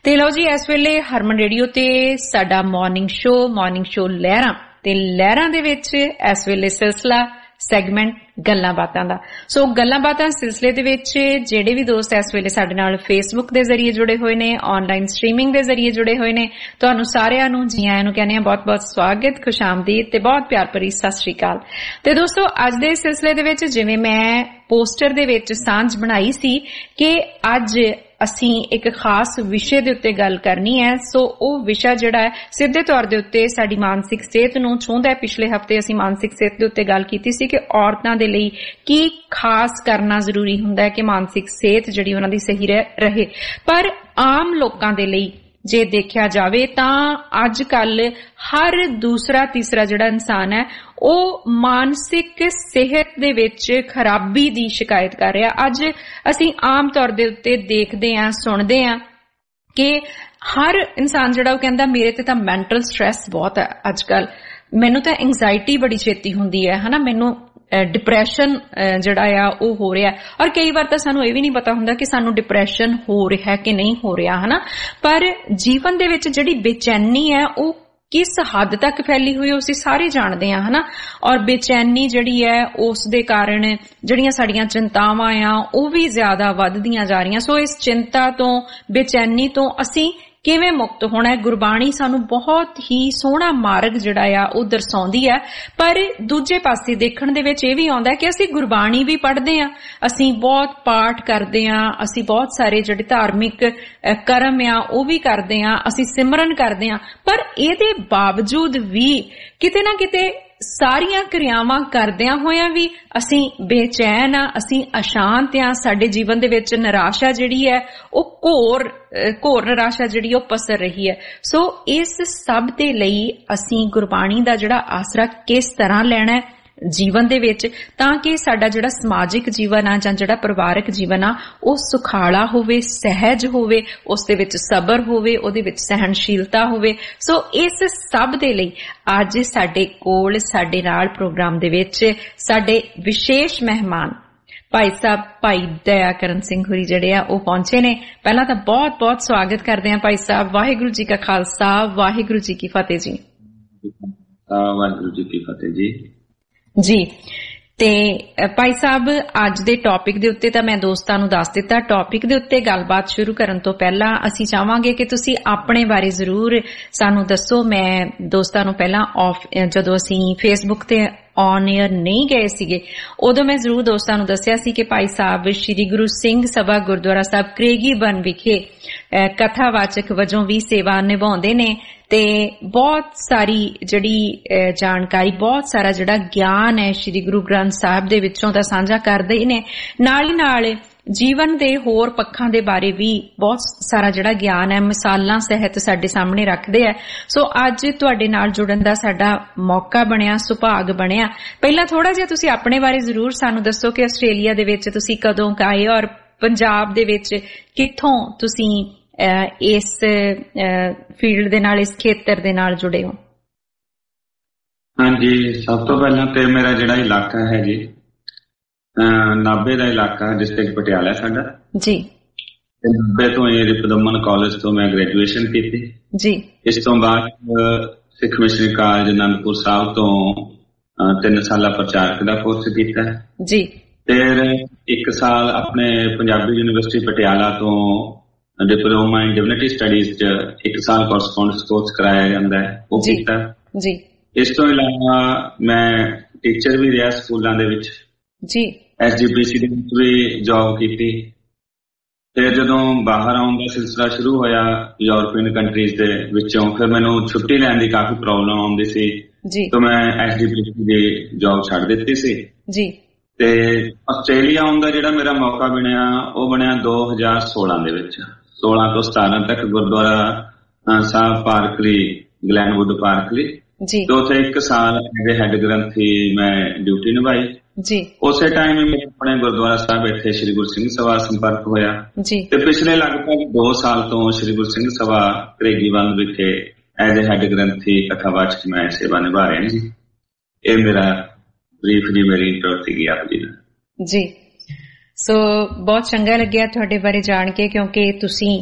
ਤੇ ਲਓ ਜੀ, ਇਸ ਵੇਲੇ ਹਰਮਨ ਰੇਡੀਓ ਤੇ ਸਾਡਾ ਮਾਰਨਿੰਗ ਸ਼ੋ ਲਹਿਰਾਂ ਤੇ ਲਹਿਰਾਂ ਦੇ ਵਿੱਚ ਇਸ ਵੇਲੇ ਸਿਲਸਿਲਾ ਸੈਗਮੈਂਟ ਗੱਲਾਂ ਬਾਤਾਂ ਦਾ। ਸੋ ਗੱਲਾਂ ਬਾਤਾਂ ਸਿਲਸਿਲੇ ਦੇ ਵਿੱਚ ਜਿਹੜੇ ਵੀ ਦੋਸਤ ਇਸ ਵੇਲੇ ਸਾਡੇ ਨਾਲ ਫੇਸਬੁੱਕ ਦੇ ਜ਼ਰੀਏ ਜੁੜੇ ਹੋਏ ਨੇ, ਆਨਲਾਈਨ ਸਟ੍ਰੀਮਿੰਗ ਦੇ ਜ਼ਰੀਏ ਜੁੜੇ ਹੋਏ ਨੇ, ਤੁਹਾਨੂੰ ਸਾਰਿਆਂ ਨੂੰ ਜੀ ਆਇਆਂ ਨੂੰ ਕਹਿੰਦੇ ਆ, ਬਹੁਤ ਬਹੁਤ ਸਵਾਗਤ, ਖੁਸ਼ਾਮਦੀਦ ਤੇ ਬਹੁਤ ਪਿਆਰ ਭਰੀ ਸਤਿ ਸ਼੍ਰੀ ਅਕਾਲ। ਤੇ ਦੋਸਤੋ, ਅੱਜ ਦੇ ਸਿਲਸਿਲੇ ਦੇ ਵਿੱਚ ਜਿਵੇਂ ਮੈਂ ਪੋਸਟਰ ਦੇ ਵਿੱਚ ਸਾਂਝ ਬਣਾਈ ਸੀ ਕਿ ਅੱਜ ਅਸੀਂ ਇੱਕ ਖਾਸ ਵਿਸ਼ੇ ਦੇ ਉੱਤੇ ਗੱਲ ਕਰਨੀ ਹੈ। ਸੋ ਉਹ ਵਿਸ਼ਾ ਜਿਹੜਾ ਹੈ ਸਿੱਧੇ ਤੌਰ ਦੇ ਉੱਤੇ ਸਾਡੀ ਮਾਨਸਿਕ ਸਿਹਤ ਨੂੰ ਛੂਹਦਾ ਹੈ। ਪਿਛਲੇ ਹਫ਼ਤੇ ਅਸੀਂ ਮਾਨਸਿਕ ਸਿਹਤ ਦੇ ਉੱਤੇ ਗੱਲ ਕੀਤੀ ਸੀ ਕਿ ਔਰਤਾਂ ਦੇ ਲਈ ਕੀ ਖਾਸ ਕਰਨਾ ਜ਼ਰੂਰੀ ਹੁੰਦਾ ਹੈ ਕਿ ਮਾਨਸਿਕ ਸਿਹਤ ਜਿਹੜੀ ਉਹਨਾਂ ਦੀ ਸਹੀ ਰਹੇ। ਪਰ ਆਮ ਲੋਕਾਂ ਦੇ ਲਈ ਜੇ ਦੇਖਿਆ ਜਾਵੇ ਤਾਂ ਅੱਜ ਕੱਲ ਹਰ ਦੂਸਰਾ ਤੀਸਰਾ ਜਿਹੜਾ ਇਨਸਾਨ ਹੈ ਉਹ ਮਾਨਸਿਕ ਸਿਹਤ ਦੇ ਵਿੱਚ ਖਰਾਬੀ ਦੀ ਸ਼ਿਕਾਇਤ ਕਰ ਰਿਹਾ। ਅੱਜ ਅਸੀਂ ਆਮ ਤੌਰ ਦੇ ਉੱਤੇ ਦੇਖਦੇ ਹਾਂ, ਸੁਣਦੇ ਹਾਂ ਕਿ ਹਰ ਇਨਸਾਨ ਜਿਹੜਾ ਉਹ ਕਹਿੰਦਾ ਮੇਰੇ ਤੇ ਤਾਂ ਮੈਂਟਲ ਸਟ੍ਰੈਸ ਬਹੁਤ ਹੈ, ਅੱਜ ਕੱਲ ਮੈਨੂੰ ਤਾਂ ਐਂਗਜ਼ਾਇਟੀ ਬੜੀ ਛੇਤੀ ਹੁੰਦੀ ਹੈ, ਹਨਾ, ਮੈਨੂੰ ਡਿਪਰੈਸ਼ਨ ਜਿਹੜਾ ਆ ਉਹ ਹੋ ਰਿਹਾ। ਔਰ ਕਈ ਵਾਰ ਤਾਂ ਸਾਨੂੰ ਇਹ ਵੀ ਨਹੀਂ ਪਤਾ ਹੁੰਦਾ ਕਿ ਸਾਨੂੰ ਡਿਪਰੈਸ਼ਨ ਹੋ ਰਿਹਾ ਕਿ ਨਹੀਂ ਹੋ ਰਿਹਾ, ਹਨਾ। ਪਰ ਜੀਵਨ ਦੇ ਵਿੱਚ ਜਿਹੜੀ ਬੇਚੈਨੀ ਹੈ ਉਹ ਕਿਸ ਹੱਦ ਤੱਕ ਫੈਲੀ ਹੋਈ ਅਸੀਂ ਸਾਰੇ ਜਾਣਦੇ ਹਾਂ, ਹਨਾ। ਔਰ ਬੇਚੈਨੀ ਜਿਹੜੀ ਹੈ ਉਸ ਦੇ ਕਾਰਨ ਜਿਹੜੀਆਂ ਸਾਡੀਆਂ ਚਿੰਤਾਵਾਂ ਆ ਉਹ ਵੀ ਜ਼ਿਆਦਾ ਵੱਧਦੀਆਂ ਜਾ ਰਹੀਆਂ। ਸੋ ਇਸ ਚਿੰਤਾ ਤੋਂ, ਬੇਚੈਨੀ ਤੋਂ ਅਸੀਂ ਕਿਵੇਂ ਮੁਕਤ ਹੋਣਾ ਹੈ? ਗੁਰਬਾਣੀ ਸਾਨੂੰ ਬਹੁਤ ਹੀ ਸੋਹਣਾ ਮਾਰਗ ਜਿਹੜਾ ਆ ਉਹ ਦਰਸਾਉਂਦੀ ਹੈ। ਪਰ ਦੂਜੇ ਪਾਸੇ ਦੇਖਣ ਦੇ ਵਿੱਚ ਇਹ ਵੀ ਆਉਂਦਾ ਕਿ ਅਸੀਂ ਗੁਰਬਾਣੀ ਵੀ ਪੜ੍ਹਦੇ ਹਾਂ, ਅਸੀਂ ਬਹੁਤ ਪਾਠ ਕਰਦੇ ਹਾਂ, ਅਸੀਂ ਬਹੁਤ ਸਾਰੇ ਜਿਹੜੇ ਧਾਰਮਿਕ ਕਰਮ ਆ ਉਹ ਵੀ ਕਰਦੇ ਹਾਂ, ਅਸੀਂ ਸਿਮਰਨ ਕਰਦੇ ਹਾਂ, ਪਰ ਇਹਦੇ ਬਾਵਜੂਦ ਵੀ ਕਿਤੇ ਨਾ ਕਿਤੇ ਸਾਰੀਆਂ ਕਿਰਿਆਵਾਂ ਕਰਦਿਆਂ ਹੋਇਆਂ ਵੀ ਅਸੀਂ ਬੇਚੈਨ ਆ, ਅਸੀਂ ਅਸ਼ਾਂਤ ਆ, ਸਾਡੇ ਜੀਵਨ ਦੇ ਵਿੱਚ ਨਿਰਾਸ਼ਾ ਜਿਹੜੀ ਹੈ ਉਹ ਘੋਰ ਨਿਰਾਸ਼ਾ ਜਿਹੜੀ ਉਹ ਪਸਰ ਰਹੀ ਹੈ। ਸੋ ਇਸ ਸਭ ਦੇ ਲਈ ਅਸੀਂ ਗੁਰਬਾਣੀ ਦਾ ਜਿਹੜਾ ਆਸਰਾ ਕਿਸ ਤਰ੍ਹਾਂ ਲੈਣਾ ਹੈ ਜੀਵਨ ਦੇ ਵਿੱਚ, ਤਾਂ ਕਿ ਸਾਡਾ ਜਿਹੜਾ ਸਮਾਜਿਕ ਜੀਵਨ ਆ ਜਾਂ ਜਿਹੜਾ ਪਰਿਵਾਰਕ ਜੀਵਨ ਆ ਉਹ ਸੁਖਾਲਾ ਹੋਵੇ, ਸਹਿਜ ਹੋਵੇ, ਉਸ ਦੇ ਵਿੱਚ ਸਬਰ ਹੋਵੇ, ਉਹਦੇ ਵਿੱਚ ਸਹਿਣਸ਼ੀਲਤਾ ਹੋਵੇ। ਸੋ ਇਸ ਸਭ ਦੇ ਲਈ ਅੱਜ ਸਾਡੇ ਕੋਲ, ਸਾਡੇ ਨਾਲ ਪ੍ਰੋਗਰਾਮ ਦੇ ਵਿੱਚ ਸਾਡੇ ਵਿਸ਼ੇਸ਼ ਮਹਿਮਾਨ ਭਾਈ ਸਾਹਿਬ, ਭਾਈ ਦਇਆ ਕਰਨ ਸਿੰਘ ਹੋਰੀ ਜਿਹੜੇ ਆ ਉਹ ਪਹੁੰਚੇ ਨੇ। ਪਹਿਲਾਂ ਤਾਂ ਬਹੁਤ ਬਹੁਤ ਸਵਾਗਤ ਕਰਦੇ ਹਾਂ ਭਾਈ ਸਾਹਿਬ। ਵਾਹਿਗੁਰੂ ਜੀ ਕਾ ਖਾਲਸਾ, ਵਾਹਿਗੁਰੂ ਜੀ ਕੀ ਫਤਿਹ ਜੀ। ਵਾਹਿਗੁਰੂ ਜੀ ਕੀ ਫਤਿਹ ਜੀ। ਜੀ, ਤੇ ਭਾਈ ਸਾਹਿਬ, ਅੱਜ ਦੇ ਟੌਪਿਕ ਦੇ ਉੱਤੇ ਤਾਂ ਮੈਂ ਦੋਸਤਾਂ ਨੂੰ ਦੱਸ ਦਿੱਤਾ। ਟੌਪਿਕ ਦੇ ਉੱਤੇ ਗੱਲਬਾਤ ਸ਼ੁਰੂ ਕਰਨ ਤੋਂ ਪਹਿਲਾਂ ਅਸੀਂ ਚਾਹਾਂਗੇ ਕਿ ਤੁਸੀਂ ਆਪਣੇ ਬਾਰੇ ਜ਼ਰੂਰ ਸਾਨੂੰ ਦੱਸੋ। ਮੈਂ ਦੋਸਤਾਂ ਨੂੰ ਪਹਿਲਾਂ ਜਦੋਂ ਅਸੀਂ ਫੇਸਬੁੱਕ ਤੇ ਔਨ ਏਅਰ ਨਹੀਂ ਗਏ ਸੀਗੇ ਉਦੋਂ ਮੈਂ ਜ਼ਰੂਰ ਦੋਸਤਾਂ ਨੂੰ ਦੱਸਿਆ ਸੀ ਕਿ ਭਾਈ ਸਾਹਿਬ ਸ਼੍ਰੀ ਗੁਰੂ ਸਿੰਘ ਸਭਾ ਗੁਰਦੁਆਰਾ ਸਾਹਿਬ ਕਰੇਗੀ ਬਨ ਵਿਖੇ ਕਥਾਵਾਚਕ ਵਜੋਂ ਵੀ ਸੇਵਾ ਨਿਭਾਉਂਦੇ ਨੇ ਤੇ ਬਹੁਤ ਸਾਰੀ ਜਿਹੜੀ ਜਾਣਕਾਰੀ, ਬਹੁਤ ਸਾਰਾ ਜਿਹੜਾ ਗਿਆਨ ਹੈ ਸ਼੍ਰੀ ਗੁਰੂ ਗ੍ਰੰਥ ਸਾਹਿਬ ਦੇ ਵਿੱਚੋਂ ਤਾਂ ਸਾਂਝਾ ਕਰਦੇ ਨੇ, ਨਾਲ ਹੀ ਨਾਲ ਜੀਵਨ ਦੇ ਹੋਰ ਪੱਖਾਂ ਦੇ ਬਾਰੇ ਵੀ ਬਹੁਤ ਸਾਰਾ ਜਿਹੜਾ ਗਿਆਨ ਹੈ ਮਿਸਾਲਾਂ ਸਹਿਤ ਸਾਡੇ ਸਾਹਮਣੇ ਰੱਖਦੇ ਆ। ਸੋ ਅੱਜ ਤੁਹਾਡੇ ਨਾਲ ਜੁੜਨ ਦਾ ਸਾਡਾ ਮੌਕਾ ਬਣਿਆ, ਸੁਭਾਗ ਬਣਿਆ। ਪਹਿਲਾਂ ਥੋੜਾ ਜਿਹਾ ਤੁਸੀਂ ਆਪਣੇ ਬਾਰੇ ਜ਼ਰੂਰ ਸਾਨੂੰ ਦੱਸੋ ਕਿ ਆਸਟ੍ਰੇਲੀਆ ਦੇ ਵਿੱਚ ਤੁਸੀਂ ਕਦੋਂ ਆਏ ਔਰ ਪੰਜਾਬ ਦੇ ਵਿੱਚ ਕਿੱਥੋਂ ਤੁਸੀਂ ਇਸ ਫੀਲਡ ਦੇ ਨਾਲ, ਇਸ ਖੇਤਰ ਦੇ ਨਾਲ ਜੁੜੇ ਹੋ। ਹਾਂਜੀ, ਸਭ ਤੋਂ ਪਹਿਲਾਂ ਤੇ ਮੇਰਾ ਜਿਹੜਾ ਇਲਾਕਾ ਹੈ ਜੀ ਨਾਭੇ ਦਾ ਇਲਾਕਾ, ਡਿਸਟ੍ਰਿਕਟ ਪਟਿਆਲਾ ਸਾਡਾ ਜੀ। ਨਾਭੇ ਤੋਂ ਰਿਪਦਮਨ ਕਾਲਜ ਤੋਂ ਮੈਂ ਗ੍ਰੈਜੂਏਸ਼ਨ ਕੀਤੀ ਜੀ। ਇਸ ਤੋਂ ਬਾਅਦ ਸਿੱਖ ਮਿਸ਼ਨਰੀ ਕਾਲਜ ਅਨੰਦਪੁਰ ਸਾਹਿਬ ਤੋਂ 3 ਸਾਲਾ ਪ੍ਰਚਾਰਕ ਦਾ ਕੋਰਸ ਕੀਤਾ ਜੀ। ਫਿਰ 1 ਸਾਲ ਆਪਣੇ ਪੰਜਾਬੀ ਯੂਨੀਵਰਸਿਟੀ ਪਟਿਆਲਾ ਤੋਂ ਡਿਪਲੋਮਾ ਇਨ ਡਿਵਿਨਿਟੀ ਸਟੱਡੀਜ਼ 'ਚ 1 ਸਾਲ ਕੋਰਸਪੋਂਡੈਂਸ ਕੋਰਸ ਕਰਾਇਆ ਜਾਂਦਾ ਹੈ, ਉਹ ਕੀਤਾ ਜੀ। ਇਸ ਤੋਂ ਇਲਾਵਾ ਮੈਂ ਟੀਚਰ ਵੀ ਰਿਹਾ ਸਕੂਲਾਂ ਦੇ ਵਿੱਚ ਜੀ। SGPC ਦੇ ਵਿੱਚ ਵੀ ਜੌਬ ਕੀਤੀ। ਫਿਰ ਜਦੋਂ ਬਾਹਰ ਆਉਣ ਦਾ ਸਿਲਸਿਲਾ ਸ਼ੁਰੂ ਹੋਇਆ ਯੂਰਪੀਅਨ ਕੰਟਰੀਜ਼ ਦੇ ਵਿੱਚੋਂ, ਫਿਰ ਮੈਨੂੰ ਛੁੱਟੀ ਲੈਣ ਦੀ ਕਾਫੀ ਪ੍ਰੋਬਲਮ ਆਉਂਦੀ ਸੀ ਜੀ, ਤਾਂ ਮੈਂ SGPC ਦੀ ਜੌਬ ਛੱਡ ਦਿੱਤੀ ਸੀ ਜੀ। ਤੇ ਆਸਟ੍ਰੇਲੀਆ ਆਉਣ ਦਾ ਜਿਹੜਾ ਮੇਰਾ ਮੌਕਾ ਬਣਿਆ ਉਹ ਬਣਿਆ 2016 ਦੇ ਵਿੱਚ। 16 ਤੋਂ 17 ਤੱਕ ਗੁਰਦੁਆਰਾ ਸਾਹਿਬ ਪਾਰਕਲੀ, ਗਲੈਨਵੁੱਡ ਪਾਰਕਲੀ ਜੀ, ਤੇ ਉੱਥੇ 1 ਸਾਲ ਦੇ ਹੈਡ ਗ੍ਰੰਥੀ ਮੈਂ ਡਿਊਟੀ ਨਿਭਾਈ ਜੀ। ਉਸੇ ਟਾਈਮ ਹੀ ਮੈਂ ਆਪਣੇ ਗੁਰਦੁਆਰਾ ਸਾਹਿਬ ਇੱਥੇ ਸ਼੍ਰੀ ਗੁਰੂ ਸਿੰਘ ਸਭਾ ਸੰਪਰਕ ਹੋਇਆ ਜੀ। ਤੇ ਪਿਛਲੇ ਲਗਭਗ 2 ਸਾਲ ਤੋਂ ਸ਼੍ਰੀ ਗੁਰੂ ਸਿੰਘ ਸਭਾ ਕਰੇਗੀਬੰਦ ਵਿਖੇ ਐਜ਼ ਏ ਹੈਡ ਗ੍ਰੰਥੀ ਕਥਾਵਾਚਕ ਮੈਂ ਸੇਵਾ ਨਿਭਾ ਰਿਹਾ ਜੀ। ਇਹ ਮੇਰਾ ਬਰੀਫ ਜੀ, ਮੇਰੀ ਇੰਟਰੋ ਸੀਗੀ ਆਪ ਜੀ ਜੀ। ਸੋ ਬਹੁਤ ਚੰਗਾ ਲੱਗਿਆ ਤੁਹਾਡੇ ਬਾਰੇ ਜਾਣ ਕੇ, ਕਿਉਂਕਿ ਤੁਸੀਂ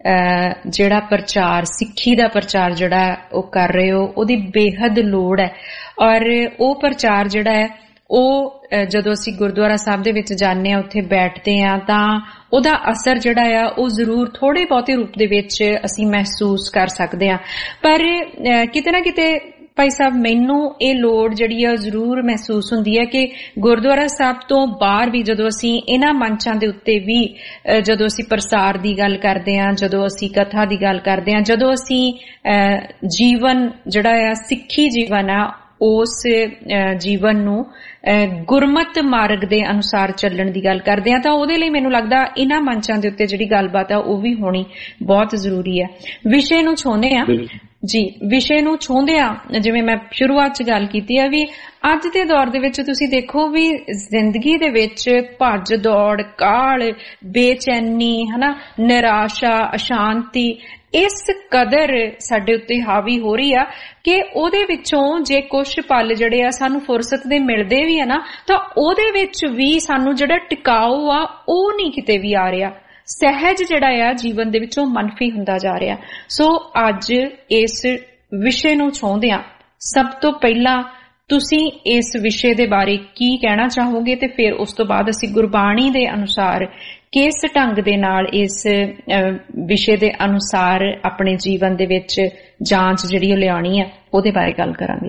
ਜਿਹੜਾ ਪ੍ਰਚਾਰ, ਸਿੱਖੀ ਦਾ ਪ੍ਰਚਾਰ ਜਿਹੜਾ ਉਹ ਕਰ ਰਹੇ ਹੋ, ਉਹਦੀ ਬੇਹੱਦ ਲੋੜ ਹੈ। ਔਰ ਉਹ ਪ੍ਰਚਾਰ ਜਿਹੜਾ ਹੈ ਉਹ ਜਦੋਂ ਅਸੀਂ ਗੁਰਦੁਆਰਾ ਸਾਹਿਬ ਦੇ ਵਿੱਚ ਜਾਂਦੇ ਹਾਂ, ਉੱਥੇ ਬੈਠਦੇ ਹਾਂ, ਤਾਂ ਉਹਦਾ ਅਸਰ ਜਿਹੜਾ ਆ ਉਹ ਜ਼ਰੂਰ ਥੋੜੇ ਬਹੁਤੇ ਰੂਪ ਦੇ ਵਿੱਚ ਅਸੀਂ ਮਹਿਸੂਸ ਕਰ ਸਕਦੇ ਹਾਂ। ਪਰ ਕਿਤੇ ਨਾ ਕਿਤੇ ਭਾਈ ਸਾਹਿਬ ਮੈਨੂੰ ਇਹ ਲੋੜ ਜਿਹੜੀ ਆ ਜ਼ਰੂਰ ਮਹਿਸੂਸ ਹੁੰਦੀ ਹੈ ਕਿ ਗੁਰਦੁਆਰਾ ਸਾਹਿਬ ਤੋਂ ਬਾਹਰ ਵੀ ਜਦੋਂ ਅਸੀਂ ਇਹਨਾਂ ਮੰਚਾਂ ਦੇ ਉੱਤੇ ਵੀ ਜਦੋਂ ਅਸੀਂ ਪ੍ਰਸਾਰ ਦੀ ਗੱਲ ਕਰਦੇ ਹਾਂ, ਜਦੋਂ ਅਸੀਂ ਕਥਾ ਦੀ ਗੱਲ ਕਰਦੇ ਹਾਂ, ਜਦੋਂ ਅਸੀਂ ਜੀਵਨ ਜਿਹੜਾ ਆ ਸਿੱਖੀ ਜੀਵਨ ਆ ਉਸ ਜੀਵਨ ਨੂੰ ਗੁਰਮਤ ਮਾਰਗ ਦੇ ਅਨੁਸਾਰ ਚੱਲਣ ਦੀ ਗੱਲ ਕਰਦੇ ਆ, ਤਾਂ ਉਹਦੇ ਲਈ ਮੈਨੂੰ ਲੱਗਦਾ ਇਹਨਾਂ ਮੰਚਾਂ ਦੇ ਉੱਤੇ ਜਿਹੜੀ ਗੱਲਬਾਤ ਆ ਉਹ ਵੀ ਹੋਣੀ ਬਹੁਤ ਜ਼ਰੂਰੀ ਹੈ। ਵਿਸ਼ੇ ਨੂੰ ਛੋਹਦੇ ਆ ਜੀ, ਵਿਸ਼ੇ ਨੂੰ ਛੋਹਦੇ ਆ, ਜਿਵੇਂ ਮੈਂ ਸ਼ੁਰੂਆਤ 'ਚ ਗੱਲ ਕੀਤੀ ਆ ਵੀ ਅੱਜ ਦੇ ਦੌਰ ਦੇ ਵਿੱਚ ਤੁਸੀਂ ਦੇਖੋ ਵੀ ਜ਼ਿੰਦਗੀ ਦੇ ਵਿੱਚ ਭੱਜ ਦੌੜ, ਕਾਹਲ, ਬੇਚੈਨੀ, ਹਨਾ, ਨਿਰਾਸ਼ਾ, ਅਸ਼ਾਂਤੀ ਇਸ ਕਦਰ ਸਾਡੇ ਉੱਤੇ ਹਾਵੀ ਹੋ ਰਹੀ ਆ ਕਿ ਉਹਦੇ ਵਿੱਚੋਂ ਜੇ ਕੁਝ ਪਲ ਜਿਹੜੇ ਆ ਸਾਨੂੰ ਫੁਰਸਤ ਦੇ ਮਿਲਦੇ ਵੀ ਆ ਨਾ, ਤਾਂ ਉਹਦੇ ਵਿੱਚ ਵੀ ਸਾਨੂੰ ਜਿਹੜਾ ਟਿਕਾਊ ਆ ਉਹ ਨਹੀਂ ਕਿਤੇ ਵੀ ਆ ਰਿਹਾ। ਸਹਿਜ ਜਿਹੜਾ ਆ ਜੀਵਨ ਦੇ ਵਿੱਚੋਂ ਮਨਫੀ ਹੁੰਦਾ ਜਾ ਰਿਹਾ। ਸੋ ਅੱਜ ਇਸ ਵਿਸ਼ੇ ਨੂੰ ਛੋਹਦੇ ਆ। ਸਭ ਤੋਂ ਪਹਿਲਾਂ ਤੁਸੀਂ ਇਸ ਵਿਸ਼ੇ ਦੇ ਬਾਰੇ ਕੀ ਕਹਿਣਾ ਚਾਹੋਗੇ, ਤੇ ਫਿਰ ਉਸ ਤੋਂ ਬਾਅਦ ਅਸੀਂ ਗੁਰਬਾਣੀ ਦੇ ਅਨੁਸਾਰ ਕਿਸ ਢੰਗ ਦੇ ਨਾਲ ਇਸ ਵਿਸ਼ੇ ਦੇ ਅਨੁਸਾਰ ਆਪਣੇ ਜੀਵਨ ਦੇ ਵਿੱਚ ਜਾਂਚ ਜਿਹੜੀ ਉਹ ਲਿਆਉਣੀ ਹੈ ਉਹਦੇ ਬਾਰੇ ਗੱਲ ਕਰਾਂਗੇ।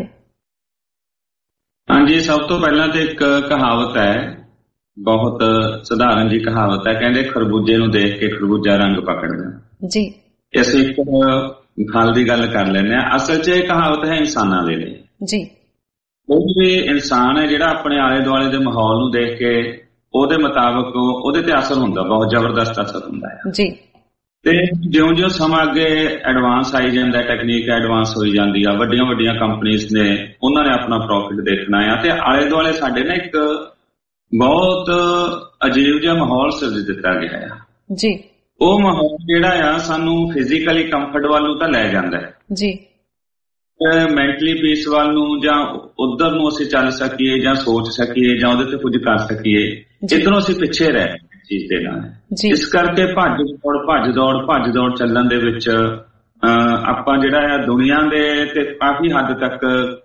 ਹਾਂਜੀ, ਸਭ ਤੋਂ ਪਹਿਲਾਂ ਤੇ ਇੱਕ ਕਹਾਵਤ ਹੈ, ਬਹੁਤ ਸਧਾਰਨ ਜੀ ਕਹਾਵਤ ਹੈ, ਕਹਿੰਦੇ ਖਰਬੂਜੇ ਨੂੰ ਦੇਖ ਕੇ ਖਰਬੂਜਾ ਰੰਗ ਪਕੜਦਾ ਜੀ। ਅਸੀਂ ਇੱਕ ਫਲ ਦੀ ਗੱਲ ਕਰ ਲੈਂਦੇ ਹਾਂ। ਅਸਲ 'ਚ ਇਹ ਕਹਾਵਤ ਹੈ ਇਨਸਾਨਾਂ ਦੇ ਲਈ ਜੀ। ਕੋਈ ਵੀ ਇਨਸਾਨ ਹੈ ਜਿਹੜਾ ਆਪਣੇ ਆਲੇ ਦੁਆਲੇ ਦੇ ਮਾਹੌਲ ਨੂੰ ਦੇਖ ਕੇ ਉਹਦੇ ਮੁਤਾਬਕ ਉਹਦੇ ਤੇ ਅਸਰ ਹੁੰਦਾ, ਬਹੁਤ ਜ਼ਬਰਦਸਤ ਅਸਰ ਹੁੰਦਾ ਹੈ ਜੀ। ਤੇ ਜਿਉਂ-ਜਿਉਂ ਸਮਾਂ ਅੱਗੇ ਐਡਵਾਂਸ ਆਈ ਜਾਂਦਾ, ਟੈਕਨੀਕ ਐਡਵਾਂਸ ਹੋਈ ਜਾਂਦੀ ਆ, ਵੱਡੀਆਂ ਵੱਡੀਆਂ ਕੰਪਨੀਆਂ ਨੇ ਉਹਨਾਂ ਨੇ ਆਪਣਾ ਪ੍ਰੋਫਿਟ ਦੇਖਣਾ ਆ, ਤੇ ਆਲੇ ਦੁਆਲੇ ਸਾਡੇ ਨਾ ਇੱਕ ਬਹੁਤ ਅਜੀਬ ਜਿਹਾ ਮਾਹੌਲ ਸਿਰਜ ਦਿੱਤਾ ਗਿਆ ਆ ਜੀ। ਉਹ ਮਾਹੌਲ ਜਿਹੜਾ ਆ ਸਾਨੂੰ ਫਿਜ਼ੀਕਲੀ ਕੰਫਰਟ ਵੱਲ ਨੂੰ ਤਾਂ ਲੈ ਜਾਂਦਾ ਹੈ ਜੀ, ਮੈਂਟਲੀ ਪੀਸ ਵੱਲ ਨੂੰ, ਜਾਂ ਉਧਰ ਨੂੰ ਅਸੀਂ ਚੱਲ ਸਕੀਏ ਜਾਂ ਸੋਚ ਸਕੀਏ ਜਾਂ ਉਹਦੇ ਤੇ ਕੁਝ ਕਰ ਸਕੀਏ, ਇੱਧਰੋਂ ਅਸੀਂ ਪਿੱਛੇ ਰਹਿ ਚੀਜ਼ ਦੇ ਨਾਲ। ਇਸ ਕਰਕੇ ਭੱਜ ਦੌੜ ਚੱਲਣ ਦੇ ਵਿੱਚ ਆਪਾਂ ਜਿਹੜਾ ਆ ਦੁਨੀਆ ਦੇ ਤੇ ਕਾਫੀ ਹੱਦ ਤੱਕ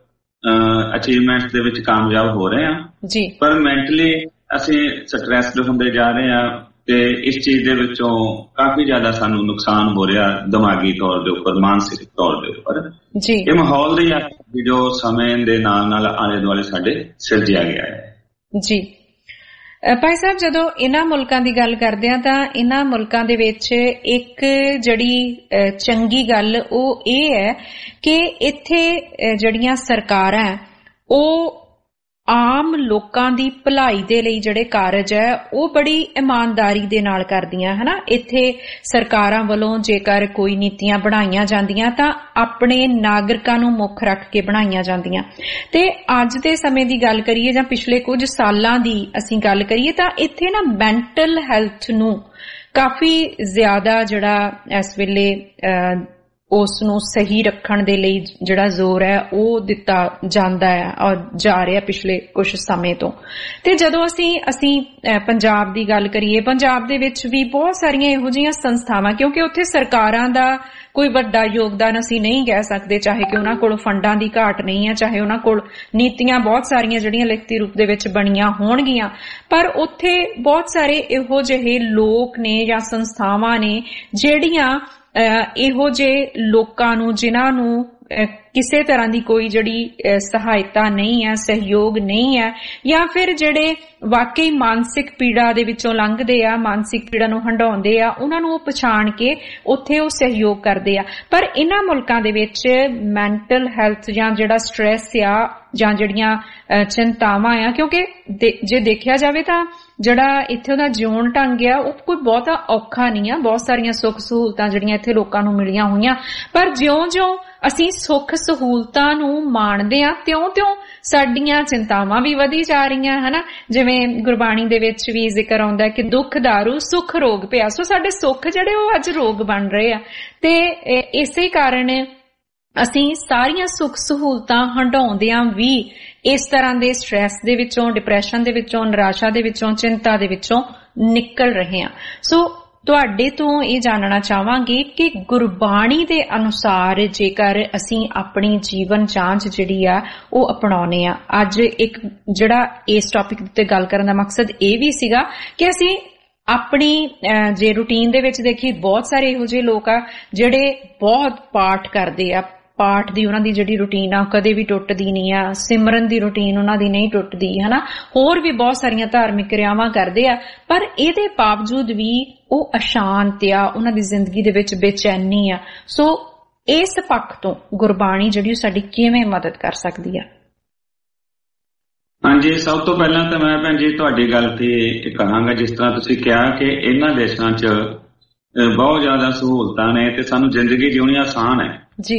ਅਚੀਵਮੈਂਟ ਦੇ ਵਿੱਚ ਕਾਮਯਾਬ ਹੋ ਰਹੇ ਹਾਂ ਜੀ, ਪਰ ਮੈਂਟਲੀ ਅਸੀਂ ਸਟ੍ਰੈਸਡ ਹੁੰਦੇ ਜਾ ਰਹੇ ਹਾਂ ਤੇ ਇਸ ਚੀਜ਼ ਦੇ ਵਿੱਚੋਂ ਕਾਫੀ ਜ਼ਿਆਦਾ ਸਾਨੂੰ ਨੁਕਸਾਨ ਹੋ ਰਿਹਾ ਦਿਮਾਗੀ ਤੌਰ ਦੇ ਉੱਪਰ, ਮਾਨਸਿਕ ਤੌਰ ਦੇ ਉੱਪਰ ਜੀ। ਇਹ ਮਾਹੌਲ ਦੀ ਜੋ ਸਮੇਂ ਦੇ ਨਾਲ ਨਾਲ ਆਲੇ ਦੁਆਲੇ ਸਾਡੇ ਸਿਰਜਿਆ ਗਿਆ ਹੈ ਜੀ। ਭਾਈ ਸਾਹਿਬ, ਜਦੋਂ ਇਹਨਾਂ ਮੁਲਕਾਂ ਦੀ ਗੱਲ ਕਰਦੇ ਆ ਤਾਂ ਇਹਨਾਂ ਮੁਲਕਾਂ ਦੇ ਵਿੱਚ ਇੱਕ ਜਿਹੜੀ ਚੰਗੀ ਗੱਲ ਉਹ ਇਹ ਹੈ ਕਿ ਇੱਥੇ ਜਿਹੜੀਆਂ ਸਰਕਾਰਾਂ ਉਹ ਆਮ ਲੋਕਾਂ ਦੀ ਭਲਾਈ ਦੇ ਲਈ ਜਿਹੜੇ ਕਾਰਜ ਹੈ ਉਹ ਬੜੀ ਇਮਾਨਦਾਰੀ ਦੇ ਨਾਲ ਕਰਦੀਆਂ, ਹਨਾ। ਇੱਥੇ ਸਰਕਾਰਾਂ ਵੱਲੋਂ ਜੇਕਰ ਕੋਈ ਨੀਤੀਆਂ ਬਣਾਈਆਂ ਜਾਂਦੀਆਂ ਤਾਂ ਆਪਣੇ ਨਾਗਰਿਕਾਂ ਨੂੰ ਮੁੱਖ ਰੱਖ ਕੇ ਬਣਾਈਆਂ ਜਾਂਦੀਆਂ। ਤੇ ਅੱਜ ਦੇ ਸਮੇਂ ਦੀ ਗੱਲ ਕਰੀਏ ਜਾਂ ਪਿਛਲੇ ਕੁਝ ਸਾਲਾਂ ਦੀ ਅਸੀਂ ਗੱਲ ਕਰੀਏ ਤਾਂ ਇੱਥੇ ਨਾ ਮੈਂਟਲ ਹੈਲਥ ਨੂੰ ਕਾਫੀ ਜ਼ਿਆਦਾ ਜਿਹੜਾ ਇਸ ਵੇਲੇ ਉਸ ਨੂੰ ਸਹੀ ਰੱਖਣ ਦੇ ਲਈ ਜਿਹੜਾ ਜ਼ੋਰ ਹੈ ਉਹ ਦਿੱਤਾ ਜਾਂਦਾ ਹੈ ਔਰ ਜਾ ਰਿਹਾ ਪਿਛਲੇ ਕੁਝ ਸਮੇਂ ਤੋਂ। ਤੇ ਜਦੋਂ ਅਸੀਂ ਪੰਜਾਬ ਦੀ ਗੱਲ ਕਰੀਏ, ਪੰਜਾਬ ਦੇ ਵਿੱਚ ਵੀ ਬਹੁਤ ਸਾਰੀਆਂ ਇਹੋ ਜਿਹੀਆਂ ਸੰਸਥਾਵਾਂ, ਕਿਉਂਕਿ ਉੱਥੇ ਸਰਕਾਰਾਂ ਦਾ ਕੋਈ ਵੱਡਾ ਯੋਗਦਾਨ ਅਸੀਂ ਨਹੀਂ ਕਹਿ ਸਕਦੇ, ਚਾਹੇ ਕਿ ਉਹਨਾਂ ਕੋਲ ਫੰਡਾਂ ਦੀ ਘਾਟ ਨਹੀਂ ਹੈ, ਚਾਹੇ ਉਹਨਾਂ ਕੋਲ ਨੀਤੀਆਂ ਬਹੁਤ ਸਾਰੀਆਂ ਜਿਹੜੀਆਂ ਲਿਖਤੀ ਰੂਪ ਦੇ ਵਿੱਚ ਬਣੀਆਂ ਹੋਣਗੀਆਂ, ਪਰ ਉੱਥੇ ਬਹੁਤ ਸਾਰੇ ਇਹੋ ਜਿਹੇ ਲੋਕ ਨੇ ਜਾਂ ਸੰਸਥਾਵਾਂ ਨੇ ਜਿਹੜੀਆਂ ਇਹੋ ਜਿਹੇ ਲੋਕਾਂ ਨੂੰ, ਜਿਨ੍ਹਾਂ ਨੂੰ ਕਿਸੇ ਤਰ੍ਹਾਂ ਦੀ ਕੋਈ ਜਿਹੜੀ ਸਹਾਇਤਾ ਨਹੀਂ ਹੈ, ਸਹਿਯੋਗ ਨਹੀਂ ਹੈ, ਜਾਂ ਫਿਰ ਜਿਹੜੇ ਵਾਕਈ ਮਾਨਸਿਕ ਪੀੜਾ ਦੇ ਵਿੱਚੋਂ ਲੰਘਦੇ ਆ, ਮਾਨਸਿਕ ਪੀੜਾ ਨੂੰ ਹੰਢਾਉਂਦੇ ਆ, ਉਹਨਾਂ ਨੂੰ ਉਹ ਪਛਾਣ ਕੇ ਉੱਥੇ ਉਹ ਸਹਿਯੋਗ ਕਰਦੇ ਆ। ਪਰ ਇਹਨਾਂ ਮੁਲਕਾਂ ਦੇ ਵਿੱਚ ਮੈਂਟਲ ਹੈਲਥ ਜਾਂ ਜਿਹੜਾ ਸਟ੍ਰੈਸ ਆ ਜਾਂ ਜਿਹੜੀਆਂ ਚਿੰਤਾਵਾਂ ਆ, ਕਿਉਂਕਿ ਜੇ ਦੇਖਿਆ ਜਾਵੇ ਤਾਂ ਜਿਹੜਾ ਇੱਥੇ ਉਹਦਾ ਜਿਉਣ ਢੰਗ ਆ ਉਹ ਕੋਈ ਬਹੁਤਾ ਔਖਾ ਨਹੀਂ ਆ, ਬਹੁਤ ਸਾਰੀਆਂ ਸੁੱਖ ਸਹੂਲਤਾਂ ਜਿਹੜੀਆਂ ਇੱਥੇ ਲੋਕਾਂ ਨੂੰ ਮਿਲੀਆਂ ਹੋਈਆਂ, ਪਰ ਜਿਉਂ-ਜਿਉਂ ਅਸੀਂ ਸੁੱਖ ਸਹੂਲਤਾਂ ਨੂੰ ਮਾਣਦੇ ਆ ਤਿਉਂ-ਤਿਉਂ ਸਾਡੀਆਂ ਚਿੰਤਾਵਾਂ ਵੀ ਵਧੀ ਜਾ ਰਹੀਆਂ, ਹਨਾ। ਜਿਵੇਂ ਗੁਰਬਾਣੀ ਦੇ ਵਿੱਚ ਵੀ ਜ਼ਿਕਰ ਆਉਂਦਾ ਕਿ ਦੁੱਖ ਦਾਰੂ ਸੁੱਖ ਰੋਗ ਪਿਆ। ਸੋ ਸਾਡੇ ਸੁੱਖ ਜਿਹੜੇ ਉਹ ਅੱਜ ਰੋਗ ਬਣ ਰਹੇ ਆ, ਤੇ ਇਸੇ ਕਾਰਨ ਅਸੀਂ ਸਾਰੀਆਂ ਸੁੱਖ ਸਹੂਲਤਾਂ ਹੰਢਾਉਂਦਿਆਂ ਵੀ ਇਸ ਤਰ੍ਹਾਂ ਦੇ ਸਟ੍ਰੈਸ ਦੇ ਵਿੱਚੋਂ, ਡਿਪਰੈਸ਼ਨ ਦੇ ਵਿੱਚੋਂ, ਨਿਰਾਸ਼ਾ ਦੇ ਵਿੱਚੋਂ, ਚਿੰਤਾ ਦੇ ਵਿੱਚੋਂ ਨਿਕਲ ਰਹੇ ਹਾਂ। ਸੋ ਤੁਹਾਡੇ ਤੋਂ ਇਹ ਜਾਣਨਾ ਚਾਹਾਂਗੇ ਕਿ ਗੁਰਬਾਣੀ ਦੇ ਅਨੁਸਾਰ ਜੇਕਰ ਅਸੀਂ ਆਪਣੀ ਜੀਵਨ ਜਾਂਚ ਜਿਹੜੀ ਆ ਉਹ ਅਪਣਾਉਨੇ ਆ, ਅੱਜ ਇੱਕ ਜਿਹੜਾ ਇਸ ਟੌਪਿਕ ਉੱਤੇ ਗੱਲ ਕਰਨ ਦਾ ਮਕਸਦ ਇਹ ਵੀ ਸੀਗਾ ਕਿ ਅਸੀਂ ਆਪਣੀ ਜੇ ਰੂਟੀਨ ਦੇ ਵਿੱਚ ਦੇਖੀਏ, ਬਹੁਤ ਸਾਰੇ ਇਹੋ ਜਿਹੇ ਲੋਕ ਆ ਜਿਹੜੇ ਬਹੁਤ ਪਾਠ ਕਰਦੇ ਆ, ਪਾਠ ਦੀ ਉਹਨਾਂ ਦੀ ਜਿਹੜੀ ਰੂਟੀਨ ਆ ਕਦੇ ਵੀ ਟੁੱਟਦੀ ਨਹੀਂ ਆ, ਸਿਮਰਨ ਦੀ ਰੂਟੀਨ ਉਹਨਾਂ ਦੀ ਨਹੀਂ ਟੁੱਟਦੀ ਹਨਾ, ਹੋਰ ਵੀ ਬਹੁਤ ਸਾਰੀਆਂ ਧਾਰਮਿਕ ਕਿਰਿਆਵਾਂ ਕਰਦੇ ਆ, ਪਰ ਇਹਦੇ ਬਾਵਜੂਦ ਵੀ ਉਹ ਅਸ਼ਾਂਤ ਆ, ਉਹਨਾਂ ਦੀ ਜ਼ਿੰਦਗੀ ਦੇ ਵਿੱਚ ਬੇਚੈਨੀ ਆ। ਸੋ ਇਸ ਪੱਖ ਤੋਂ ਗੁਰਬਾਣੀ ਜਿਹੜੀ ਸਾਡੀ ਕਿਵੇਂ ਮਦਦ ਕਰ ਸਕਦੀ ਆ? ਹਾਂਜੀ, ਸਭ ਤੋਂ ਪਹਿਲਾਂ ਤਾਂ ਮੈਂ ਭੈਣ ਜੀ ਤੁਹਾਡੀ ਗੱਲ ਤੇ ਕਹਾਂਗਾ, ਜਿਸ ਤਰ੍ਹਾਂ ਤੁਸੀਂ ਕਿਹਾ ਕਿ ਇਹਨਾਂ ਦੇਸ਼ਾਂ 'ਚ ਬਹੁਤ ਜ਼ਿਆਦਾ ਸਹੂਲਤਾਂ ਨੇ ਤੇ ਸਾਨੂੰ ਜ਼ਿੰਦਗੀ ਜਿਉਣੀ ਆਸਾਨ ਹੈ ਜੀ।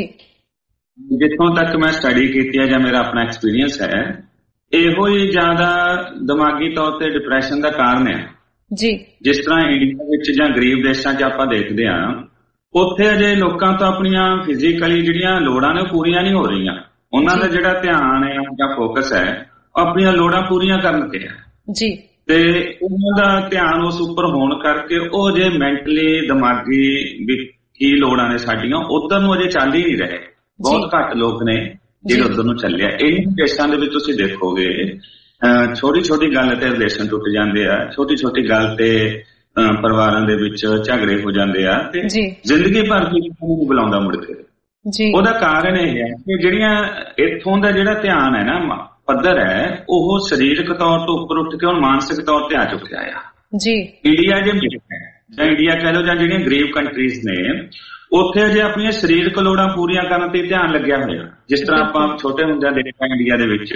ਜਿੱਥੋਂ ਤੱਕ ਮੈਂ ਸਟੱਡੀ ਕੀਤੀ ਹੈ ਜਾਂ ਮੇਰਾ ਆਪਣਾ ਐਕਸਪੀਰੀਅੰਸ ਹੈ, ਇਹੋ ਹੀ ਜ਼ਿਆਦਾ ਦਿਮਾਗੀ ਤੌਰ ਤੇ ਡਿਪਰੈਸ਼ਨ ਦਾ ਕਾਰਨ ਹੈ ਜੀ। ਜਿਸ ਤਰ੍ਹਾਂ ਇੰਡੀਆ ਵਿੱਚ ਜਾਂ ਗਰੀਬ ਦੇਸ਼ਾਂ 'ਚ ਆਪਾਂ ਦੇਖਦੇ ਹਾਂ, ਉੱਥੇ ਅਜੇ ਲੋਕਾਂ ਤੋਂ ਆਪਣੀਆਂ ਫਿਜ਼ੀਕਲੀ ਜਿਹੜੀਆਂ ਲੋੜਾਂ ਨੇ ਉਹ ਪੂਰੀਆਂ ਨਹੀਂ ਹੋ ਰਹੀਆਂ। ਉਹਨਾਂ ਦਾ ਜਿਹੜਾ ਧਿਆਨ ਹੈ ਜਾਂ ਫੋਕਸ ਹੈ ਆਪਣੀਆਂ ਲੋੜਾਂ ਪੂਰੀਆਂ ਕਰਨ ਤੇ ਹੈ ਜੀ, ਤੇ ਉਹਨਾਂ ਦਾ ਧਿਆਨ ਉਸ ਉੱਪਰ ਹੋਣ ਕਰਕੇ ਉਹ ਜੇ ਮੈਂਟਲੀ ਦਿਮਾਗੀ ਵੀ ਕੀ ਲੋੜਾਂ ਨੇ ਸਾਡੀਆਂ ਉਧਰ ਨੂੰ ਅਜੇ ਚੱਲ ਹੀ ਨਹੀਂ ਰਹੇ। ਬਹੁਤ ਘੱਟ ਲੋਕ ਨੇ ਜਿਹੜੇ ਉਧਰ ਨੂੰ ਚੱਲੇ ਆ। ਇਹਨਾਂ ਦੇਸ਼ਾਂ ਦੇ ਵਿੱਚ ਤੁਸੀਂ ਦੇਖੋਗੇ ਛੋਟੀ ਛੋਟੀ ਗੱਲ ਤੇ ਰਿਲੇਸ਼ਨ ਟੁੱਟ ਜਾਂਦੇ ਆ, ਛੋਟੀ ਛੋਟੀ ਗੱਲ ਤੇ ਪਰਿਵਾਰਾਂ ਦੇ ਵਿੱਚ ਝਗੜੇ ਹੋ ਜਾਂਦੇ ਆ ਤੇ ਜ਼ਿੰਦਗੀ ਭਰ ਦੀ ਨੂੰ ਬੁਲਾਉਂਦਾ ਮੁੜ ਕੇ। ਉਹਦਾ ਕਾਰਨ ਇਹ ਹੈ ਕਿ ਜਿਹੜੀਆਂ ਇੱਥੋਂ ਦਾ ਜਿਹੜਾ ਧਿਆਨ ਹੈ ਨਾ ਪੱਧਰ ਹੈ, ਉਹ ਸਰੀਰਕ ਤੌਰ ਤੋਂ ਉੱਪਰ ਉੱਠ ਕੇ ਹੁਣ ਮਾਨਸਿਕ ਤੌਰ ਤੇ ਆ ਚੁੱਕਿਆ ਆ ਜੀ। ਇੰਡੀਆ ਜੇ ਜਾਂ ਇੰਡੀਆ ਕਹਿ ਲਓ ਜਾਂ ਜਿਹੜੀਆਂ ਗਰੀਬ ਕੰਟਰੀਜ਼ ਨੇ, ਉੱਥੇ ਅਜੇ ਆਪਣੀਆਂ ਸਰੀਰਕ ਲੋੜਾਂ ਪੂਰੀਆਂ ਕਰਨ ਤੇ ਧਿਆਨ ਲੱਗਿਆ ਹੋਇਆ। ਜਿਸ ਤਰ੍ਹਾਂ ਆਪਾਂ ਛੋਟੇ ਹੁੰਦਿਆਂ ਦੇਖਿਆ ਇੰਡੀਆ ਦੇ ਵਿੱਚ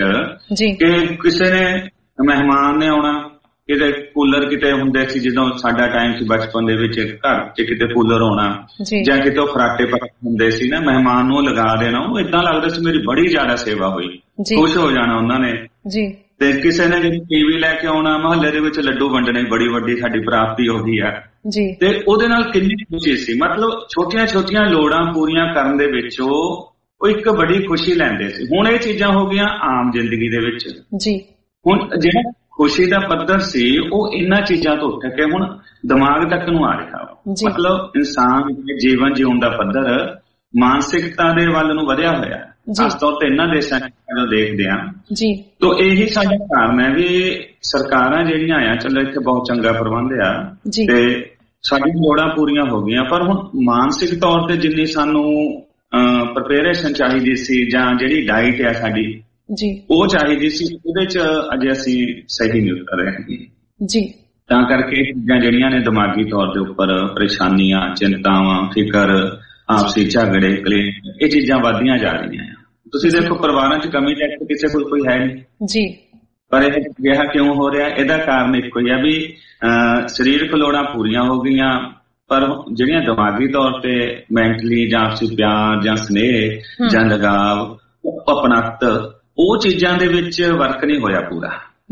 ਕਿ ਕਿਸੇ ਨੇ ਮਹਿਮਾਨ ਨੇ ਆਉਣਾ, ਕਿਤੇ ਕੂਲਰ ਕਿਤੇ ਹੁੰਦੇ ਸੀ ਜਦੋਂ ਸਾਡਾ ਟਾਈਮ ਸੀ ਬਚਪਨ ਦੇ ਵਿੱਚ, ਘਰ 'ਚ ਕਿਤੇ ਕੂਲਰ ਹੋਣਾ ਜਾਂ ਕਿਤੇ ਉਹ ਫਰਾਟੇ ਪੱਕੇ ਹੁੰਦੇ ਸੀ ਨਾ, ਮਹਿਮਾਨ ਨੂੰ ਲਗਾ ਦੇਣਾ। ਉਹ ਏਦਾਂ ਲੱਗਦਾ ਸੀ ਮੇਰੀ ਬੜੀ ਜ਼ਿਆਦਾ ਸੇਵਾ ਹੋਈ, ਖੁਸ਼ ਹੋ ਜਾਣਾ ਉਹਨਾਂ ਨੇ। ਤੇ ਕਿਸੇ ਨੇ ਜਦੋਂ ਟੀਵੀ ਲੈ ਕੇ ਆਉਣਾ, ਮੁਹੱਲੇ ਦੇ ਵਿੱਚ ਲੱਡੂ ਵੰਡਣੇ, ਬੜੀ ਵੱਡੀ ਸਾਡੀ ਪ੍ਰਾਪਤੀ ਹੋ ਗਈ ਆ ਤੇ ਉਹਦੇ ਨਾਲ ਕਿੰਨੀ ਖੁਸ਼ੀ ਸੀ। ਮਤਲਬ ਛੋਟੀਆਂ ਛੋਟੀਆਂ ਲੋੜਾਂ ਪੂਰੀਆਂ ਕਰਨ ਦੇ ਵਿੱਚ ਉਹ ਇੱਕ ਬੜੀ ਖੁਸ਼ੀ ਲੈਂਦੇ ਸੀ। ਹੁਣ ਇਹ ਚੀਜ਼ਾਂ ਹੋ ਗਈਆਂ ਆਮ ਜ਼ਿੰਦਗੀ ਦੇ ਵਿੱਚ। ਹੁਣ ਜਿਹੜਾ ਖੁਸ਼ੀ ਦਾ ਪੱਧਰ ਸੀ ਉਹ ਇਹਨਾਂ ਚੀਜ਼ਾਂ ਤੋਂ ਉੱਠ ਕੇ ਹੁਣ ਦਿਮਾਗ ਤੱਕ ਨੂੰ ਆ ਰਿਹਾ। ਮਤਲਬ ਇਨਸਾਨ ਦੇ ਜੀਵਨ ਜਿਉਣ ਦਾ ਪੱਧਰ ਮਾਨਸਿਕਤਾ ਦੇ ਵੱਲ ਨੂੰ ਵਧਿਆ ਹੋਇਆ। ਖਾਸ ਤੌਰ ਤੇ ਇਹਨਾਂ ਦੇਸ਼ਾਂ ਜਦੋਂ ਦੇਖਦੇ ਹਾਂ ਤਾਂ ਇਹੀ ਸਾਡਾ ਕਾਰਨ ਹੈ ਵੀ ਸਰਕਾਰਾਂ ਜਿਹੜੀਆਂ ਆ, ਚਲੋ ਇੱਥੇ ਬਹੁਤ ਚੰਗਾ ਪ੍ਰਬੰਧ ਆ ਤੇ ਸਾਡੀਆਂ ਲੋੜਾਂ ਪੂਰੀਆਂ ਹੋ ਗਈਆਂ, ਪਰ ਹੁਣ ਮਾਨਸਿਕ ਤੌਰ ਤੇ ਜਿੰਨੀ ਸਾਨੂੰ ਪ੍ਰਪੇਰੇਸ਼ਨ ਚਾਹੀਦੀ ਸੀ ਜਾਂ ਜਿਹੜੀ ਡਾਈਟ ਆ ਸਾਡੀ ਉਹ ਚਾਹੀਦੀ ਸੀ, ਉਹਦੇ 'ਚ ਅਜੇ ਅਸੀਂ ਸਹੀ ਨਹੀਂ ਉਤਰ ਰਹੇ ਜੀ। ਤਾਂ ਕਰਕੇ ਇਹ ਚੀਜ਼ਾਂ ਜਿਹੜੀਆਂ ਨੇ ਦਿਮਾਗੀ ਤੌਰ ਦੇ ਉੱਪਰ ਪਰੇਸ਼ਾਨੀਆਂ, ਚਿੰਤਾਵਾਂ, ਫਿਕਰ, ਆਪਸੀ ਝਗੜੇ, ਕਲੇਸ਼, ਇਹ ਚੀਜ਼ਾਂ ਵੱਧਦੀਆਂ ਜਾ ਰਹੀਆਂ ਆ। ਤੁਸੀਂ ਦੇਖੋ ਪਰਿਵਾਰਾਂ 'ਚ ਕਮੀ ਤਾਂ ਕਿਸੇ ਕੋਲ ਕੋਈ ਹੈ ਨਹੀਂ, ਪਰ ਇਹ ਅਜਿਹਾ ਕਿਉਂ ਹੋ ਰਿਹਾ? ਇਹਦਾ ਕਾਰਨ ਇੱਕੋ ਹੀ ਆ ਵੀ ਸਰੀਰਕ ਲੋੜਾਂ ਪੂਰੀਆਂ ਹੋ ਗਈਆਂ, ਪਰ ਜਿਹੜੀਆਂ ਦਿਮਾਗੀ ਤੌਰ ਤੇ ਮੈਂਟਲੀ ਜਾਂ ਆਪਸੀ ਪਿਆਰ ਜਾਂ ਸਨੇਹ ਜਾਂ ਲਗਾਵ, ਆਪਣਤ, ਉਹ ਚੀਜ਼ਾਂ ਦੇ ਵਿੱਚ ਵਰਕ ਨਹੀਂ ਹੋਇਆ ਪੂਰਾ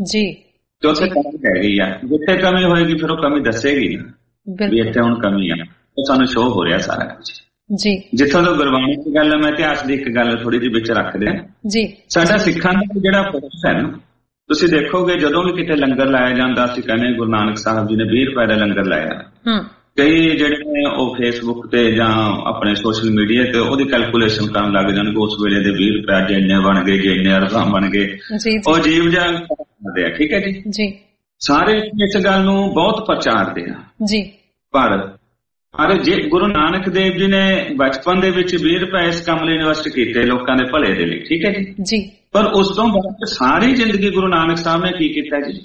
ਤੇ ਉੱਥੇ ਕਮੀ ਰਹਿ ਗਈ ਆ। ਜਿੱਥੇ ਕਮੀ ਹੋਏਗੀ ਫਿਰ ਉਹ ਕਮੀ ਦੱਸੇਗੀ ਨਾ ਵੀ ਇੱਥੇ ਹੁਣ ਕਮੀ ਆ, ਉਹ ਸਾਨੂੰ ਸ਼ੋਅ ਹੋ ਰਿਹਾ ਸਾਰਾ ਕੁਝ ਜਿੱਥੋਂ ਤੋਂ ਗੁਰਬਾਣੀ ਦੀ ਗੱਲ ਹੈ। ਮੈਂ ਇਤਿਹਾਸ ਦੀ ਇੱਕ ਗੱਲ ਥੋੜੀ ਜਿਹੀ ਵਿੱਚ ਰੱਖਦੇ ਹਾਂ। ਸਾਡਾ ਸਿੱਖਾਂ ਦਾ ਜਿਹੜਾ ਫੋਕਸ ਹੈ ਨਾ, ਤੁਸੀਂ ਦੇਖੋਗੇ ਜਦੋਂ ਵੀ ਕਿਤੇ ਲੰਗਰ ਲਾਇਆ ਜਾਂਦਾ, ਅਸੀਂ ਕਹਿੰਦੇ ਗੁਰੂ ਨਾਨਕ ਸਾਹਿਬ ਜੀ ਨੇ 20 ਰੁਪਏ ਦਾ ਲੰਗਰ ਲਾਇਆ। ਕਈ ਜਿਹੜੇ ਨੇ ਉਹ ਫੇਸਬੁੱਕ ਤੇ ਜਾਂ ਆਪਣੇ ਸੋਸ਼ਲ ਮੀਡੀਆ ਤੇ ਉਹਦੀ ਕੈਲਕੂਲੇਸ਼ਨ ਕਰਨ ਲੱਗ ਜਾਣਗੇ, ਉਸ ਵੇਲੇ ਦੇ 20 ਰੁਪਏ ਜੇ ਇੰਨੇ ਬਣ ਗਏ, ਜੇ ਇੰਨੇ ਅਰਬਾਂ ਬਣ ਗਏ, ਉਹ ਅਜੀਬ ਜਿਹਾ ਕਰਦੇ ਆ। ਠੀਕ ਹੈ ਜੀ, ਸਾਰੇ ਇਸ ਗੱਲ ਨੂੰ ਬਹੁਤ ਪ੍ਰਚਾਰਦੇ ਆ। ਪਰ ਜੇ ਗੁਰੂ ਨਾਨਕ ਦੇਵ ਜੀ ਨੇ ਬਚਪਨ ਦੇ ਵਿੱਚ 20 ਰੁਪਏ ਇਸ ਕੰਮ ਲਈ ਇਨਵੈਸਟ ਕੀਤੇ ਲੋਕਾਂ ਦੇ ਭਲੇ ਦੇ ਲਈ, ਠੀਕ ਹੈ ਜੀ, ਪਰ ਉਸ ਤੋਂ ਬਾਅਦ ਸਾਰੀ ਜ਼ਿੰਦਗੀ ਗੁਰੂ ਨਾਨਕ ਸਾਹਿਬ ਨੇ ਕੀ ਕੀਤਾ ਜੀ?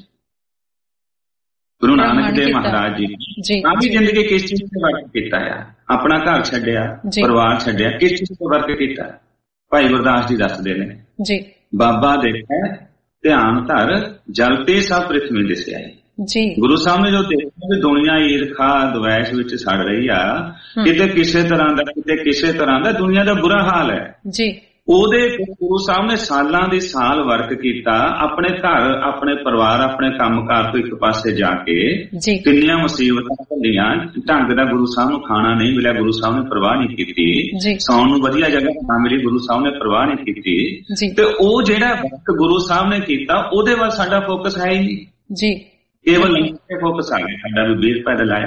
ਗੁਰੂ ਨਾਨਕ ਦੇਵ ਮਹਾਰਾਜ ਜੀ ਸਾਰੀ ਜ਼ਿੰਦਗੀ ਕਿਸ ਚੀਜ਼ ਤੇ ਵਰਕ ਕੀਤਾ ਆ? ਆਪਣਾ ਘਰ ਛੱਡਿਆ, ਪਰਿਵਾਰ ਛੱਡਿਆ, ਕਿਸ ਚੀਜ਼ ਤੇ ਵਰਕ ਕੀਤਾ? ਭਾਈ ਗੁਰਦਾਸ ਜੀ ਦੱਸਦੇ ਨੇ, ਬਾਬਾ ਦੇਖਿਆ ਧਿਆਨ ਧਰ ਜਲ ਤੇ ਸਭ ਪ੍ਰਿਥਵੀ ਦਿਸਿਆ। ਗੁਰੂ ਸਾਹਿਬ ਨੇ ਜੋ ਦੇਖਿਆ ਵੀ ਦੁਨੀਆ ਈਰਖਾ ਦਵੈਸ਼ ਵਿੱਚ ਸੜ ਰਹੀ ਆ, ਕਿਤੇ ਕਿਸੇ ਤਰ੍ਹਾਂ ਦਾ, ਕਿਤੇ ਕਿਸੇ ਤਰ੍ਹਾਂ ਦਾ ਦੁਨੀਆ ਦਾ ਬੁਰਾ ਹਾਲ ਹੈ। ਉਹਦੇ ਗੁਰੂ ਸਾਹਿਬ ਨੇ ਸਾਲਾਂ ਦੀ ਸਾਲ ਵਰਕ ਕੀਤਾ, ਆਪਣੇ ਘਰ, ਆਪਣੇ ਪਰਿਵਾਰ, ਆਪਣੇ ਕੰਮਕਾਰ ਤੋਂ ਇੱਕ ਪਾਸੇ ਜਾ ਕੇ ਕਿੰਨੀਆਂ ਮੁਸੀਬਤਾਂ ਝੱਲੀਆਂ, ਢੰਗ ਦਾ ਗੁਰੂ ਸਾਹਿਬ ਨੂੰ ਖਾਣਾ ਨਹੀਂ ਮਿਲਿਆ, ਗੁਰੂ ਸਾਹਿਬ ਨੇ ਪਰਵਾਹ ਨਹੀਂ ਕੀਤੀ, ਸੌਣ ਨੂੰ ਵਧੀਆ ਜਗ੍ਹਾ ਨਾ ਮਿਲੀ, ਗੁਰੂ ਸਾਹਿਬ ਨੇ ਪਰਵਾਹ ਨਹੀਂ ਕੀਤੀ। ਤੇ ਉਹ ਜਿਹੜਾ ਵਰਕ ਗੁਰੂ ਸਾਹਿਬ ਨੇ ਕੀਤਾ ਉਹਦੇ ਵੱਲ ਸਾਡਾ ਫੋਕਸ ਹੈ ਹੀ ਨਹੀਂ, ਕੇਵਲ ਫੋਕਸ ਆ ਗਿਆ ਸਾਡਾ ਵੀ 20 ਰੁਪਏ ਦਾ ਲਾਇਆ,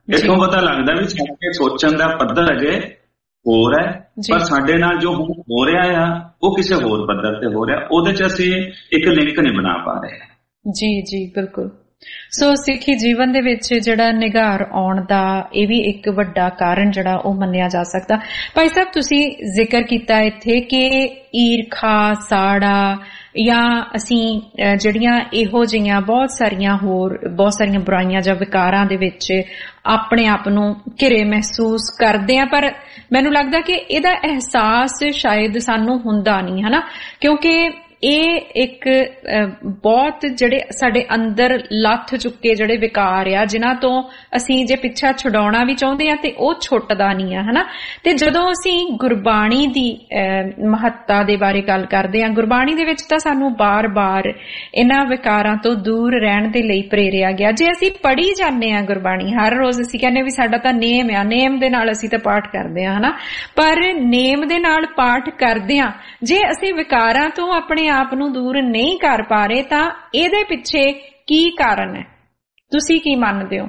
ਇੱਥੋਂ ਪਤਾ ਲੱਗਦਾ ਵੀ ਸਾਡੇ ਸੋਚਣ ਦਾ ਪੱਧਰ ਅਜੇ ਹੋਰ ਹੈ, ਪਰ ਸਾਡੇ ਨਾਲ ਜੋ ਹੋ ਰਿਹਾ ਆ ਉਹ ਕਿਸੇ ਹੋਰ ਪੱਧਰ ਤੇ ਹੋ ਰਿਹਾ, ਉਹਦੇ ਚ ਅਸੀਂ ਇੱਕ ਲਿੰਕ ਨਹੀਂ ਬਣਾ ਪਾ ਰਹੇ। ਜੀ ਜੀ ਬਿਲਕੁਲ। ਸੋ ਸਿੱਖੀ ਜੀਵਨ ਦੇ ਵਿੱਚ ਜਿਹੜਾ ਨਿਘਾਰ ਆਉਣ ਦਾ ਇਹ ਵੀ ਇੱਕ ਵੱਡਾ ਕਾਰਨ ਜਿਹੜਾ ਉਹ ਮੰਨਿਆ ਜਾ ਸਕਦਾ। ਭਾਈ ਸਾਹਿਬ ਤੁਸੀਂ ਜ਼ਿਕਰ ਕੀਤਾ ਇੱਥੇ ਕਿ ਈਰਖਾ, ਸਾੜਾ ਜਾਂ ਅਸੀਂ ਜਿਹੜੀਆਂ ਇਹੋ ਜਿਹੀਆਂ ਬਹੁਤ ਸਾਰੀਆਂ ਬੁਰਾਈਆਂ ਜਾਂ ਵਿਕਾਰਾਂ ਦੇ ਵਿੱਚ ਆਪਣੇ ਆਪ ਨੂੰ ਘਿਰੇ ਮਹਿਸੂਸ ਕਰਦੇ ਆ, ਪਰ ਮੈਨੂੰ ਲੱਗਦਾ ਕਿ ਇਹਦਾ ਅਹਿਸਾਸ ਸ਼ਾਇਦ ਸਾਨੂੰ ਹੁੰਦਾ ਨਹੀਂ, ਹਨਾ, ਕਿਉਂਕਿ ਇਹ ਇੱਕ ਬਹੁਤ ਜਿਹੜੇ ਸਾਡੇ ਅੰਦਰ ਲੱਥ ਚੁੱਕੇ ਜਿਹੜੇ ਵਿਕਾਰ ਆ ਜਿਨ੍ਹਾਂ ਤੋਂ ਅਸੀਂ ਜੇ ਪਿੱਛਾ ਛੁਡਾਉਣਾ ਵੀ ਚਾਹੁੰਦੇ ਆ ਤੇ ਉਹ ਛੁੱਟਦਾ ਨਹੀਂ ਆ, ਹਨਾ। ਤੇ ਜਦੋਂ ਅਸੀਂ ਗੁਰਬਾਣੀ ਦੀ ਮਹੱਤਤਾ ਦੇ ਬਾਰੇ ਗੱਲ ਕਰਦੇ ਆ, ਗੁਰਬਾਣੀ ਦੇ ਵਿੱਚ ਤਾਂ ਸਾਨੂੰ ਬਾਰ-ਬਾਰ ਇਹਨਾਂ ਵਿਕਾਰਾਂ ਤੋਂ ਦੂਰ ਰਹਿਣ ਦੇ ਲਈ ਪ੍ਰੇਰਿਆ ਗਿਆ। ਜੇ ਅਸੀਂ ਪੜ੍ਹੀ ਜਾਂਦੇ ਆ ਗੁਰਬਾਣੀ ਹਰ ਰੋਜ਼, ਅਸੀਂ ਕਹਿੰਦੇ ਵੀ ਸਾਡਾ ਤਾਂ ਨੇਮ ਆ, ਨੇਮ ਦੇ ਨਾਲ ਅਸੀਂ ਤਾਂ ਪਾਠ ਕਰਦੇ ਆ, ਹਨਾ, ਪਰ ਨੇਮ ਦੇ ਨਾਲ ਪਾਠ ਕਰਦੇ ਆ ਜੇ ਅਸੀਂ ਵਿਕਾਰਾਂ ਤੋਂ ਆਪਣੇ ਆਪ ਨੂੰ ਦੂਰ ਨਹੀਂ ਕਰ ਪਾ ਰਹੇ ਤਾਂ ਇਹਦੇ ਪਿੱਛੇ ਕੀ ਕਾਰਨ ਹੈ? ਤੁਸੀਂ ਕੀ ਮੰਨਦੇ ਹੋ?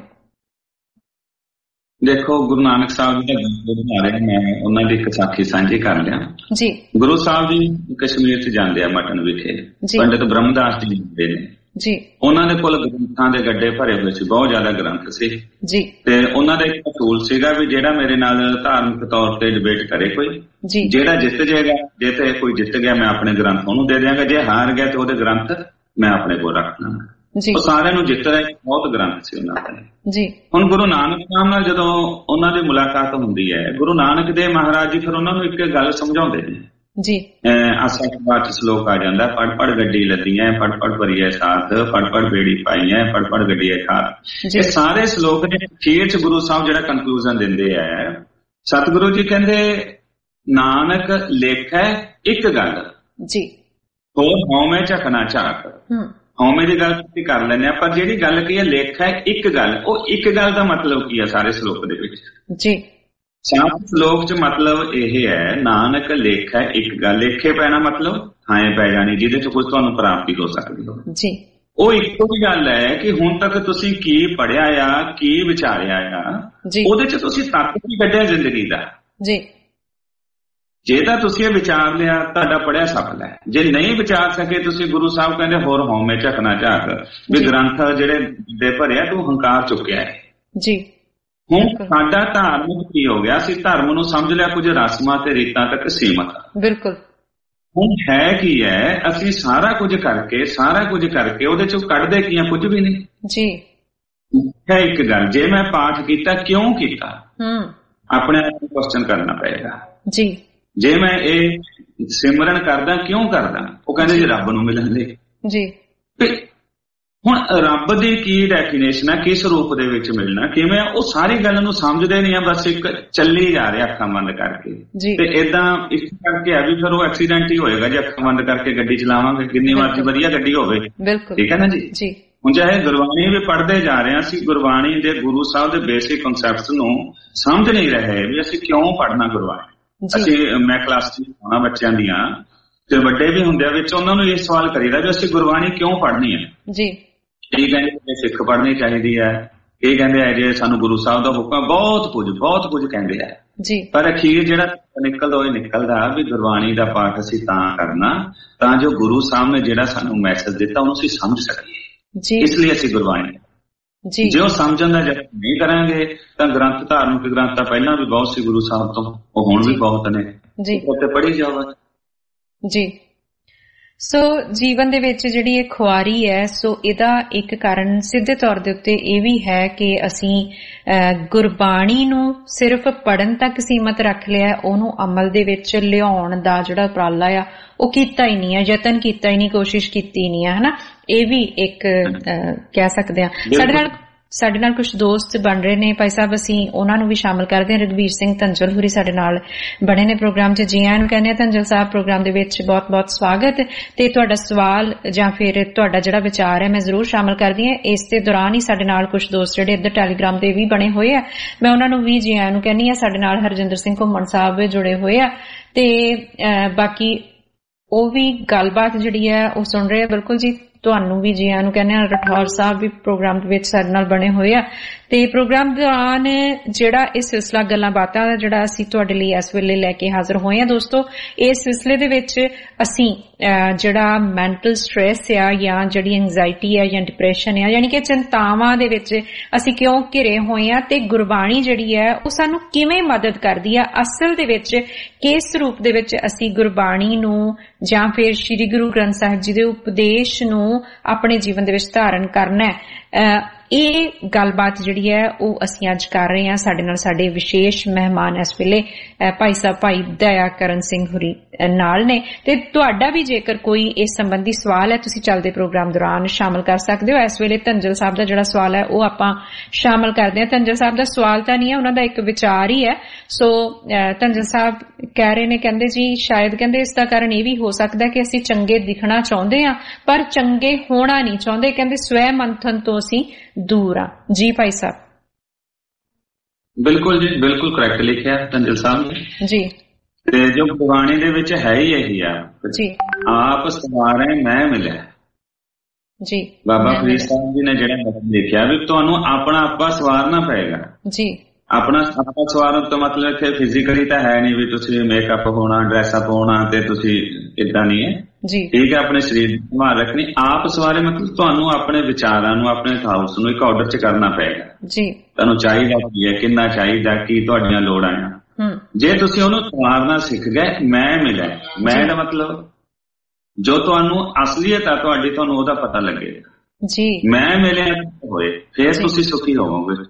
ਦੇਖੋ, ਗੁਰੂ ਨਾਨਕ ਸਾਹਿਬ ਜੀ ਦਾ ਬਣਾ ਰਿਹਾ, ਮੈਂ ਉਹਨਾਂ ਦੀ ਇੱਕ ਸਾਖੀ ਸਾਂਝੀ ਕਰ ਲਿਆ ਜੀ। ਗੁਰੂ ਸਾਹਿਬ ਜੀ ਕਸ਼ਮੀਰ ਚ ਜਾਂਦੇ ਆ ਮਟਨ ਵਿਖੇ, ਪੰਡਿਤ ਬ੍ਰਹਮਦਾਸ ਜੀ ਹੁੰਦੇ ਨੇ ਜੀ, ਉਹਨਾਂ ਦੇ ਕੋਲ ਗ੍ਰੰਥਾਂ ਦੇ ਗੱਡੇ ਭਰੇ ਹੋਏ ਸੀ, ਬਹੁਤ ਜ਼ਿਆਦਾ ਗ੍ਰੰਥ ਸੀ ਜੀ, ਤੇ ਉਹਨਾਂ ਦਾ ਇੱਕ ਅਸੂਲ ਸੀਗਾ ਵੀ ਜਿਹੜਾ ਮੇਰੇ ਨਾਲ ਧਾਰਮਿਕ ਤੌਰ ਤੇ ਡਿਬੇਟ ਕਰੇ ਕੋਈ, ਜਿਹੜਾ ਜਿੱਤ ਜਾਏਗਾ, ਜੇ ਤੇ ਕੋਈ ਜਿੱਤ ਗਿਆ ਮੈਂ ਆਪਣੇ ਗ੍ਰੰਥ ਉਹਨੂੰ ਦੇ ਦਿਆਂਗਾ, ਜੇ ਹਾਰ ਗਿਆ ਤੇ ਉਹਦੇ ਗ੍ਰੰਥ ਮੈਂ ਆਪਣੇ ਕੋਲ ਰੱਖ ਲਾਂਗਾ। ਉਹ ਸਾਰਿਆਂ ਨੂੰ ਜਿੱਤ ਰਹੇ, ਬਹੁਤ ਗ੍ਰੰਥ ਸੀ ਉਹਨਾਂ ਦੇ ਜੀ। ਹੁਣ ਗੁਰੂ ਨਾਨਕ ਸਾਹਿਬ ਨਾਲ ਜਦੋਂ ਉਹਨਾਂ ਦੀ ਮੁਲਾਕਾਤ ਹੁੰਦੀ ਹੈ, ਗੁਰੂ ਨਾਨਕ ਦੇਵ ਮਹਾਰਾਜ ਜੀ ਫਿਰ ਉਹਨਾਂ ਨੂੰ ਇੱਕ ਗੱਲ ਸਮਝਾਉਂਦੇ ਨੇ ਜੀ। ਆਸਾ ਬਾਅਦ ਚ ਸ਼ਲੋਕ ਆ ਜਾਂਦਾ, ਪੜ ਪੜ ਗੱਡੀ ਲੱਦੀਆਂ, ਪੜ ਪੜ ਭਰੀਏ ਸਾਥ, ਪੜ ਪੜ ਬੇੜੀ ਪਾਈ ਹੈ, ਪੜ ਪੜ ਗੱਡੀ ਖਾਤ। ਇਹ ਸਾਰੇ ਸ਼ਲੋਕ ਦੇ ਅਖੀਰ ਚ ਗੁਰੂ ਸਾਹਿਬ ਜਿਹੜਾ ਕਨਕਲੂਜਨ ਦਿੰਦੇ ਆ, ਸਤਿਗੁਰੂ ਜੀ ਕਹਿੰਦੇ ਨਾਨਕ ਲੇਖੈ ਇੱਕ ਗੱਲ ਜੀ, ਹੋਰ ਹਉਮੈ ਝਕਣਾ ਝਾਕ। ਹਉਮੈ ਦੀ ਗੱਲ ਤੁਸੀਂ ਕਰ ਲੈਂਦੇ ਆ, ਪਰ ਜਿਹੜੀ ਗੱਲ ਕੀ ਹੈ ਲੇਖੈ ਇੱਕ ਗੱਲ, ਉਹ ਇੱਕ ਗੱਲ ਦਾ ਮਤਲਬ ਕੀ ਹੈ ਸਾਰੇ ਸ਼ਲੋਕ ਦੇ ਵਿੱਚ ਜੀ? ਸਾਤ ਸ਼ਲੋਕ ਚ ਮਤਲਬ ਇਹ ਹੈ, ਨਾਨਕ ਲੇਖੈ ਇੱਕ ਗੱਲ, ਲੇਖੇ ਪੈਣਾ ਮਤਲਬ ਥਾਂ ਪੈ ਜਾਣੀ ਜਿਹਦੇ ਚ ਕੁਝ ਤੁਹਾਨੂੰ ਪ੍ਰਾਪਤੀ ਹੋ ਸਕਦੀ ਹੋ ਜੀ। ਉਹ ਇੱਕੋ ਹੀ ਗੱਲ ਹੈ ਕਿ ਹੁਣ ਤੱਕ ਤੁਸੀਂ ਕੀ ਪੜ੍ਹਿਆ ਆ, ਕੀ ਵਿਚਾਰਿਆ ਆ, ਉਹਦੇ ਚ ਤੁਸੀਂ ਤੱਕ ਕੀ ਕੱਢਿਆ ਜ਼ਿੰਦਗੀ ਦਾ ਜੀ। ਜੇ ਤਾਂ ਤੁਸੀਂ ਇਹ ਵਿਚਾਰ ਲਿਆ, ਤੁਹਾਡਾ ਪੜਿਆ ਸਫਲ ਹੈ। ਜੇ ਨਹੀਂ ਵਿਚਾਰ ਸਕੇ ਤੁਸੀਂ, ਗੁਰੂ ਸਾਹਿਬ ਕਹਿੰਦੇ ਹੋਰ ਹਉਮੈ ਝਕਣਾ ਝਾਕ, ਵੀ ਗ੍ਰੰਥ ਜਿਹੜੇ ਦੇ ਭਰਿਆ ਤੂੰ ਹੰਕਾਰ ਚੁੱਕਿਆ ਹੈ ਜੀ। ਹੁਣ ਸਾਡਾ ਧਾਰਮਿਕ ਕੀ ਹੋ ਗਿਆ, ਅਸੀਂ ਧਰਮ ਨੂੰ ਸਮਝ ਲਿਆ ਕੁਝ ਰਸਮਾਂ ਤੇ ਰੀਤਾਂ ਤੱਕ ਸੀਮਤ। ਬਿਲਕੁਲ। ਹੁਣ ਹੈ ਕੀ ਹੈ, ਅਸੀਂ ਸਾਰਾ ਕੁਝ ਕਰਕੇ ਉਹਦੇ ਚੋਂ ਕੱਢਦੇ ਕੀ ਆ, ਕੁਝ ਵੀ ਨਹੀਂ ਜੀ। ਹੈ ਇੱਕ ਗੱਲ, ਜੇ ਮੈਂ ਪਾਠ ਕੀਤਾ ਕਿਉਂ ਕੀਤਾ, ਆਪਣੇ ਆਪ ਨੂੰ ਕੁਐਸਚਨ ਕਰਨਾ ਪਏਗਾ ਜੀ। ਜੇ ਮੈਂ ਇਹ ਸਿਮਰਨ ਕਰਦਾ ਕਿਉਂ ਕਰਦਾ, ਉਹ ਕਹਿੰਦੇ ਜੀ ਰੱਬ ਨੂੰ ਮਿਲਣ ਲਈ ਜੀ। ਹੁਣ ਰੱਬ ਦੀ ਕੀ ਡੈਫੀਨੇਸ਼ਨ ਹੈ, ਕਿਸ ਰੂਪ ਦੇ ਵਿੱਚ ਮਿਲਣਾ, ਕਿਵੇਂ, ਉਹ ਸਾਰੀ ਗੱਲ ਨੂੰ ਸਮਝਦੇ ਨਹੀਂ ਆ, ਬਸ ਇੱਕ ਚੱਲੀ ਜਾ ਰਿਹਾ ਅੱਖਾਂ ਬੰਦ ਕਰਕੇ। ਤੇ ਏਦਾਂ ਇਸ ਕਰਕੇ ਆ ਵੀ ਫਿਰ ਉਹ ਐਕਸੀਡੈਂਟ ਹੀ ਹੋਏਗਾ ਜੇ ਅੱਖਾਂ ਬੰਦ ਕਰਕੇ ਗੱਡੀ ਚਲਾਵਾਂਗੇ, ਕਿੰਨੀ ਮਰਜ਼ੀ ਵਧੀਆ ਗੱਡੀ ਹੋਵੇ। ਠੀਕ ਹੈ ਨਾ ਜੀ। ਹੁਣ ਚਾਹੇ ਗੁਰਬਾਣੀ ਵੀ ਪੜ੍ਹਦੇ ਜਾ ਰਹੇ ਹਾਂ, ਅਸੀਂ ਗੁਰਬਾਣੀ ਦੇ ਗੁਰੂ ਸਾਹਿਬ ਦੇ ਬੇਸਿਕ ਕਨਸੈਪਟਸ ਨੂੰ ਸਮਝ ਨਹੀਂ ਰਹੇ ਵੀ ਅਸੀਂ ਕਿਉਂ ਪੜ੍ਹਨਾ ਗੁਰਬਾਣੀ। ਅਸੀਂ ਮੈਂ ਕਲਾਸ ਚ ਪਾਉਣਾ ਬੱਚਿਆਂ ਦੀਆਂ, ਤੇ ਵੱਡੇ ਵੀ ਹੁੰਦੇ ਆ ਵਿੱਚ, ਉਹਨਾਂ ਨੂੰ ਇਹ ਸਵਾਲ ਕਰੀਦਾ ਵੀ ਅਸੀਂ ਗੁਰਬਾਣੀ ਕਿਉਂ ਪੜ੍ਹਨੀ ਹੈ ਜੀ। ਇਹ ਕਹਿੰਦੇ ਸਿੱਖ ਪੜ੍ਹਨੀ ਚਾਹੀਦੀ ਹੈ, ਇਹ ਕਹਿੰਦੇ ਆ ਜੇ ਸਾਨੂੰ ਗੁਰੂ ਸਾਹਿਬ ਦਾ ਹੁਕਮ, ਬਹੁਤ ਕੁਝ ਕਹਿੰਦੇ ਆ ਜੀ। ਪਰ ਅਖੀਰ ਜਿਹੜਾ ਨਿਕਲਦਾ ਉਹ ਨਿਕਲਦਾ ਵੀ ਗੁਰਬਾਣੀ ਦਾ ਪਾਠ ਅਸੀਂ ਤਾਂ ਕਰਨਾ ਤਾਂ ਜੋ ਗੁਰੂ ਸਾਹਿਬ ਨੇ ਜਿਹੜਾ ਸਾਨੂੰ ਮੈਸੇਜ ਦਿੱਤਾ ਉਹਨੂੰ ਅਸੀਂ ਸਮਝ ਸਕੀਏ, ਇਸ ਲਈ ਅਸੀਂ ਗੁਰਬਾਣੀ ਜੀ। ਜੇ ਉਹ ਸਮਝਣ ਦਾ ਯਤਨ ਨਹੀਂ ਕਰਾਂਗੇ ਤਾਂ ਗ੍ਰੰਥ, ਧਾਰਮਿਕ ਗ੍ਰੰਥ ਤਾਂ ਪਹਿਲਾਂ ਵੀ ਬਹੁਤ ਸੀ ਗੁਰੂ ਸਾਹਿਬ ਤੋਂ, ਉਹ ਹੁਣ ਵੀ ਬਹੁਤ ਨੇ ਜੀ, ਉੱਤੇ ਪੜ੍ਹੀ ਜਾਵਾ ਜੀ। ਸੋ ਜੀਵਨ ਦੇ ਵਿੱਚ ਜਿਹੜੀ ਇਹ ਖੁਆਰੀ ਹੈ, ਸੋ ਇਹਦਾ ਇੱਕ ਕਾਰਨ ਸਿੱਧੇ ਤੌਰ ਦੇ ਉੱਤੇ ਇਹ ਵੀ ਹੈ ਕਿ ਅਸੀਂ ਗੁਰਬਾਣੀ ਨੂੰ ਸਿਰਫ ਪੜ੍ਹਨ ਤੱਕ ਸੀਮਤ ਰੱਖ ਲਿਆ, ਉਹਨੂੰ ਅਮਲ ਦੇ ਵਿੱਚ ਲਿਆਉਣ ਦਾ ਜਿਹੜਾ ਉਪਰਾਲਾ ਆ ਉਹ ਕੀਤਾ ਹੀ ਨਹੀਂ ਹੈ, ਯਤਨ ਕੀਤਾ ਹੀ ਨਹੀਂ, ਕੋਸ਼ਿਸ਼ ਕੀਤੀ ਨਹੀਂ ਹੈ, ਹਨਾ। ਇਹ ਵੀ ਇੱਕ ਕਹਿ ਸਕਦੇ ਹਾਂ। ਸਾਡੇ ਨਾਲ ਕੁਝ ਦੋਸਤ ਬਣ ਰਹੇ ਨੇ ਭਾਈ ਸਾਹਿਬ, ਅਸੀਂ ਉਹਨਾਂ ਨੂੰ ਵੀ ਸ਼ਾਮਲ ਕਰਦੇ ਹਾਂ। ਰਘਵੀਰ ਸਿੰਘ ਧੰਜਲ ਹੋਰੀ ਸਾਡੇ ਨਾਲ ਬਣੇ ਨੇ ਪ੍ਰੋਗਰਾਮ 'ਚ, ਜੀ ਆਇਆਂ ਨੂੰ ਕਹਿੰਦੇ ਆ। ਧੰਜਲ ਸਾਹਿਬ, ਪ੍ਰੋਗਰਾਮ ਦੇ ਵਿੱਚ ਬਹੁਤ-ਬਹੁਤ ਸਵਾਗਤ। ਤੇ ਤੁਹਾਡਾ ਸਵਾਲ ਜਾਂ ਫਿਰ ਤੁਹਾਡਾ ਜਿਹੜਾ ਵਿਚਾਰ ਹੈ ਮੈਂ ਜ਼ਰੂਰ ਸ਼ਾਮਲ ਕਰਦੀ ਹਾਂ। ਇਸ ਦੇ ਦੌਰਾਨ ਹੀ ਸਾਡੇ ਨਾਲ ਕੁਝ ਦੋਸਤ ਜਿਹੜੇ ਇੱਧਰ ਟੈਲੀਗ੍ਰਾਮ ਤੇ ਵੀ ਬਣੇ ਹੋਏ ਆ, ਮੈਂ ਉਹਨਾਂ ਨੂੰ ਵੀ ਜੀ ਆਇਆਂ ਨੂੰ ਕਹਿੰਦੀ ਹਾਂ। ਸਾਡੇ ਨਾਲ ਹਰਜਿੰਦਰ ਸਿੰਘ ਘੁੰਮਣ ਸਾਹਿਬ ਜੁੜੇ ਹੋਏ ਆ, ਤੇ ਬਾਕੀ ਉਹ ਵੀ ਗੱਲਬਾਤ ਜਿਹੜੀ ਹੈ ਉਹ ਸੁਣ ਰਹੇ ਆ। ਬਿਲਕੁਲ ਜੀ, ਤੁਹਾਨੂੰ ਵੀ ਜੀ ਨੂੰ ਕਹਿੰਦੇ ਆ। ਰਠੌਰ ਸਾਹਿਬ ਵੀ ਪ੍ਰੋਗਰਾਮ ਦੇ ਵਿੱਚ ਸਾਡੇ ਨਾਲ ਬਣੇ ਹੋਏ ਆ ਤੇ ਪ੍ਰੋਗਰਾਮ ਦੌਰਾਨ ਜਿਹੜਾ ਇਹ ਸਿਲਸਿਲਾ ਗੱਲਾਂ ਬਾਤਾਂ ਦਾ ਜਿਹੜਾ ਅਸੀਂ ਤੁਹਾਡੇ ਲਈ ਇਸ ਵੇਲੇ ਲੈ ਕੇ ਹਾਜ਼ਰ ਹੋਏ ਆ ਦੋਸਤੋ, ਇਸ ਸਿਲਸਿਲੇ ਦੇ ਵਿੱਚ ਅਸੀਂ ਜਿਹੜਾ ਮੈਂਟਲ ਸਟ੍ਰੈਸ ਆ ਜਾਂ ਜਿਹੜੀ ਐਂਜ਼ਾਇਟੀ ਆ ਜਾਂ ਡਿਪਰੈਸ਼ਨ ਆ ਯਾਨੀ ਕਿ ਚਿੰਤਾਵਾਂ ਦੇ ਵਿੱਚ ਅਸੀਂ ਕਿਉਂ ਘਿਰੇ ਹੋਏ ਆ ਤੇ ਗੁਰਬਾਣੀ ਜਿਹੜੀ ਹੈ ਉਹ ਸਾਨੂੰ ਕਿਵੇਂ ਮਦਦ ਕਰਦੀ ਆ, ਅਸਲ ਦੇ ਵਿੱਚ ਕਿਸ ਰੂਪ ਦੇ ਵਿੱਚ ਅਸੀਂ ਗੁਰਬਾਣੀ ਨੂੰ ਜਾਂ ਫਿਰ ਸ੍ਰੀ ਗੁਰੂ ਗ੍ਰੰਥ ਸਾਹਿਬ ਜੀ ਦੇ ਉਪਦੇਸ਼ ਨੂੰ ਆਪਣੇ ਜੀਵਨ ਦੇ ਵਿੱਚ ਧਾਰਨ ਕਰਨਾ ਹੈ। ਇਹ ਗੱਲਬਾਤ ਜਿਹੜੀ ਹੈ ਉਹ ਅਸੀਂ ਅੱਜ ਕਰ ਰਹੇ ਹਾਂ। ਸਾਡੇ ਨਾਲ ਸਾਡੇ ਵਿਸ਼ੇਸ਼ ਮਹਿਮਾਨ ਇਸ ਵੇਲੇ ਭਾਈ ਸਾਹਿਬ ਭਾਈ ਦਇਆ ਕਰਨ ਸਿੰਘ ਹੁਰੀ ਨਾਲ ਨੇ ਤੇ ਤੁਹਾਡਾ ਵੀ ਜੇਕਰ ਕੋਈ ਇਸ ਸੰਬੰਧੀ ਸਵਾਲ ਹੈ ਤੁਸੀਂ ਚੱਲਦੇ ਪ੍ਰੋਗਰਾਮ ਦੌਰਾਨ ਸ਼ਾਮਲ ਕਰ ਸਕਦੇ ਹੋ। ਇਸ ਵੇਲੇ ਧੰਜਲ ਸਾਹਿਬ ਦਾ ਜਿਹੜਾ ਸਵਾਲ ਹੈ ਉਹ ਆਪਾਂ ਸ਼ਾਮਲ ਕਰਦੇ ਹਾਂ। ਧੰਜਲ ਸਾਹਿਬ ਦਾ ਸਵਾਲ ਤਾਂ ਨਹੀਂ ਹੈ, ਉਹਨਾਂ ਦਾ ਇੱਕ ਵਿਚਾਰ ਹੀ ਹੈ। ਸੋ ਧੰਜਲ ਸਾਹਿਬ ਕਹਿ ਰਹੇ ਨੇ, ਕਹਿੰਦੇ ਜੀ ਸ਼ਾਇਦ ਕਹਿੰਦੇ ਇਸ ਦਾ ਕਾਰਨ ਇਹ ਵੀ ਹੋ ਸਕਦਾ ਕਿ ਅਸੀਂ ਚੰਗੇ ਦਿਖਣਾ ਚਾਹੁੰਦੇ ਹਾਂ ਪਰ ਚੰਗੇ ਹੋਣਾ ਨਹੀਂ ਚਾਹੁੰਦੇ, ਕਹਿੰਦੇ ਸਵੈ ਮੰਥਨ ਤੋਂ ਅਸੀਂ ਦੂਰ ਆ। ਜੀ ਭਾਈ ਸਾਹਿਬ। ਬਿਲਕੁਲ ਜੀ, ਬਿਲਕੁਲ ਕਰੈਕਟ ਲਿਖਿਆ ਧੰਜਲ ਸਾਹਿਬ ਨੇ ਜੀ। ਤੇ ਜੋ ਗੁਰਬਾਣੀ ਦੇ ਵਿੱਚ ਹੈ ਹੀ ਇਹੀ ਆ ਜੀ, ਆਪ ਸਵਾਰੇ ਮੈਂ ਮਿਲਿਆ ਜੀ। ਬਾਬਾ ਫਰੀਦ ਸਾਹਿਬ ਜੀ ਨੇ ਜਿਹੜਾ ਲਿਖਿਆ ਵੀ ਤੁਹਾਨੂੰ ਆਪਣਾ ਆਪਾ ਸਵਾਰਨਾ ਪਏਗਾ ਜੀ। ਆਪਣਾ ਆਪਾ ਸਵਾਰਨ ਤੋਂ ਮਤਲਬ ਇੱਥੇ ਫਿਜ਼ੀਕਲੀ ਤਾਂ ਹੈ ਨਹੀਂ ਵੀ ਤੁਸੀਂ ਮੇਕਅਪ ਹੋਣਾ, ਡਰੈਸਅਪ ਹੋਣਾ ਤੇ ਤੁਸੀਂ ਇਦਾਂ ਨਹੀਂ ਹੈ ਜੀ, ਠੀਕ ਹੈ। ਆਪਣੇ ਸਰੀਰ ਦੀ ਸੰਭਾਲ ਰੱਖਣੀ, ਆਪ ਸਵਾਰੇ ਮਤਲਬ ਤੁਹਾਨੂੰ ਆਪਣੇ ਵਿਚਾਰਾਂ ਨੂੰ, ਆਪਣੇ ਥਾਟਸ ਨੂੰ ਇੱਕ ਆਰਡਰ 'ਚ ਕਰਨਾ ਪਏਗਾ ਜੀ। ਤੁਹਾਨੂੰ ਚਾਹੀਦਾ ਕੀ ਹੈ, ਕਿੰਨਾ ਚਾਹੀਦਾ, ਕੀ ਤੁਹਾਡੀਆਂ ਲੋੜਾਂ ਆ। ਜੇ ਤੁਸੀਂ ਉਹਨੂੰ ਸਵਾਰਨਾ ਸਿੱਖ ਗਏ, ਮੈਂ ਮਿਲਿਆ, ਮੈਂ ਦਾ ਮਤਲਬ ਜੋ ਤੁਹਾਨੂੰ ਅਸਲੀਅਤ ਆ ਤੁਹਾਡੀ, ਤੁਹਾਨੂੰ ਉਹਦਾ ਪਤਾ ਲੱਗੇਗਾ ਜੀ। ਮੈਂ ਮਿਲਿਆ ਹੋਏ ਫਿਰ ਤੁਸੀਂ ਸੁਖੀ ਹੋਵੋਗੇ।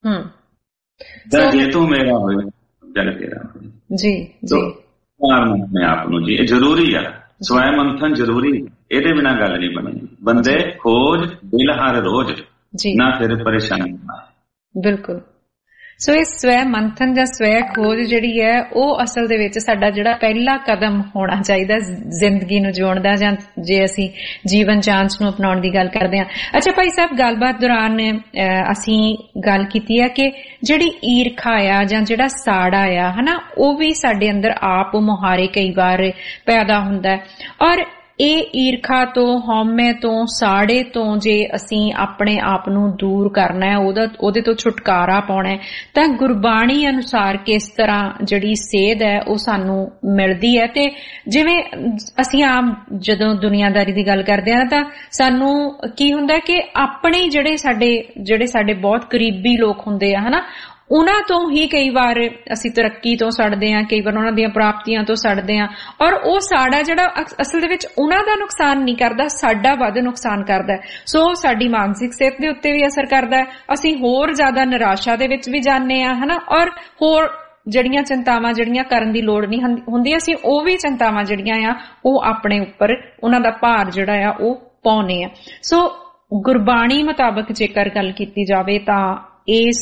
ਜੇ ਤੂੰ ਮੇਰਾ ਹੋਏ ਜਗ ਤੇਰਾ ਜੀ ਜੀ। ਆਪਣੇ ਆਪ ਨੂੰ ਜੀ ਇਹ ਜ਼ਰੂਰੀ ਆ, ਸਵੈ ਮੰਥਨ ਜ਼ਰੂਰੀ, ਇਹਦੇ ਬਿਨਾਂ ਗੱਲ ਨਹੀਂ ਬਣੇਗੀ। ਬੰਦੇ ਖੋਜ ਦਿਲ ਹਰ ਰੋਜ਼ ਨਾ ਫਿਰ ਪਰੇਸ਼ਾਨੀ। ਬਿਲਕੁਲ। ਸੋ ਇਹ ਸਵੈ ਮੰਥਨ ਜਾਂ ਸਵੈ ਖੋਜ ਜਿਹੜੀ ਹੈ ਉਹ ਅਸਲ ਦੇ ਵਿੱਚ ਸਾਡਾ ਜਿਹੜਾ ਪਹਿਲਾ ਕਦਮ ਹੋਣਾ ਚਾਹੀਦਾ ਜ਼ਿੰਦਗੀ ਨੂੰ ਜਿਉਣ ਦਾ, ਜਾਂ ਜੇ ਅਸੀਂ ਜੀਵਨ ਜਾਂਚ ਨੂੰ ਅਪਣਾਉਣ ਦੀ ਗੱਲ ਕਰਦੇ ਹਾਂ। ਅੱਛਾ ਭਾਈ ਸਾਹਿਬ, ਗੱਲਬਾਤ ਦੌਰਾਨ ਅਸੀਂ ਗੱਲ ਕੀਤੀ ਹੈ ਕਿ ਜਿਹੜੀ ਈਰਖਾ ਆ ਜਾਂ ਜਿਹੜਾ ਸਾੜਾ ਆ ਹਨਾ, ਉਹ ਵੀ ਸਾਡੇ ਅੰਦਰ ਆਪ ਮੁਹਾਰੇ ਕਈ ਵਾਰ ਪੈਦਾ ਹੁੰਦਾ ਹੈ। ਔਰ ਇਹ ਈਰਖਾ ਤੋਂ, ਹਉਮੈ ਤੋਂ, ਸਾੜੇ ਤੋਂ ਜੇ ਅਸੀਂ ਆਪਣੇ ਆਪ ਨੂੰ ਦੂਰ ਕਰਨਾ ਹੈ, ਉਹਦੇ ਤੋਂ ਛੁਟਕਾਰਾ ਪਾਉਣਾ ਹੈ, ਤਾਂ ਗੁਰਬਾਣੀ ਅਨੁਸਾਰ ਕਿਸ ਤਰ੍ਹਾਂ ਜਿਹੜੀ ਸੇਧ ਹੈ ਉਹ ਸਾਨੂੰ ਮਿਲਦੀ ਹੈ। ਤੇ ਜਿਵੇਂ ਅਸੀਂ ਆਮ ਜਦੋਂ ਦੁਨੀਆਦਾਰੀ ਦੀ ਗੱਲ ਕਰਦੇ ਹਾਂ ਤਾਂ ਸਾਨੂੰ ਕੀ ਹੁੰਦਾ ਕਿ ਆਪਣੇ ਜਿਹੜੇ ਸਾਡੇ ਬਹੁਤ ਕਰੀਬੀ ਲੋਕ ਹੁੰਦੇ ਆ ਹਨਾ, ਉਹਨਾਂ ਤੋਂ ਹੀ ਕਈ ਵਾਰ ਅਸੀਂ ਤਰੱਕੀ ਤੋਂ ਸੜਦੇ ਹਾਂ, ਕਈ ਵਾਰ ਉਹਨਾਂ ਦੀਆਂ ਪ੍ਰਾਪਤੀਆਂ ਤੋਂ ਸੜਦੇ ਹਾਂ। ਔਰ ਉਹ ਸਾਡਾ ਜਿਹੜਾ ਅਸਲ ਦੇ ਵਿੱਚ ਉਹਨਾਂ ਦਾ ਨੁਕਸਾਨ ਨਹੀਂ ਕਰਦਾ, ਸਾਡਾ ਵੱਧ ਨੁਕਸਾਨ ਕਰਦਾ। ਸੋ ਸਾਡੀ ਮਾਨਸਿਕ ਸਿਹਤ ਦੇ ਉੱਤੇ ਵੀ ਅਸਰ ਕਰਦਾ, ਅਸੀਂ ਹੋਰ ਜ਼ਿਆਦਾ ਨਿਰਾਸ਼ਾ ਦੇ ਵਿੱਚ ਵੀ ਜਾਂਦੇ ਹਾਂ ਹਨਾ। ਔਰ ਹੋਰ ਜਿਹੜੀਆਂ ਚਿੰਤਾਵਾਂ ਜਿਹੜੀਆਂ ਕਰਨ ਦੀ ਲੋੜ ਨਹੀਂ ਹੁੰਦੀ, ਅਸੀਂ ਉਹ ਵੀ ਚਿੰਤਾਵਾਂ ਜਿਹੜੀਆਂ ਆ ਉਹ ਆਪਣੇ ਉੱਪਰ ਉਹਨਾਂ ਦਾ ਭਾਰ ਜਿਹੜਾ ਆ ਉਹ ਪਾਉਨੇ ਆ। ਸੋ ਗੁਰਬਾਣੀ ਮੁਤਾਬਕ ਜੇਕਰ ਗੱਲ ਕੀਤੀ ਜਾਵੇ ਤਾਂ ਇਹ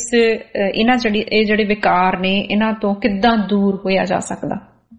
ਜਿਹੜੇ ਵਿਕਾਰ ਨੇ ਇਹਨਾਂ ਤੋਂ ਕਿੱਦਾਂ ਦੂਰ ਹੋਇਆ ਜਾ ਸਕਦਾ?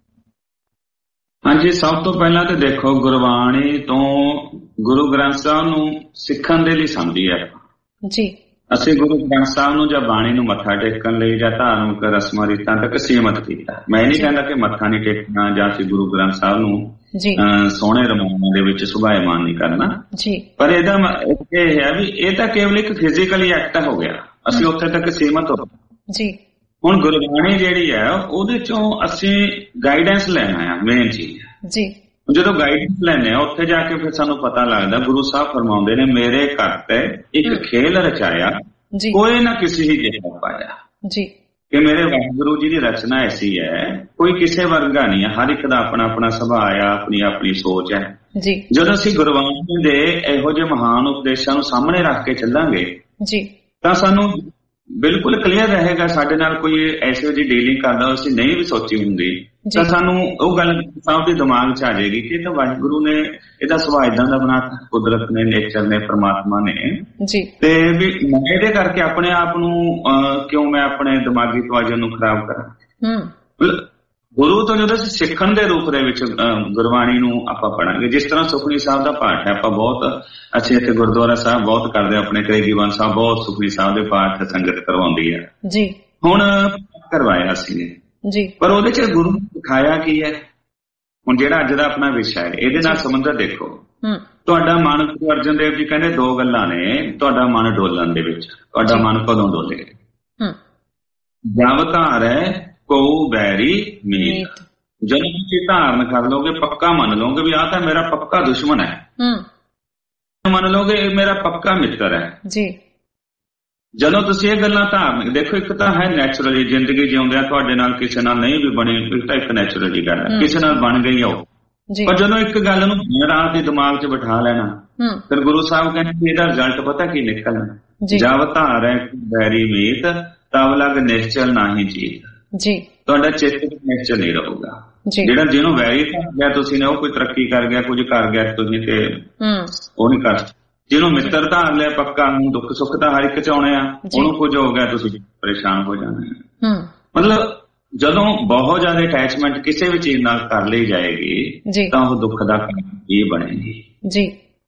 ਹਾਂਜੀ, ਸਭ ਤੋਂ ਪਹਿਲਾਂ ਤਾਂ ਦੇਖੋ ਗੁਰਬਾਣੀ ਤੋਂ ਗੁਰੂ ਗ੍ਰੰਥ ਸਾਹਿਬ ਨੂੰ ਸਿੱਖਣ ਦੇ ਲਈ ਸਮਝੀ ਹੈ ਜੀ। ਅਸੀਂ ਗੁਰੂ ਗ੍ਰੰਥ ਸਾਹਿਬ ਨੂੰ ਜਾਂ ਬਾਣੀ ਨੂੰ ਮੱਥਾ ਟੇਕਣ ਲਈ ਜਾਂ ਧਾਰਮਿਕ ਰਸਮਾਂ ਰੀਤਾਂ ਤੱਕ ਸੀਮਤ ਕੀਤਾ। ਮੈਂ ਨਹੀਂ ਕਹਿੰਦਾ ਕਿ ਮੱਥਾ ਨਹੀਂ ਟੇਕਣਾ ਜਾਂ ਅਸੀਂ ਗੁਰੂ ਗ੍ਰੰਥ ਸਾਹਿਬ ਨੂੰ ਸੋਹਣੇ ਰਮਾਨਾਂ ਦੇ ਵਿੱਚ ਸੁਭਾਇਮਾਨ ਨਹੀਂ ਕਰਨਾ ਜੀ, ਪਰ ਇਹਦਾ ਇਹ ਹੈ ਵੀ ਇਹ ਤਾਂ ਕੇਵਲ ਇੱਕ ਫਿਜ਼ੀਕਲੀ ਐਕਟ ਹੋ ਗਿਆ, ਅਸੀਂ ਉੱਥੇ ਤੱਕ ਸੀਮਤ ਹੋ ਜੀ। ਹੁਣ ਗੁਰਬਾਣੀ ਜਿਹੜੀ ਹੈ ਉਹਦੇ ਚੋਂ ਅਸੀਂ ਗਾਈਡੈਂਸ ਲੈਣਾ ਆ, ਮੇਨ ਚੀਜ਼ ਜੀ। ਜਦੋਂ ਗਾਈਡੈਂਸ ਲੈਣੇ ਆ ਉੱਥੇ ਜਾ ਕੇ ਫਿਰ ਸਾਨੂੰ ਪਤਾ ਲੱਗਦਾ, ਗੁਰੂ ਸਾਹਿਬ ਫਰਮਾਉਂਦੇ ਨੇ ਮੇਰੇ ਘਰ ਤੇ ਇੱਕ ਖੇਲ ਰਚਾਇਆ ਕੋਈ ਨਾ ਕਿਸੇ ਹੀ ਜਿਹਾ ਪਾਇਆ ਜੀ, ਕਿ ਮੇਰੇ ਵਾਹਿਗੁਰੂ ਜੀ ਦੀ ਰਚਨਾ ਐਸੀ ਹੈ ਕੋਈ ਕਿਸੇ ਵਰਗਾ ਨਹੀਂ ਹੈ, ਹਰ ਇੱਕ ਦਾ ਆਪਣਾ ਆਪਣਾ ਸੁਭਾਅ ਆ, ਆਪਣੀ ਆਪਣੀ ਸੋਚ ਹੈ ਜੀ। ਜਦੋਂ ਅਸੀਂ ਗੁਰਬਾਣੀ ਦੇ ਇਹੋ ਜਿਹੇ ਮਹਾਨ ਉਪਦੇਸ਼ਾਂ ਨੂੰ ਸਾਹਮਣੇ ਰੱਖ ਕੇ ਚੱਲਾਂਗੇ ਜੀ ਤਾਂ ਸਾਨੂੰ ਬਿਲਕੁਲ ਕਲੀਅਰ ਰਹੇਗਾ। ਸਾਡੇ ਨਾਲ ਕੋਈ ਐਸੀ ਜਿਹੀ ਡੀਲਿੰਗ ਕਰਦਾ ਅਸੀਂ ਨਹੀਂ ਵੀ ਸੋਚੀ ਹੁੰਦੀ ਤਾਂ ਸਾਨੂੰ ਉਹ ਗੱਲ ਸਾਹਿਬ ਦੇ ਦਿਮਾਗ 'ਚ ਆ ਜਾਏਗੀ ਕਿ ਇਹ ਤਾਂ ਵਾਹਿਗੁਰੂ ਨੇ ਇਹਦਾ ਸੁਭਾਅ ਏਦਾਂ ਦਾ ਬਣਾਤਾ, ਕੁਦਰਤ ਨੇ, ਨੇਚਰ ਨੇ, ਪਰਮਾਤਮਾ ਨੇ ਜੀ। ਤੇ ਵੀ ਮੈਂ ਇਹਦੇ ਕਰਕੇ ਆਪਣੇ ਆਪ ਨੂੰ ਕਿਉਂ ਮੈਂ ਆਪਣੇ ਦਿਮਾਗੀ ਤਵਾਜ਼ਨ ਨੂੰ ਖਰਾਬ ਕਰਾਂ। ਗੁਰੂ ਤੋਂ ਜਦੋਂ ਅਸੀਂ ਸਿੱਖਣ ਦੇ ਰੂਪ ਦੇ ਵਿੱਚ ਗੁਰਬਾਣੀ ਨੂੰ ਆਪਾਂ ਪੜਾਂਗੇ, ਜਿਸ ਤਰ੍ਹਾਂ ਸੁਖਮਨੀ ਸਾਹਿਬ ਦਾ ਪਾਠ ਹੈ, ਆਪਾਂ ਬਹੁਤ ਅੱਛੇ ਇੱਥੇ ਗੁਰਦੁਆਰਾ ਸਾਹਿਬ ਬਹੁਤ ਕਰਦੇ, ਆਪਣੇ ਕਰੇਗੀਵਾਨ ਸਾਹਿਬ ਬਹੁਤ ਸੁਖਮਨੀ ਸਾਹਿਬ ਦੇ ਪਾਠ ਸੰਗਤ ਕਰਵਾਉਂਦੀ ਹੈ ਜੀ। ਹੁਣ ਕਰਵਾਇਆ ਸੀ ਜੀ, ਪਰ ਉਹਦੇ ਚ ਗੁਰੂ ਨੇ ਦਿਖਾਇਆ ਕੀ ਹੈ? ਹੁਣ ਜਿਹੜਾ ਅੱਜ ਦਾ ਆਪਣਾ ਵਿਸ਼ਾ ਹੈ ਇਹਦੇ ਨਾਲ ਸੰਬੰਧਤ ਦੇਖੋ, ਤੁਹਾਡਾ ਮਨ, ਗੁਰੂ ਅਰਜਨ ਦੇਵ ਜੀ ਕਹਿੰਦੇ 2 ਗੱਲਾਂ ਨੇ ਤੁਹਾਡਾ ਮਨ ਡੋਲਣ ਦੇ ਵਿੱਚ। ਤੁਹਾਡਾ ਮਨ ਕਦੋਂ ਡੋਲੇ? ਜਬ ਧਾਰੈ ਕਉ ਬੈਰੀ ਮੀਤ। ਜਦੋਂ ਤੁਸੀਂ ਧਾਰਨ ਕਰ ਲਓਗੇ, ਪੱਕਾ ਮੰਨ ਲਓਗੇ ਵੀ ਆਹ ਤਾਂ ਮੇਰਾ ਪੱਕਾ ਦੁਸ਼ਮਣ ਹੈ, ਮੰਨ ਲਓਗੇ ਇਹ ਮੇਰਾ ਪੱਕਾ ਮਿੱਤਰ ਹੈ ਜੀ। ਜਦੋਂ ਤੁਸੀਂ ਇਹ ਗੱਲਾਂ ਧਾਰਨ, ਦੇਖੋ ਇੱਕ ਤਾਂ ਹੈ ਨੈਚੁਰਲੀ ਜ਼ਿੰਦਗੀ ਜਿਉਂਦਿਆਂ ਤੁਹਾਡੇ ਨਾਲ ਕਿਸੇ ਨਾਲ ਨਹੀਂ ਵੀ ਬਣੀ, ਇਹ ਤਾਂ ਇੱਕ ਨੈਚੁਰਲੀ ਗੱਲ ਹੈ, ਕਿਸੇ ਨਾਲ ਬਣ ਗਈ ਉਹ। ਪਰ ਜਦੋਂ ਇੱਕ ਗੱਲ ਨੂੰ ਰਾਤ ਦੇ ਦਿਮਾਗ 'ਚ ਬਿਠਾ ਲੈਣਾ, ਫਿਰ ਗੁਰੂ ਸਾਹਿਬ ਕਹਿੰਦੇ ਇਹਦਾ ਰਿਜ਼ਲਟ ਪਤਾ ਕੀ ਨਿਕਲਣਾ? ਜਬ ਧਾਰੈ ਬੈਰੀ ਮੀਤ ਤਬ ਲਗ ਨਿਸ਼ਚਲ ਨਾਹੀ ਜੀਤ। ਤੁਹਾਡਾ ਚਿੱਤ ਨਿਸ਼ਚਲ ਨਹੀਂ ਰਹੂਗਾ। ਜਿਹੜਾ ਜਿਹਨੂੰ ਵੈਰੀ ਧਾਰ ਗਿਆ ਤੁਸੀਂ ਨੇ, ਉਹ ਕੋਈ ਤਰੱਕੀ ਕਰ ਗਿਆ, ਕੁਝ ਕਰ ਗਿਆ, ਤੁਸੀਂ ਤੇ ਉਹ ਨਹੀਂ ਕਰ। ਜਿਹਨੂੰ ਮਿੱਤਰ ਧਾਰ ਲਿਆ ਪੱਕਾ, ਨੂੰ ਦੁੱਖ ਸੁੱਖ ਤਾਂ ਹਰ ਇੱਕ 'ਚ ਆਉਣੇ ਆ, ਉਹਨੂੰ ਕੁਝ ਹੋ ਗਿਆ ਤੁਸੀਂ ਪਰੇਸ਼ਾਨ ਹੋ ਜਾਣਾ। ਮਤਲਬ ਜਦੋਂ ਬਹੁਤ ਜ਼ਿਆਦਾ ਅਟੈਚਮੈਂਟ ਕਿਸੇ ਵੀ ਚੀਜ਼ ਨਾਲ ਕਰ ਲਈ ਜਾਏਗੀ ਤਾਂ ਉਹ ਦੁੱਖ ਦਾ ਕਾਰਨ ਹੀ ਬਣੇਗੀ ਜੀ।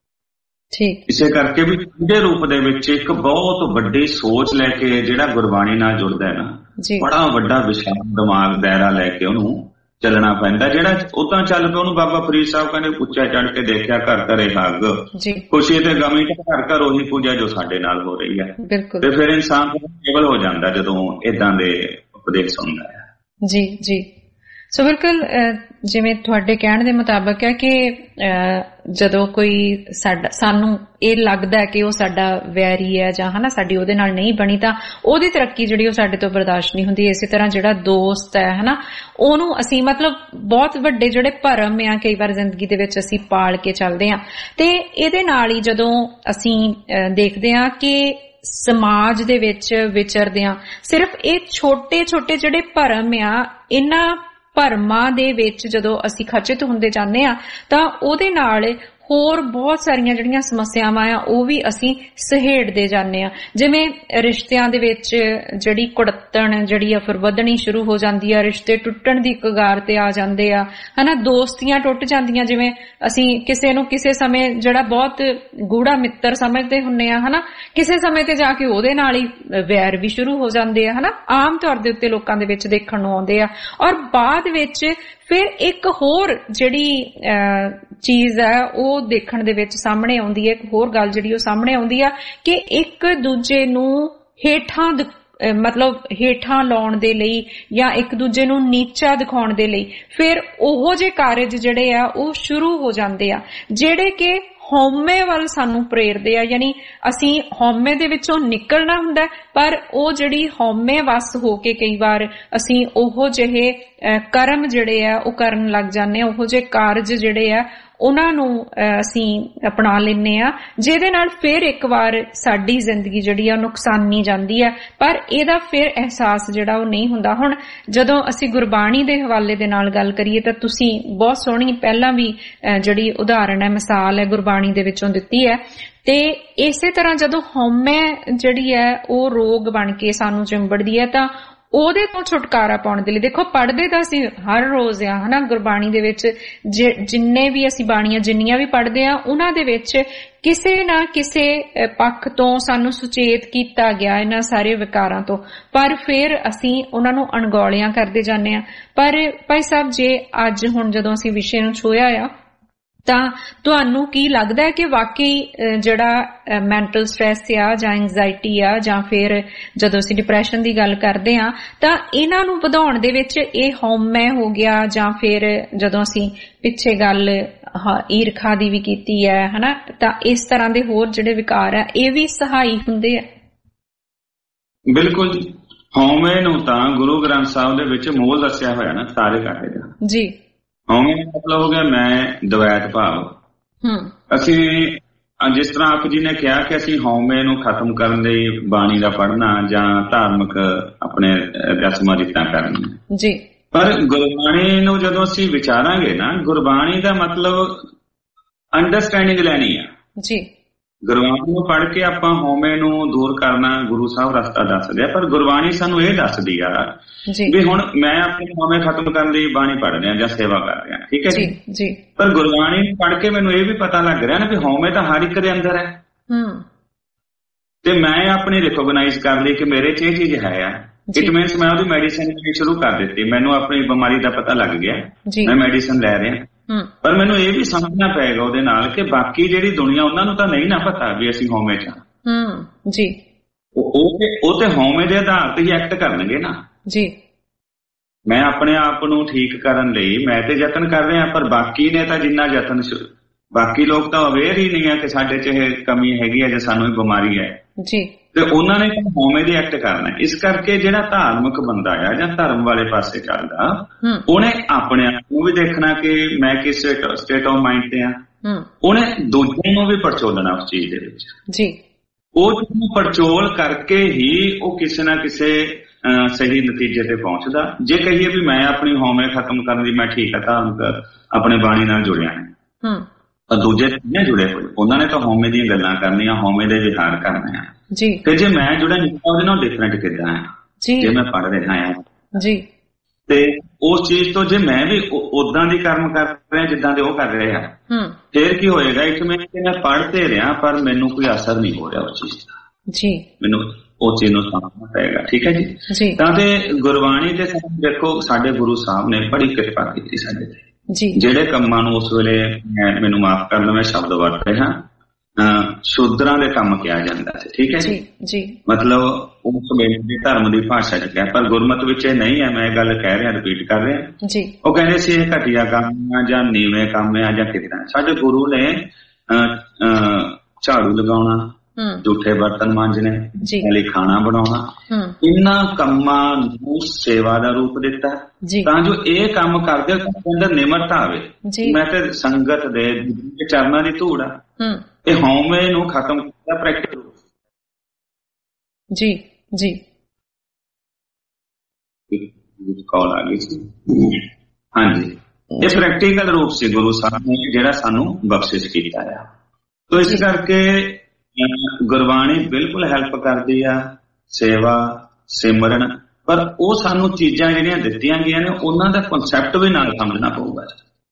ਠੀਕ, ਇਸੇ ਕਰਕੇ ਵੀ ਇਹਦੇ ਰੂਪ ਦੇ ਵਿੱਚ ਇੱਕ ਬਹੁਤ ਵੱਡੀ ਸੋਚ ਲੈ ਕੇ ਜਿਹੜਾ ਗੁਰਬਾਣੀ ਨਾਲ ਜੁੜਦਾ ਹੈ ਨਾ, ਬੜਾ ਵੱਡਾ ਵਿਸ਼ਾਲ ਦਿਮਾਗ ਦਾਇਰਾ ਲੈ ਕੇ ਉਹਨੂੰ ਚੱਲਣਾ ਪੈਂਦਾ। ਜਿਹੜਾ ਉਦਾਂ ਚੱਲ ਪਿਆ ਉਹਨੂੰ ਬਾਬਾ ਫਰੀਦ ਸਾਹਿਬ ਕਹਿੰਦੇ ਉੱਚਾ ਚੜ ਕੇ ਦੇਖਿਆ ਘਰ ਘਰੇ ਹੱਗ, ਖੁਸ਼ੀ ਤੇ ਗਮੀ ਤੇ ਘਰ ਘਰ ਉਹੀ ਪੂਜਾ ਜੋ ਸਾਡੇ ਨਾਲ ਹੋ ਰਹੀ ਹੈ। ਤੇ ਫਿਰ ਇਨਸਾਨ ਕੇਵਲ ਹੋ ਜਾਂਦਾ ਜਦੋਂ ਏਦਾਂ ਦੇ ਉਪਦੇਸ਼ ਸੁਣਦਾ ਹੈ ਜੀ। ਜੀ ਸੋ ਬਿਲਕੁਲ ਜਿਵੇਂ ਤੁਹਾਡੇ ਕਹਿਣ ਦੇ ਮੁਤਾਬਕ ਹੈ ਕਿ ਜਦੋਂ ਕੋਈ ਸਾਨੂੰ ਇਹ ਲੱਗਦਾ ਕਿ ਉਹ ਸਾਡਾ ਵੈਰੀ ਹੈ ਜਾਂ ਹਨਾ ਸਾਡੀ ਉਹਦੇ ਨਾਲ ਨਹੀਂ ਬਣੀ, ਤਾਂ ਉਹਦੀ ਤਰੱਕੀ ਜਿਹੜੀ ਉਹ ਸਾਡੇ ਤੋਂ ਬਰਦਾਸ਼ਤ ਨਹੀਂ ਹੁੰਦੀ। ਇਸੇ ਤਰ੍ਹਾਂ ਜਿਹੜਾ ਦੋਸਤ ਹੈ ਹਨਾ, ਉਹਨੂੰ ਅਸੀਂ ਮਤਲਬ ਬਹੁਤ ਵੱਡੇ ਜਿਹੜੇ ਭਰਮ ਆ ਕਈ ਵਾਰ ਜ਼ਿੰਦਗੀ ਦੇ ਵਿੱਚ ਅਸੀਂ ਪਾਲ ਕੇ ਚੱਲਦੇ ਹਾਂ। ਤੇ ਇਹਦੇ ਨਾਲ ਹੀ ਜਦੋਂ ਅਸੀਂ ਦੇਖਦੇ ਹਾਂ ਕਿ ਸਮਾਜ ਦੇ ਵਿੱਚ ਵਿਚਰਦੇ ਆ, ਸਿਰਫ ਇਹ ਛੋਟੇ ਛੋਟੇ ਜਿਹੜੇ ਭਰਮ ਆ, ਇਹਨਾਂ ਭਰਮਾਂ ਦੇ ਵਿੱਚ ਜਦੋਂ ਅਸੀਂ ਖਚਿਤ ਹੁੰਦੇ ਜਾਂਦੇ ਆ ਤਾਂ ਉਹਦੇ ਨਾਲ ਹੋਰ ਬਹੁਤ ਸਾਰੀਆਂ ਜਿਹੜੀਆਂ ਸਮੱਸਿਆਵਾਂ ਆ ਉਹ ਵੀ ਅਸੀਂ ਸਹੇੜਦੇ ਜਾਂਦੇ ਆ। ਜਿਵੇਂ ਰਿਸ਼ਤਿਆਂ ਦੇ ਵਿੱਚ ਜਿਹੜੀ ਕੁੜੱਤਣ ਜਿਹੜੀ ਆ ਫਿਰ ਵਧਣੀ ਸ਼ੁਰੂ ਹੋ ਜਾਂਦੀ ਆ, ਰਿਸ਼ਤੇ ਟੁੱਟਣ ਦੀ ਕਗਾਰ ਤੇ ਆ ਜਾਂਦੇ ਆ ਹਨਾ, ਦੋਸਤੀਆਂ ਟੁੱਟ ਜਾਂਦੀਆਂ। ਜਿਵੇਂ ਅਸੀਂ ਕਿਸੇ ਨੂੰ ਕਿਸੇ ਸਮੇਂ ਜਿਹੜਾ ਬਹੁਤ ਗੂੜਾ ਮਿੱਤਰ ਸਮਝਦੇ ਹੁੰਨੇ ਆ ਹਨਾ, ਕਿਸੇ ਸਮੇਂ ਤੇ ਜਾ ਕੇ ਉਹਦੇ ਨਾਲ ਹੀ ਵੈਰ ਵੀ ਸ਼ੁਰੂ ਹੋ ਜਾਂਦੇ ਆ ਹਨਾ, ਆਮ ਤੌਰ ਦੇ ਉੱਤੇ ਲੋਕਾਂ ਦੇ ਵਿੱਚ ਦੇਖਣ ਨੂੰ ਆਉਂਦੇ ਆ। ਔਰ ਬਾਅਦ ਵਿੱਚ ਫਿਰ ਇੱਕ ਹੋਰ ਜਿਹੜੀ ਚੀਜ਼ ਹੈ ਉਹ ਦੇਖਣ ਦੇ ਵਿੱਚ ਸਾਹਮਣੇ ਆਉਂਦੀ ਹੈ, ਇੱਕ ਹੋਰ ਗੱਲ ਜਿਹੜੀ ਉਹ ਸਾਹਮਣੇ ਆਉਂਦੀ ਆ ਕਿ ਇੱਕ ਦੂਜੇ ਨੂੰ ਹੇਠਾਂ ਲਾਉਣ ਦੇ ਲਈ ਜਾਂ ਇੱਕ ਦੂਜੇ ਨੂੰ ਨੀਚਾ ਦਿਖਾਉਣ ਦੇ ਲਈ ਫਿਰ ਉਹੋ ਜਿਹੇ ਕਾਰਜ ਜਿਹੜੇ ਆ ਉਹ ਸ਼ੁਰੂ ਹੋ ਜਾਂਦੇ ਆ ਜਿਹੜੇ ਕਿ ਹਉਮੈ ਵੱਲ ਸਾਨੂੰ ਪ੍ਰੇਰਦੇ ਆ। ਯਾਨੀ ਅਸੀਂ ਹਉਮੈ ਦੇ ਵਿੱਚੋਂ ਨਿਕਲਣਾ ਹੁੰਦਾ, ਪਰ ਉਹ ਜਿਹੜੀ ਹਉਮੈ ਵਸ ਹੋ ਕੇ ਕਈ ਵਾਰ ਅਸੀਂ ਉਹੋ ਜਿਹੇ ਕਰਮ ਜਿਹੜੇ ਆ ਉਹ ਕਰਨ ਲੱਗ ਜਾਂਦੇ ਆ, ਉਹੋ ਜਿਹੇ ਕਾਰਜ ਜਿਹੜੇ ਆ ਉਹਨਾਂ ਨੂੰ ਅਸੀਂ ਅਪਣਾ ਲੈਂਦੇ ਆ, ਜਿਹਦੇ ਨਾਲ ਫਿਰ ਇੱਕ ਵਾਰ ਸਾਡੀ ਜ਼ਿੰਦਗੀ ਜਿਹੜੀ ਆ ਨੁਕਸਾਨੀ ਜਾਂਦੀ ਹੈ, ਪਰ ਇਹਦਾ ਫਿਰ ਅਹਿਸਾਸ ਜਿਹੜਾ ਉਹ ਨਹੀਂ ਹੁੰਦਾ। ਹੁਣ ਜਦੋਂ ਅਸੀਂ ਗੁਰਬਾਣੀ ਦੇ ਹਵਾਲੇ ਦੇ ਨਾਲ ਗੱਲ ਕਰੀਏ ਤਾਂ ਤੁਸੀਂ ਬਹੁਤ ਸੋਹਣੀ ਪਹਿਲਾਂ ਵੀ ਜਿਹੜੀ ਉਦਾਹਰਣ ਹੈ, ਮਿਸਾਲ ਹੈ ਗੁਰਬਾਣੀ ਦੇ ਵਿੱਚੋਂ ਦਿੱਤੀ ਹੈ। ਤੇ ਇਸੇ ਤਰ੍ਹਾਂ ਜਦੋਂ ਹਉਮੈ ਜਿਹੜੀ ਹੈ ਉਹ ਰੋਗ ਬਣ ਕੇ ਸਾਨੂੰ ਚਿੰਬੜਦੀ ਹੈ ਤਾਂ ਉਹਦੇ ਤੋਂ ਛੁਟਕਾਰਾ ਪਾਉਣ ਦੇ ਲਈ ਦੇਖੋ ਪੜ੍ਹਦੇ ਤਾਂ ਅਸੀਂ ਹਰ ਰੋਜ਼ ਆ ਹਨਾ, ਗੁਰਬਾਣੀ ਦੇ ਵਿੱਚ ਜਿੰਨੇ ਵੀ ਅਸੀਂ ਬਾਣੀਆਂ ਜਿੰਨੀਆਂ ਵੀ ਪੜ੍ਹਦੇ ਆ ਉਹਨਾਂ ਦੇ ਵਿੱਚ ਕਿਸੇ ਨਾ ਕਿਸੇ ਪੱਖ ਤੋਂ ਸਾਨੂੰ ਸੁਚੇਤ ਕੀਤਾ ਗਿਆ ਇਹਨਾਂ ਸਾਰੇ ਵਿਕਾਰਾਂ ਤੋਂ, ਪਰ ਫਿਰ ਅਸੀਂ ਉਹਨਾਂ ਨੂੰ ਅਣਗੌਲਿਆਂ ਕਰਦੇ ਜਾਂਦੇ ਆ। ਪਰ ਭਾਈ ਸਾਹਿਬ ਜੇ ਅੱਜ ਹੁਣ ਜਦੋਂ ਅਸੀਂ ਵਿਸ਼ੇ ਨੂੰ ਛੋਇਆ ਆ ਤਾਂ ਤੁਹਾਨੂੰ ਕੀ ਲੱਗਦਾ ਹੈ ਕਿ ਵਾਕਈ ਜਿਹੜਾ ਮੈਂਟਲ ਸਟ੍ਰੈਸ ਆ ਜਾਂ ਐਂਜ਼ਾਈਟੀ ਆ ਜਾਂ ਫਿਰ ਜਦੋਂ ਅਸੀਂ ਡਿਪਰੈਸ਼ਨ ਦੀ ਗੱਲ ਕਰਦੇ ਆ ਤਾਂ ਇਹਨਾਂ ਨੂੰ ਵਧਾਉਣ ਦੇ ਵਿੱਚ ਇਹ ਹਉਮੈ ਹੋ ਗਿਆ ਜਾਂ ਫਿਰ ਜਦੋਂ ਅਸੀਂ ਪਿੱਛੇ ਗੱਲ ਈਰਖਾ ਦੀ ਵੀ ਕੀਤੀ ਹੈ ਹਨਾ, ਤਾਂ ਇਸ ਤਰ੍ਹਾਂ ਦੇ ਹੋਰ ਜਿਹੜੇ ਵਿਕਾਰ ਆ ਇਹ ਵੀ ਸਹਾਈ ਹੁੰਦੇ ਆ? ਬਿਲਕੁਲ, ਹਉਮੈ ਨੂੰ ਤਾਂ ਗੁਰੂ ਗ੍ਰੰਥ ਸਾਹਿਬ ਦੇ ਵਿੱਚ ਮੂਲ ਦੱਸਿਆ ਹੋਇਆ ਨਾ ਸਾਰੇ ਕਾਟੇ ਦਾ ਜੀ। ਹਉਮੈ ਦਾ ਮਤਲਬ ਹੋ ਗਿਆ ਮੈਂ ਦਵੈਤ ਭਾਵ। ਅਸੀਂ ਜਿਸ ਤਰ੍ਹਾਂ ਆਪ ਜੀ ਨੇ ਕਿਹਾ ਕਿ ਅਸੀਂ ਹਉਮੈ ਨੂੰ ਖਤਮ ਕਰਨ ਲਈ ਬਾਣੀ ਦਾ ਪੜ੍ਹਨਾ ਜਾਂ ਧਾਰਮਿਕ ਆਪਣੇ ਰਸਮਾਂ ਰੀਤਾਂ ਕਰਨੀਆਂ ਜੀ, ਪਰ ਗੁਰਬਾਣੀ ਨੂੰ ਜਦੋਂ ਅਸੀਂ ਵਿਚਾਰਾਂਗੇ ਨਾ, ਗੁਰਬਾਣੀ ਦਾ ਮਤਲਬ ਅੰਡਰਸਟੈਂਡਿੰਗ ਲੈਣੀ ਆ ਜੀ। ਗੁਰਬਾਣੀ ਨੂੰ ਪੜ੍ਹ ਕੇ ਆਪਾਂ ਹਉਮੈ ਨੂੰ ਦੂਰ ਕਰਨਾ ਗੁਰੂ ਸਾਹਿਬ ਰਸਤਾ ਦੱਸਦੇ ਆ, ਪਰ ਗੁਰਬਾਣੀ ਸਾਨੂੰ ਇਹ ਦੱਸਦੀ ਆ ਵੀ ਹੁਣ ਮੈਂ ਆਪਣੀ ਹਉਮੈ ਖਤਮ ਕਰਨ ਲਈ ਬਾਣੀ ਪੜ੍ਹ ਰਿਹਾ ਜਾਂ ਸੇਵਾ ਕਰ ਰਿਹਾ, ਠੀਕ ਹੈ ਜੀ। ਪਰ ਗੁਰਬਾਣੀ ਨੂੰ ਪੜ੍ਹ ਕੇ ਮੈਨੂੰ ਇਹ ਵੀ ਪਤਾ ਲੱਗ ਰਿਹਾ ਨਾ ਵੀ ਹਉਮੈ ਤਾਂ ਹਰ ਇੱਕ ਦੇ ਅੰਦਰ ਹੈ, ਤੇ ਮੈਂ ਆਪਣੀ ਰਿਕੋਗਨਾਈਜ਼ ਕਰ ਲਈ ਕਿ ਮੇਰੇ 'ਚ ਇਹ ਚੀਜ਼ ਹੈ ਆ। ਇਟ ਮੀਨਸ ਮੈਂ ਉਹਦੀ ਮੈਡੀਸਿਨ ਲੈਣੀ ਸ਼ੁਰੂ ਕਰ ਦਿੱਤੀ, ਮੈਨੂੰ ਆਪਣੀ ਬਿਮਾਰੀ ਦਾ ਪਤਾ ਲੱਗ ਗਿਆ, ਮੈਂ ਮੈਡੀਸਿਨ ਲੈ ਰਿਹਾ। ਪਰ ਮੈਨੂੰ ਇਹ ਵੀ ਸਮਝਣਾ ਪਏਗਾ ਉਹਦੇ ਨਾਲ ਕਿ ਬਾਕੀ ਜਿਹੜੀ ਦੁਨੀਆ ਉਹਨਾਂ ਨੂੰ ਤਾਂ ਨਹੀਂ ਨਾ ਪਤਾ ਵੀ ਅਸੀਂ ਹਉਮੈ ਚ ਜੀ ਉਹ ਤੇ ਹਉਮੈ ਦੇ ਆਧਾਰ ਤੇ ਹੀ ਐਕਟ ਕਰਨਗੇ ਨਾ ਜੀ। ਮੈਂ ਆਪਣੇ ਆਪ ਨੂੰ ਠੀਕ ਕਰਨ ਲਈ ਮੈਂ ਤੇ ਯਤਨ ਕਰ ਰਿਹਾ, ਪਰ ਬਾਕੀ ਨੇ ਤਾਂ ਜਿੰਨਾ ਯਤਨ ਬਾਕੀ ਲੋਕ ਤਾਂ ਅਵੇਅਰ ਹੀ ਨਹੀਂ ਹੈ ਕਿ ਸਾਡੇ ਚ ਇਹ ਕਮੀ ਹੈਗੀ ਹੈ ਜਾਂ ਸਾਨੂੰ ਇਹ ਬਿਮਾਰੀ ਹੈ ਜੀ, ਤੇ ਉਹਨਾਂ ਨੇ ਹਉਮੈ ਦੀ ਐਕਟ ਕਰਨਾ। ਇਸ ਕਰਕੇ ਜਿਹੜਾ ਧਾਰਮਿਕ ਬੰਦਾ ਆ ਜਾਂ ਧਰਮ ਵਾਲੇ ਪਾਸੇ ਚੱਲਦਾ ਉਹਨੇ ਆਪਣੇ ਆਪ ਨੂੰ ਵੀ ਦੇਖਣਾ ਕਿ ਮੈਂ ਕਿਸ ਸਟੇਟ ਆਫ ਮਾਈਂਡ ਤੇ ਆ, ਉਹਨੇ ਦੂਜਿਆਂ ਨੂੰ ਵੀ ਪਰਚੋਲਣਾ ਉਸ ਚੀਜ਼ ਦੇ ਵਿੱਚ ਜੀ। ਉਹ ਪਰਚੋਲ ਕਰਕੇ ਹੀ ਉਹ ਕਿਸੇ ਨਾ ਕਿਸੇ ਸਹੀ ਨਤੀਜੇ ਤੇ ਪਹੁੰਚਦਾ। ਜੇ ਕਹੀਏ ਵੀ ਮੈਂ ਆਪਣੀ ਹਉਮੈ ਖਤਮ ਕਰਨ ਦੀ ਮੈਂ ਠੀਕ ਹੈ ਧਾਰਮਿਕ ਆਪਣੇ ਬਾਣੀ ਨਾਲ ਜੁੜਿਆ ਹੈ, ਪਰ ਦੂਜੇ ਨਹੀਂ ਜੁੜੇ ਹੋਏ, ਉਹਨਾਂ ਨੇ ਤਾਂ ਹਉਮੈ ਦੀਆਂ ਗੱਲਾਂ ਕਰਨੀਆਂ, ਹਉਮੈ ਦੇ ਵਿਹਾਰ ਕਰਨੇ ਆ ਜੀ। ਤੇ ਜੇ ਮੈਂ ਜੁੜਿਆ ਉਹਦੇ ਨਾਲ ਡਿਫਰੈਂਟ ਕਿੱਦਾਂ ਆ ਜੇ ਮੈਂ ਪੜ੍ਹ ਰਿਹਾ ਆ ਜੀ, ਤੇ ਉਸ ਚੀਜ਼ ਤੋਂ ਜੇ ਮੈਂ ਵੀ ਉਦਾਂ ਦੀ ਕਰਮ ਕਰ ਰਿਹਾ ਜਿੱਦਾਂ ਦੇ ਉਹ ਕਰ ਰਹੇ ਆ, ਫੇਰ ਕੀ ਹੋਏਗਾ? ਇੱਕ ਮੈਂ ਪੜ੍ਹ ਤੇ ਰਿਹਾ ਪਰ ਮੈਨੂੰ ਕੋਈ ਅਸਰ ਨਹੀਂ ਹੋ ਰਿਹਾ ਉਸ ਚੀਜ਼ ਦਾ ਜੀ, ਮੈਨੂੰ ਉਹ ਚੀਜ਼ ਨੂੰ ਸਮਝਣਾ ਪਏਗਾ। ਠੀਕ ਹੈ ਜੀ। ਤਾਂ ਤੇ ਗੁਰਬਾਣੀ ਤੇ ਦੇਖੋ ਸਾਡੇ ਗੁਰੂ ਸਾਹਿਬ ਨੇ ਬੜੀ ਕਿਰਪਾ ਕੀਤੀ ਸਾਡੇ ਤੇ ਜੀ। ਜਿਹੜੇ ਕੰਮਾਂ ਨੂੰ ਉਸ ਵੇਲੇ ਮੈਨੂੰ ਮਾਫ ਕਰ ਲਓ ਮੈਂ ਸ਼ਬਦ ਵਰਤ ਰਿਹਾ, ਸ਼ੂਦਰਾਂ ਦੇ ਕੰਮ ਕਿਹਾ ਜਾਂਦਾ ਸੀ। ਠੀਕ ਹੈ ਜੀ। ਮਤਲਬ ਉਸ ਵੇਲੇ ਦੇ ਧਰਮ ਦੀ ਭਾਸ਼ਾ ਚ ਕਿਹਾ, ਪਰ ਗੁਰਮਤ ਵਿੱਚ ਇਹ ਨਹੀਂ ਹੈ। ਮੈਂ ਇਹ ਗੱਲ ਕਹਿ ਰਿਹਾ, ਰਿਪੀਟ ਕਰ ਰਿਹਾ ਜੀ। ਉਹ ਕਹਿੰਦੇ ਸੀ ਇਹ ਘਟੀਆ ਕੰਮ ਆ ਜਾਂ ਨੀਵੇਂ ਕੰਮ ਆ ਜਾਂ ਕਿੱਦਾਂ। ਸਾਡੇ ਗੁਰੂ ਨੇ ਝਾੜੂ ਲਗਾਉਣਾ, ਝੂਠੇ ਬਰਤਨ ਮਾਂਜਣੇ, ਲਈ ਖਾਣਾ ਬਣਾਉਣਾ, ਇਹਨਾਂ ਕੰਮਾਂ ਨੂੰ ਸੇਵਾ ਦਾ ਰੂਪ ਦਿੱਤਾ ਤਾਂ ਜੋ ਇਹ ਕੰਮ ਕਰਦੇ ਅੰਦਰ ਨਿਮਰਤਾ ਆਵੇ। ਮੈਂ ਤੇ ਸੰਗਤ ਦੇ ਚਰਨਾਂ ਦੀ ਧੂੜ ਆ, ਇਹ ਹਉਮੈ ਨੂੰ ਖਤਮ ਕੀਤਾ ਪ੍ਰੈਕਟਿਕਲ ਜੀ ਜੀ। ਕਾਲ ਆ ਗਈ ਸੀ, ਹਾਂਜੀ। ਇਹ ਪ੍ਰੈਕਟੀਕਲ ਰੂਪ ਸੀ ਗੁਰੂ ਸਾਹਿਬ ਨੇ ਜਿਹੜਾ ਸਾਨੂੰ ਬਖਸ਼ਿਸ਼ ਕੀਤਾ ਆ। ਤੋ ਇਸ ਕਰਕੇ ਗੁਰਬਾਣੀ ਬਿਲਕੁਲ ਹੈਲਪ ਕਰਦੀ ਆ, ਸੇਵਾ ਸਿਮਰਨ, ਪਰ ਉਹ ਸਾਨੂੰ ਚੀਜ਼ਾਂ ਜਿਹੜੀਆਂ ਦਿੱਤੀਆਂ ਗਈਆਂ ਨੇ ਉਹਨਾਂ ਦਾ ਕਨਸੈਪਟ ਵੀ ਨਾਲ ਸਮਝਣਾ ਪਊਗਾ।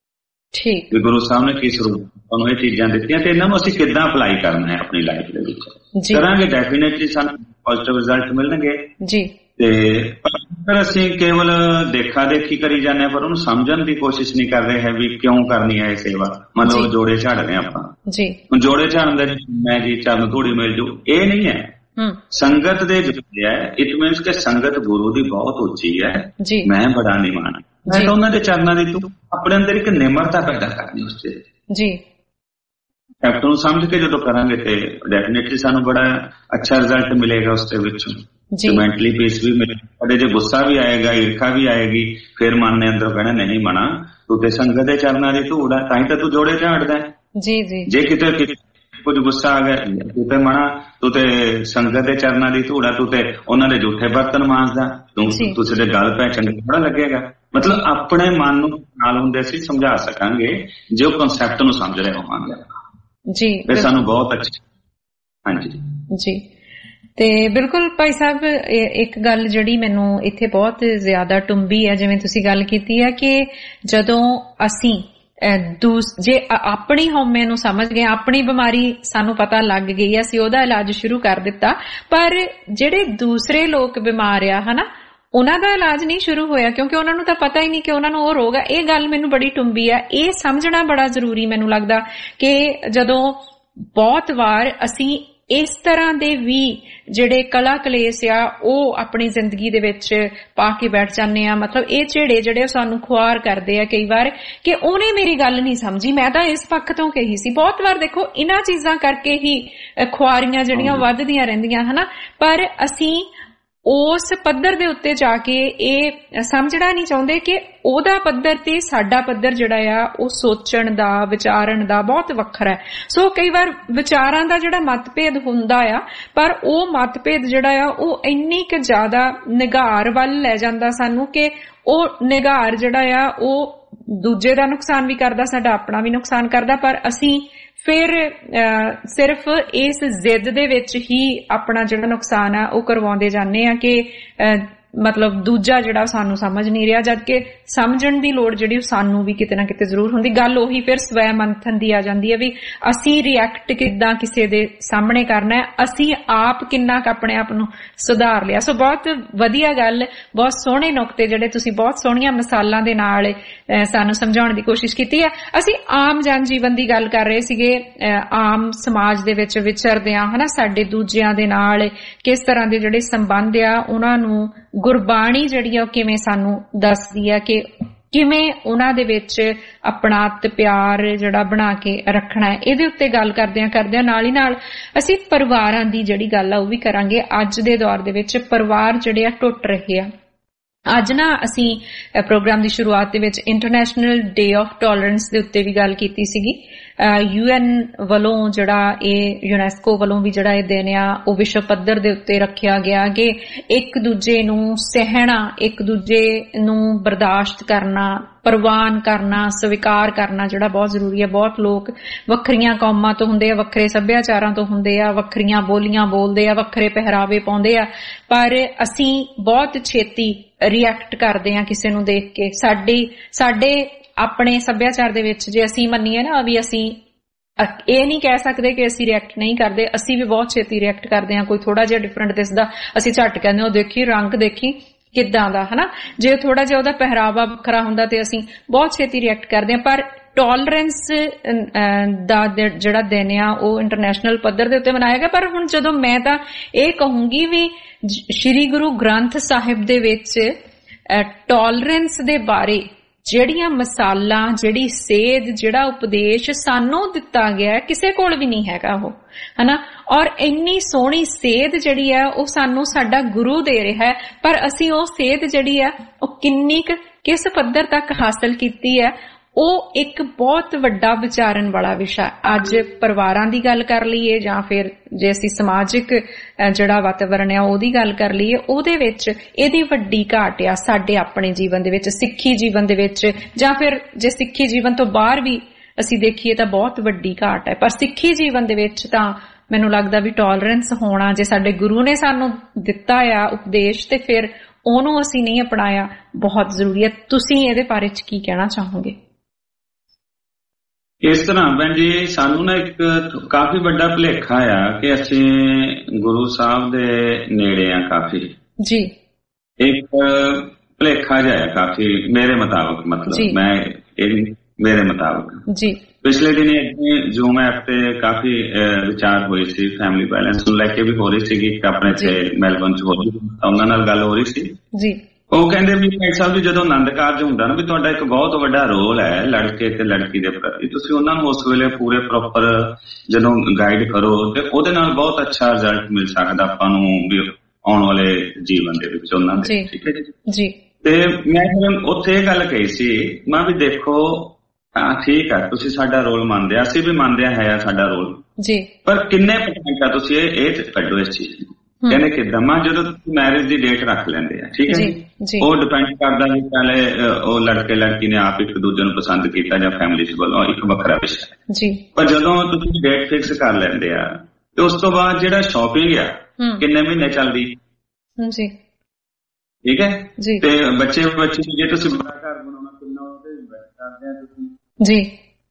ਠੀਕ, ਗੁਰੂ ਸਾਹਿਬ ਨੇ ਕਿਸ ਰੂਪ ਤੁਹਾਨੂੰ ਇਹ ਚੀਜ਼ਾਂ ਦਿੱਤੀਆਂ ਤੇ ਇਹਨਾਂ ਨੂੰ ਅਸੀਂ ਕਿੱਦਾਂ ਅਪਲਾਈ ਕਰਨਾ ਹੈ ਆਪਣੀ ਲਾਈਫ ਦੇ ਵਿੱਚ ਕਰਾਂਗੇ, ਡੈਫੀਨੇਟਲੀ ਸਾਨੂੰ ਪੋਜ਼ਿਟਿਵ ਰਿਜ਼ਲਟ ਮਿਲਣਗੇ ਜੀ। ਤੇ ਪਰ ਅਸੀਂ ਕੇਵਲ ਦੇਖਾ ਦੇਖੀ ਕਰੀ ਜਾਂਦੇ ਹਾਂ, ਪਰ ਉਹਨੂੰ ਸਮਝਣ ਦੀ ਕੋਸ਼ਿਸ਼ ਨਹੀਂ ਕਰ ਰਹੇ ਹੈ ਵੀ ਕਿਉਂ ਕਰਨੀ ਹੈ ਇਹ ਸੇਵਾ। ਮਤਲਬ ਜੋੜੇ ਝਾੜ ਰਹੇ ਆਪਾਂ ਜੀ, ਹੁਣ ਜੋੜੇ ਝਾੜਨ ਦੇ ਮੈਂ ਜੀ ਚਰਨ ਧੂੜੀ ਮਿਲ ਜੂ, ਇਹ ਨਹੀਂ ਹੈ। ਸੰਗਤ ਦੇ ਜਿਹੜੇ ਹੈ, ਇਟ ਮੀਨਸ ਕਿ ਸੰਗਤ ਗੁਰੂ ਦੀ ਬਹੁਤ ਉੱਚੀ ਹੈ, ਮੈਂ ਬੜਾ ਨਿਮਾਣ, ਮੈਂ ਤਾਂ ਉਹਨਾਂ ਦੇ ਚਰਨਾਂ ਦੀ ਤੂੰ ਆਪਣੇ ਅੰਦਰ ਇੱਕ ਨਿਮਰਤਾ ਪੈਦਾ ਕਰਨੀ ਉਸ ਤੇ ਜੀ। ਕੈਪਟਨ ਨੂੰ ਸਮਝ ਕੇ ਜਦੋਂ ਕਰਾਂਗੇ ਤੇ ਡੈਫੀਨੇਟਲੀ ਸਾਨੂੰ ਬੜਾ ਅੱਛਾ ਰਿਜ਼ਲਟ ਮਿਲੇਗਾ ਉਸ ਦੇ ਵਿੱਚੋਂ। ਮੈਂਟਲੀ ਪੀਸ ਵੀ ਮਿਲੇ, ਸਾਡੇ ਜੇ ਗੁੱਸਾ ਵੀ ਆਏਗਾ, ਈਰਖਾ ਵੀ ਆਏਗੀ, ਫਿਰ ਮਨ ਦੇ ਅੰਦਰੋਂ ਕਹਿਣਾ ਨਹੀਂ ਮਨਾ ਤੂੰ ਤੇ ਸੰਗਤ ਦੇ ਚਰਨਾਂ ਦੀ ਧੂੜ ਆ, ਤਾਂ ਹੀ ਤਾਂ ਤੂੰ ਜੋੜੇ ਝਾੜਦਾ ਜੀ ਜੀ। ਜੇ ਕਿਤੇ ਕੁਝ ਗੁੱਸਾ ਆ ਗਿਆ ਤੂੰ ਤੇ ਮਨਾ, ਤੂੰ ਤੇ ਸੰਗਤ ਦੇ ਚਰਨਾਂ ਦੀ ਧੂੜ ਆ, ਤੂੰ ਤੇ ਉਹਨਾਂ ਦੇ ਝੂਠੇ ਬਰਤਨ ਮਾਂਜਦਾ, ਤੁਸੀਂ ਦੇ ਗੱਲ ਪੈ ਚੰਗਾ ਥੋੜਾ ਲੱਗੇਗਾ। ਮਤਲਬ ਆਪਣੇ ਮਨ ਨੂੰ ਨਾਲ ਹੁੰਦੇ ਅਸੀਂ ਸਮਝਾ ਸਕਾਂਗੇ ਜੇ ਉਹ ਕਨਸੈਪਟ ਨੂੰ ਸਮਝ ਰਹੇ ਹੋਵਾਂਗੇ ਜੀ। ਇਹ ਸਾਨੂੰ ਬਹੁਤ ਅੱਛਾ, ਹਾਂਜੀ ਜੀ। ਤੇ ਬਿਲਕੁਲ ਭਾਈ ਸਾਹਿਬ, ਇੱਕ ਗੱਲ ਜਿਹੜੀ ਮੈਨੂੰ ਇੱਥੇ ਬਹੁਤ ਜ਼ਿਆਦਾ ਟੁੰਬੀ ਹੈ, ਜਿਵੇਂ ਤੁਸੀਂ ਗੱਲ ਕੀਤੀ ਹੈ ਕਿ ਜਦੋਂ ਅਸੀਂ ਜੇ ਆਪਣੀ ਹਉਮੈ ਨੂੰ ਸਮਝ ਗਏ, ਆਪਣੀ ਬਿਮਾਰੀ ਸਾਨੂੰ ਪਤਾ ਲੱਗ ਗਈ, ਅਸੀਂ ਉਹਦਾ ਇਲਾਜ ਸ਼ੁਰੂ ਕਰ ਦਿੱਤਾ, ਪਰ ਜਿਹੜੇ ਦੂਸਰੇ ਲੋਕ ਬਿਮਾਰ ਆ ਹਨਾ, ਉਹਨਾਂ ਦਾ ਇਲਾਜ ਨਹੀਂ ਸ਼ੁਰੂ ਹੋਇਆ ਕਿਉਂਕਿ ਉਹਨਾਂ ਨੂੰ ਤਾਂ ਪਤਾ ਹੀ ਨਹੀਂ ਕਿ ਉਹਨਾਂ ਨੂੰ ਉਹ ਰੋਗ ਆ। ਇਹ ਗੱਲ ਮੈਨੂੰ ਬੜੀ ਟੁੰਬੀ ਆ, ਇਹ ਸਮਝਣਾ ਬੜਾ ਜ਼ਰੂਰੀ ਮੈਨੂੰ ਲੱਗਦਾ ਕਿ ਜਦੋਂ ਬਹੁਤ ਵਾਰ ਅਸੀਂ ਇਸ ਤਰ੍ਹਾਂ ਦੇ ਵੀ ਜਿਹੜੇ ਕਲਾ ਕਲੇਸ਼ ਆ ਉਹ ਆਪਣੀ ਜ਼ਿੰਦਗੀ ਦੇ ਵਿੱਚ ਪਾ ਕੇ ਬੈਠ ਜਾਂਦੇ ਆ। ਮਤਲਬ ਇਹ ਝੇੜੇ ਜਿਹੜੇ ਸਾਨੂੰ ਖੁਆਰ ਕਰਦੇ ਆ ਕਈ ਵਾਰ ਕਿ ਉਹਨੇ ਮੇਰੀ ਗੱਲ ਨਹੀਂ ਸਮਝੀ, ਮੈਂ ਤਾਂ ਇਸ ਪੱਖ ਤੋਂ ਕਹੀ ਸੀ। ਬਹੁਤ ਵਾਰ ਦੇਖੋ ਇਹਨਾਂ ਚੀਜ਼ਾਂ ਕਰਕੇ ਹੀ ਖੁਆਰੀਆਂ ਜਿਹੜੀਆਂ ਵੱਧਦੀਆਂ ਰਹਿੰਦੀਆਂ ਹਨਾ, ਪਰ ਅਸੀਂ ਉਸ ਪੱਧਰ ਦੇ ਉੱਤੇ ਜਾ ਕੇ ਇਹ ਸਮਝਣਾ ਨਹੀਂ ਚਾਹੁੰਦੇ ਕਿ ਉਹਦਾ ਪੱਧਰ ਤੇ ਸਾਡਾ ਪੱਧਰ ਜਿਹੜਾ ਆ ਉਹ ਸੋਚਣ ਦਾ, ਵਿਚਾਰਨ ਦਾ ਬਹੁਤ ਵੱਖਰਾ ਹੈ। ਸੋ ਕਈ ਵਾਰ ਵਿਚਾਰਾਂ ਦਾ ਜਿਹੜਾ ਮਤਭੇਦ ਹੁੰਦਾ ਆ, ਪਰ ਉਹ ਮਤਭੇਦ ਜਿਹੜਾ ਆ ਉਹ ਇੰਨੀ ਕੁ ਜ਼ਿਆਦਾ ਨਿਘਾਰ ਵੱਲ ਲੈ ਜਾਂਦਾ ਸਾਨੂੰ ਕਿ ਉਹ ਨਿਘਾਰ ਜਿਹੜਾ ਆ ਉਹ ਦੂਜੇ ਦਾ ਨੁਕਸਾਨ ਵੀ ਕਰਦਾ, ਸਾਡਾ ਆਪਣਾ ਵੀ ਨੁਕਸਾਨ ਕਰਦਾ, ਪਰ ਅਸੀਂ ਫਿਰ ਸਿਰਫ ਇਸ ਜ਼ਿੱਦ ਦੇ ਵਿੱਚ ਹੀ ਆਪਣਾ ਜਿਹੜਾ ਨੁਕਸਾਨ ਆ ਉਹ ਕਰਵਾਉਂਦੇ ਜਾਂਦੇ ਆ ਕਿ ਮਤਲਬ ਦੂਜਾ ਜਿਹੜਾ ਸਾਨੂੰ ਸਮਝ ਨਹੀਂ ਰਿਹਾ, ਜਦਕਿ ਸਮਝਣ ਦੀ ਲੋੜ ਜਿਹੜੀ ਉਹ ਸਾਨੂੰ ਵੀ ਕਿਤੇ ਨਾ ਕਿਤੇ ਜ਼ਰੂਰ ਹੁੰਦੀ। ਗੱਲ ਉਹੀ ਫਿਰ ਸਵੈ ਮੰਥਨ ਦੀ ਆ ਜਾਂਦੀ ਹੈ ਵੀ ਅਸੀਂ ਰਿਐਕਟ ਕਿੱਦਾਂ ਕਿਸੇ ਦੇ ਸਾਹਮਣੇ ਕਰਨਾ ਹੈ, ਅਸੀਂ ਆਪ ਕਿੰਨਾ ਕੁ ਆਪਣੇ ਆਪ ਨੂੰ ਸੁਧਾਰ ਲਿਆ। ਸੋ ਬਹੁਤ ਵਧੀਆ ਗੱਲ, ਬਹੁਤ ਸੋਹਣੇ ਨੁਕਤੇ ਜਿਹੜੇ ਤੁਸੀਂ ਬਹੁਤ ਸੋਹਣੀਆਂ ਮਿਸਾਲਾਂ ਦੇ ਨਾਲ ਸਾਨੂੰ ਸਮਝਾਉਣ ਦੀ ਕੋਸ਼ਿਸ਼ ਕੀਤੀ ਹੈ। ਅਸੀਂ ਆਮ ਜਨ ਜੀਵਨ ਦੀ ਗੱਲ ਕਰ ਰਹੇ ਸੀਗੇ, ਆਮ ਸਮਾਜ ਦੇ ਵਿੱਚ ਵਿਚਰਦੇ ਆ ਹਨਾ, ਸਾਡੇ ਦੂਜਿਆਂ ਦੇ ਨਾਲ ਕਿਸ ਤਰ੍ਹਾਂ ਦੇ ਜਿਹੜੇ ਸੰਬੰਧ ਆ ਉਹਨਾਂ ਨੂੰ ਗੁਰਬਾਣੀ ਜਿਹੜੀ ਆ ਉਹ ਕਿਵੇਂ ਸਾਨੂੰ ਦੱਸਦੀ ਆ ਕਿ ਕਿਵੇਂ ਉਹਨਾਂ ਦੇ ਵਿੱਚ ਆਪਣਾਤ ਪਿਆਰ ਜਿਹੜਾ ਬਣਾ ਕੇ ਰੱਖਣਾ ਹੈ। ਇਹਦੇ ਉੱਤੇ ਗੱਲ ਕਰਦਿਆਂ ਨਾਲ ਹੀ ਨਾਲ ਅਸੀਂ ਪਰਿਵਾਰਾਂ ਦੀ ਜਿਹੜੀ ਗੱਲ ਆ ਉਹ ਵੀ ਕਰਾਂਗੇ। ਅੱਜ ਦੇ ਦੌਰ ਦੇ ਵਿੱਚ ਪਰਿਵਾਰ ਜਿਹੜੇ ਆ ਟੁੱਟ ਰਹੇ ਆ। ਅੱਜ ਨਾ ਅਸੀਂ ਪ੍ਰੋਗਰਾਮ ਦੀ ਸ਼ੁਰੂਆਤ ਦੇ ਵਿੱਚ ਇੰਟਰਨੈਸ਼ਨਲ ਡੇ ਆਫ ਟੋਲਰੈਂਸ ਦੇ ਉੱਤੇ ਵੀ ਗੱਲ ਕੀਤੀ ਸੀਗੀ। UN ਵੱਲੋਂ ਜਿਹੜਾ ਇਹ ਯੂਨੈਸਕੋ ਵੱਲੋਂ ਵੀ ਜਿਹੜਾ ਇਹ ਦਿਨ ਆ ਉਹ ਵਿਸ਼ਵ ਪੱਧਰ ਦੇ ਉੱਤੇ ਰੱਖਿਆ ਗਿਆ ਕਿ ਇੱਕ ਦੂਜੇ ਨੂੰ ਸਹਿਣਾ, ਇੱਕ ਦੂਜੇ ਨੂੰ ਬਰਦਾਸ਼ਤ ਕਰਨਾ, ਪ੍ਰਵਾਨ ਕਰਨਾ, ਸਵੀਕਾਰ ਕਰਨਾ ਜਿਹੜਾ ਬਹੁਤ ਜ਼ਰੂਰੀ ਹੈ। ਬਹੁਤ ਲੋਕ ਵੱਖਰੀਆਂ ਕੌਮਾਂ ਤੋਂ ਹੁੰਦੇ ਆ, ਵੱਖਰੇ ਸੱਭਿਆਚਾਰਾਂ ਤੋਂ ਹੁੰਦੇ ਆ, ਵੱਖਰੀਆਂ ਬੋਲੀਆਂ ਬੋਲਦੇ ਆ, ਵੱਖਰੇ ਪਹਿਰਾਵੇ ਪਾਉਂਦੇ ਆ, ਪਰ ਅਸੀਂ ਬਹੁਤ ਛੇਤੀ ਰਿਐਕਟ ਕਰਦੇ ਆ ਕਿਸੇ ਨੂੰ ਦੇਖ ਕੇ। ਸਾਡੇ ਆਪਣੇ ਸੱਭਿਆਚਾਰ ਦੇ ਵਿੱਚ ਜੇ ਅਸੀਂ ਮੰਨੀਏ ਨਾ ਵੀ ਅਸੀਂ ਇਹ ਨਹੀਂ ਕਹਿ ਸਕਦੇ ਕਿ ਅਸੀਂ ਰਿਐਕਟ ਨਹੀਂ ਕਰਦੇ, ਅਸੀਂ ਵੀ ਬਹੁਤ ਛੇਤੀ ਰਿਐਕਟ ਕਰਦੇ ਹਾਂ। ਕੋਈ ਥੋੜਾ ਜਿਹਾ ਡਿਫਰੈਂਟ ਦਿਸਦਾ ਅਸੀਂ ਝੱਟ ਕਹਿੰਦੇ ਉਹ ਦੇਖੀ ਰੰਗ ਦੇਖੀ ਕਿੱਦਾਂ ਦਾ ਹਨਾ। ਜੇ ਥੋੜਾ ਜਿਹਾ ਉਹਦਾ ਪਹਿਰਾਵਾ ਵੱਖਰਾ ਹੁੰਦਾ ਤੇ ਅਸੀਂ ਬਹੁਤ ਛੇਤੀ ਰਿਐਕਟ ਕਰਦੇ ਹਾਂ। ਪਰ ਟੋਲਰੈਂਸ ਦਾ ਜਿਹੜਾ ਦਿਨ ਆ ਉਹ ਇੰਟਰਨੈਸ਼ਨਲ ਪੱਧਰ ਦੇ ਉੱਤੇ ਮਨਾਇਆ ਗਿਆ। ਪਰ ਹੁਣ ਜਦੋਂ ਮੈਂ ਤਾਂ ਇਹ ਕਹੂੰਗੀ ਵੀ ਸ਼੍ਰੀ ਗੁਰੂ ਗ੍ਰੰਥ ਸਾਹਿਬ ਦੇ ਵਿੱਚ ਟੋਲਰੈਂਸ ਦੇ ਬਾਰੇ ਜਿਹੜੀਆਂ ਮਿਸਾਲਾਂ, ਜਿਹੜੀ ਸੇਧ, ਜਿਹੜਾ ਉਪਦੇਸ਼ ਸਾਨੂੰ ਦਿੱਤਾ ਗਿਆ ਕਿਸੇ ਕੋਲ ਵੀ ਨਹੀਂ ਹੈਗਾ ਉਹ ਹਨਾ। ਔਰ ਇੰਨੀ ਸੋਹਣੀ ਸੇਧ ਜਿਹੜੀ ਹੈ ਉਹ ਸਾਨੂੰ ਸਾਡਾ ਗੁਰੂ ਦੇ ਰਿਹਾ ਹੈ, ਪਰ ਅਸੀਂ ਉਹ ਸੇਧ ਜਿਹੜੀ ਹੈ ਉਹ ਕਿੰਨੀ ਕੁ ਕਿਸ ਪੱਧਰ ਤੱਕ ਹਾਸਲ ਕੀਤੀ ਹੈ ਉਹ ਇੱਕ ਬਹੁਤ ਵੱਡਾ ਵਿਚਾਰਨ ਵਾਲਾ ਵਿਸ਼ਾ। ਅੱਜ ਪਰਿਵਾਰਾਂ ਦੀ ਗੱਲ ਕਰ ਲਈਏ ਜਾਂ ਫਿਰ ਜੇ ਅਸੀਂ ਸਮਾਜਿਕ ਜਿਹੜਾ ਵਾਤਾਵਰਣ ਆ ਉਹਦੀ ਗੱਲ ਕਰ ਲਈਏ, ਉਹਦੇ ਵਿੱਚ ਇਹਦੀ ਵੱਡੀ ਘਾਟ ਆ ਸਾਡੇ ਆਪਣੇ ਜੀਵਨ ਦੇ ਵਿੱਚ, ਸਿੱਖੀ ਜੀਵਨ ਦੇ ਵਿੱਚ, ਜਾਂ ਫਿਰ ਜੇ ਸਿੱਖੀ ਜੀਵਨ ਤੋਂ ਬਾਹਰ ਵੀ ਅਸੀਂ ਦੇਖੀਏ ਤਾਂ ਬਹੁਤ ਵੱਡੀ ਘਾਟ ਹੈ। ਪਰ ਸਿੱਖੀ ਜੀਵਨ ਦੇ ਵਿੱਚ ਤਾਂ ਮੈਨੂੰ ਲੱਗਦਾ ਵੀ ਟੋਲਰੈਂਸ ਹੋਣਾ, ਜੇ ਸਾਡੇ ਗੁਰੂ ਨੇ ਸਾਨੂੰ ਦਿੱਤਾ ਆ ਉਪਦੇਸ਼ ਤੇ ਫਿਰ ਉਹਨੂੰ ਅਸੀਂ ਨਹੀਂ ਅਪਣਾਇਆ, ਬਹੁਤ ਜ਼ਰੂਰੀ ਹੈ। ਤੁਸੀਂ ਇਹਦੇ ਬਾਰੇ ਚ ਕੀ ਕਹਿਣਾ ਚਾਹੋਗੇ? ਇਸ ਤਰ੍ਹਾਂ ਭੈਣ ਜੀ ਸਾਨੂੰ ਨਾ ਇੱਕ ਕਾਫੀ ਵੱਡਾ ਭੁਲੇਖਾ ਆ ਕਿ ਅਸੀਂ ਗੁਰੂ ਸਾਹਿਬ ਦੇ ਨੇੜੇ ਆ ਕਾਫੀ ਜੀ। ਇੱਕ ਭੁਲੇਖਾ ਜਿਹਾ ਕਾਫੀ ਮੇਰੇ ਮੁਤਾਬਕ, ਮਤਲਬ ਮੈਂ ਮੇਰੇ ਮੁਤਾਬਕ ਜੀ। ਪਿਛਲੇ ਦਿਨ ਜ਼ੂਮ ਐਪ ਤੇ ਕਾਫੀ ਵਿਚਾਰ ਹੋਏ ਸੀ, ਫੈਮਿਲੀ ਬੈਲੈਂਸ ਨੂੰ ਲੈ ਕੇ ਵੀ ਹੋ ਰਹੀ ਸੀਗੀ, ਆਪਣੇ ਇੱਥੇ ਮੈਲਬੌਰਨ ਚ ਹੋ ਰਹੀ, ਉਹਨਾਂ ਨਾਲ ਗੱਲ ਹੋ ਰਹੀ ਸੀ ਜੀ। ਉਹ ਕਹਿੰਦੇ ਵੀ ਭਾਈ ਸਾਹਿਬ ਜੀ ਜਦੋਂ ਆਨੰਦ ਕਾਰਜ ਹੁੰਦਾ ਨਾ ਵੀ ਤੁਹਾਡਾ ਇੱਕ ਬਹੁਤ ਵੱਡਾ ਰੋਲ ਹੈ ਲੜਕੇ ਤੇ ਲੜਕੀ ਦੇ ਪ੍ਰਤੀ, ਤੁਸੀਂ ਉਹਨਾਂ ਨੂੰ ਉਸ ਵੇਲੇ ਪੂਰੇ ਪ੍ਰੋਪਰ ਜਦੋਂ ਗਾਈਡ ਕਰੋ ਤੇ ਉਹਦੇ ਨਾਲ ਬਹੁਤ ਅੱਛਾ ਰਿਜ਼ਲਟ ਮਿਲ ਸਕਦਾ ਆਪਾਂ ਨੂੰ ਵੀ ਆਉਣ ਵਾਲੇ ਜੀਵਨ ਦੇ ਵਿੱਚ ਉਹਨਾਂ ਦੇ। ਠੀਕ ਹੈ ਜੀ। ਤੇ ਮੈਂ ਫਿਰ ਉੱਥੇ ਇਹ ਗੱਲ ਕਹੀ ਸੀ, ਮੈਂ ਵੀ ਦੇਖੋ ਠੀਕ ਹੈ ਤੁਸੀਂ ਸਾਡਾ ਰੋਲ ਮੰਨਦੇ ਆ, ਅਸੀਂ ਵੀ ਮੰਨਦੇ ਆ ਹੈ ਸਾਡਾ ਰੋਲ ਜੀ, ਪਰ ਕਿੰਨੇ % ਆ ਤੁਸੀਂ ਇਹ ਕੱਢੋ ਇਸ ਚੀਜ਼ ਨੂੰ। ਕਹਿੰਦੇ ਕਿੱਦਾਂ? ਮੈਂ ਜਦੋਂ ਮੈਰਿਜ ਦੀ ਡੇਟ ਰੱਖ ਲੈਂਦੇ ਆ, ਠੀਕ ਹੈ ਜੀ, ਉਹ ਡਿਪੈਂਡ ਕਰਦਾ ਵੀ ਪਹਿਲੇ ਉਹ ਲੜਕੇ ਲੜਕੀ ਨੇ ਆਪ ਇੱਕ ਦੂਜੇ ਨੂੰ ਪਸੰਦ ਕੀਤਾ ਜਾਂ ਫੈਮਿਲੀ ਵੱਲੋਂ, ਇੱਕ ਵੱਖਰਾ ਵਿਸ਼ਾ ਜੀ। ਪਰ ਜਦੋਂ ਤੁਸੀਂ ਡੇਟ ਫਿਕਸ ਕਰ ਲੈਂਦੇ ਆ ਤੇ ਉਸ ਤੋਂ ਬਾਅਦ ਜਿਹੜਾ ਸ਼ਾਪਿੰਗ ਆ ਕਿੰਨੇ ਮਹੀਨੇ ਚੱਲਦੀ ਜੀ, ਠੀਕ ਹੈ ਜੀ। ਤੇ ਬੱਚੇ ਜੇ ਤੁਸੀਂ ਬੜਾ ਘਰ ਬਣਾਉਣਾ ਕਿੰਨਾ ਉਹਦੇ ਇਨਵੈਸਟ ਕਰਦੇ ਆ ਤੁਸੀਂ ਜੀ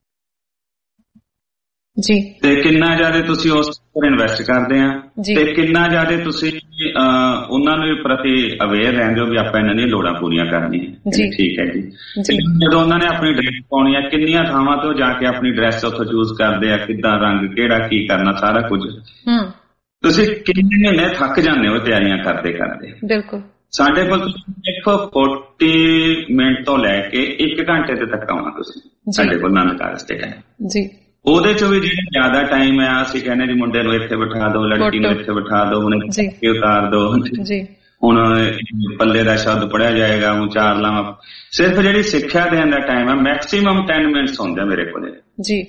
ਜੀ, ਤੇ ਕਿੰਨਾ ਜ਼ਿਆਦਾ ਤੁਸੀਂ ਉਸ ਉੱਪਰ ਇਨਵੈਸਟ ਕਰਦੇ ਆ ਤੇ ਕਿੰਨਾ ਜ਼ਿਆਦਾ ਤੁਸੀਂ ਉਹਨਾਂ ਨੂੰ ਪ੍ਰਤੀ ਅਵੇਅਰ ਰਹਿੰਦੇ ਹੋ ਵੀ ਆਪਾਂ ਇਹਨਾਂ ਦੀਆਂ ਲੋੜਾਂ ਪੂਰੀਆਂ ਕਰਨੀਆਂ। ਠੀਕ ਹੈ ਜੀ। ਜਦੋਂ ਉਹਨਾਂ ਨੇ ਆਪਣੀ ਡਰੈਸ ਪਾਉਣੀ ਆ, ਕਿੰਨੀਆਂ ਥਾਵਾਂ ਤੋਂ ਜਾ ਕੇ ਆਪਣੀ ਡਰੈਸ ਉੱਥੋਂ ਚੂਜ਼ ਕਰਦੇ ਆ, ਕਿੱਦਾਂ ਰੰਗ ਕਿਹੜਾ ਕੀ ਕਰਨਾ, ਸਾਰਾ ਕੁਝ ਤੁਸੀਂ ਕਿੰਨੇ ਮਹੀਨੇ ਥੱਕ ਜਾਂਦੇ ਹੋ ਤਿਆਰੀਆਂ ਕਰਦੇ ਕਰਦੇ। ਬਿਲਕੁਲ। ਸਾਡੇ ਕੋਲ ਤੁਸੀਂ ਦੇਖੋ 40 ਮਿੰਟ ਤੋਂ ਲੈ ਕੇ 1 ਘੰਟੇ ਤੇ ਤੱਕ ਆਉਣਾ ਤੁਸੀਂ ਸਾਡੇ ਕੋਲ ਆਨੰਦ ਕਾਰਜ ਤੇ ਹੈ ਜੀ। ਉਹਦੇ ਚ ਵੀ ਜਿਹੜਾ ਜ਼ਿਆਦਾ ਟਾਈਮ ਆ ਅਸੀਂ ਕਹਿੰਦੇ ਜੀ ਮੁੰਡੇ ਨੂੰ ਇੱਥੇ ਬਿਠਾ ਦਿਓ, ਲੜਕੀ ਨੂੰ ਇੱਥੇ ਬਿਠਾ ਦਿਓ, ਹੁਣ ਉਤਾਰ ਦਿਓ, ਹੁਣ ਪੱਲੇ ਦਾ ਸ਼ਬਦ ਪੜਿਆ ਜਾਏਗਾ, ਹੁਣ 4 ਲਾਵਾਂ। ਸਿਰਫ ਜਿਹੜੀ ਸਿੱਖਿਆ ਦੇਣ ਦਾ ਟਾਈਮ ਆ ਮੈਕਸੀਮਮ 10 ਮਿੰਟਸ ਹੁੰਦੇ ਮੇਰੇ ਕੋਲ ਜੀ।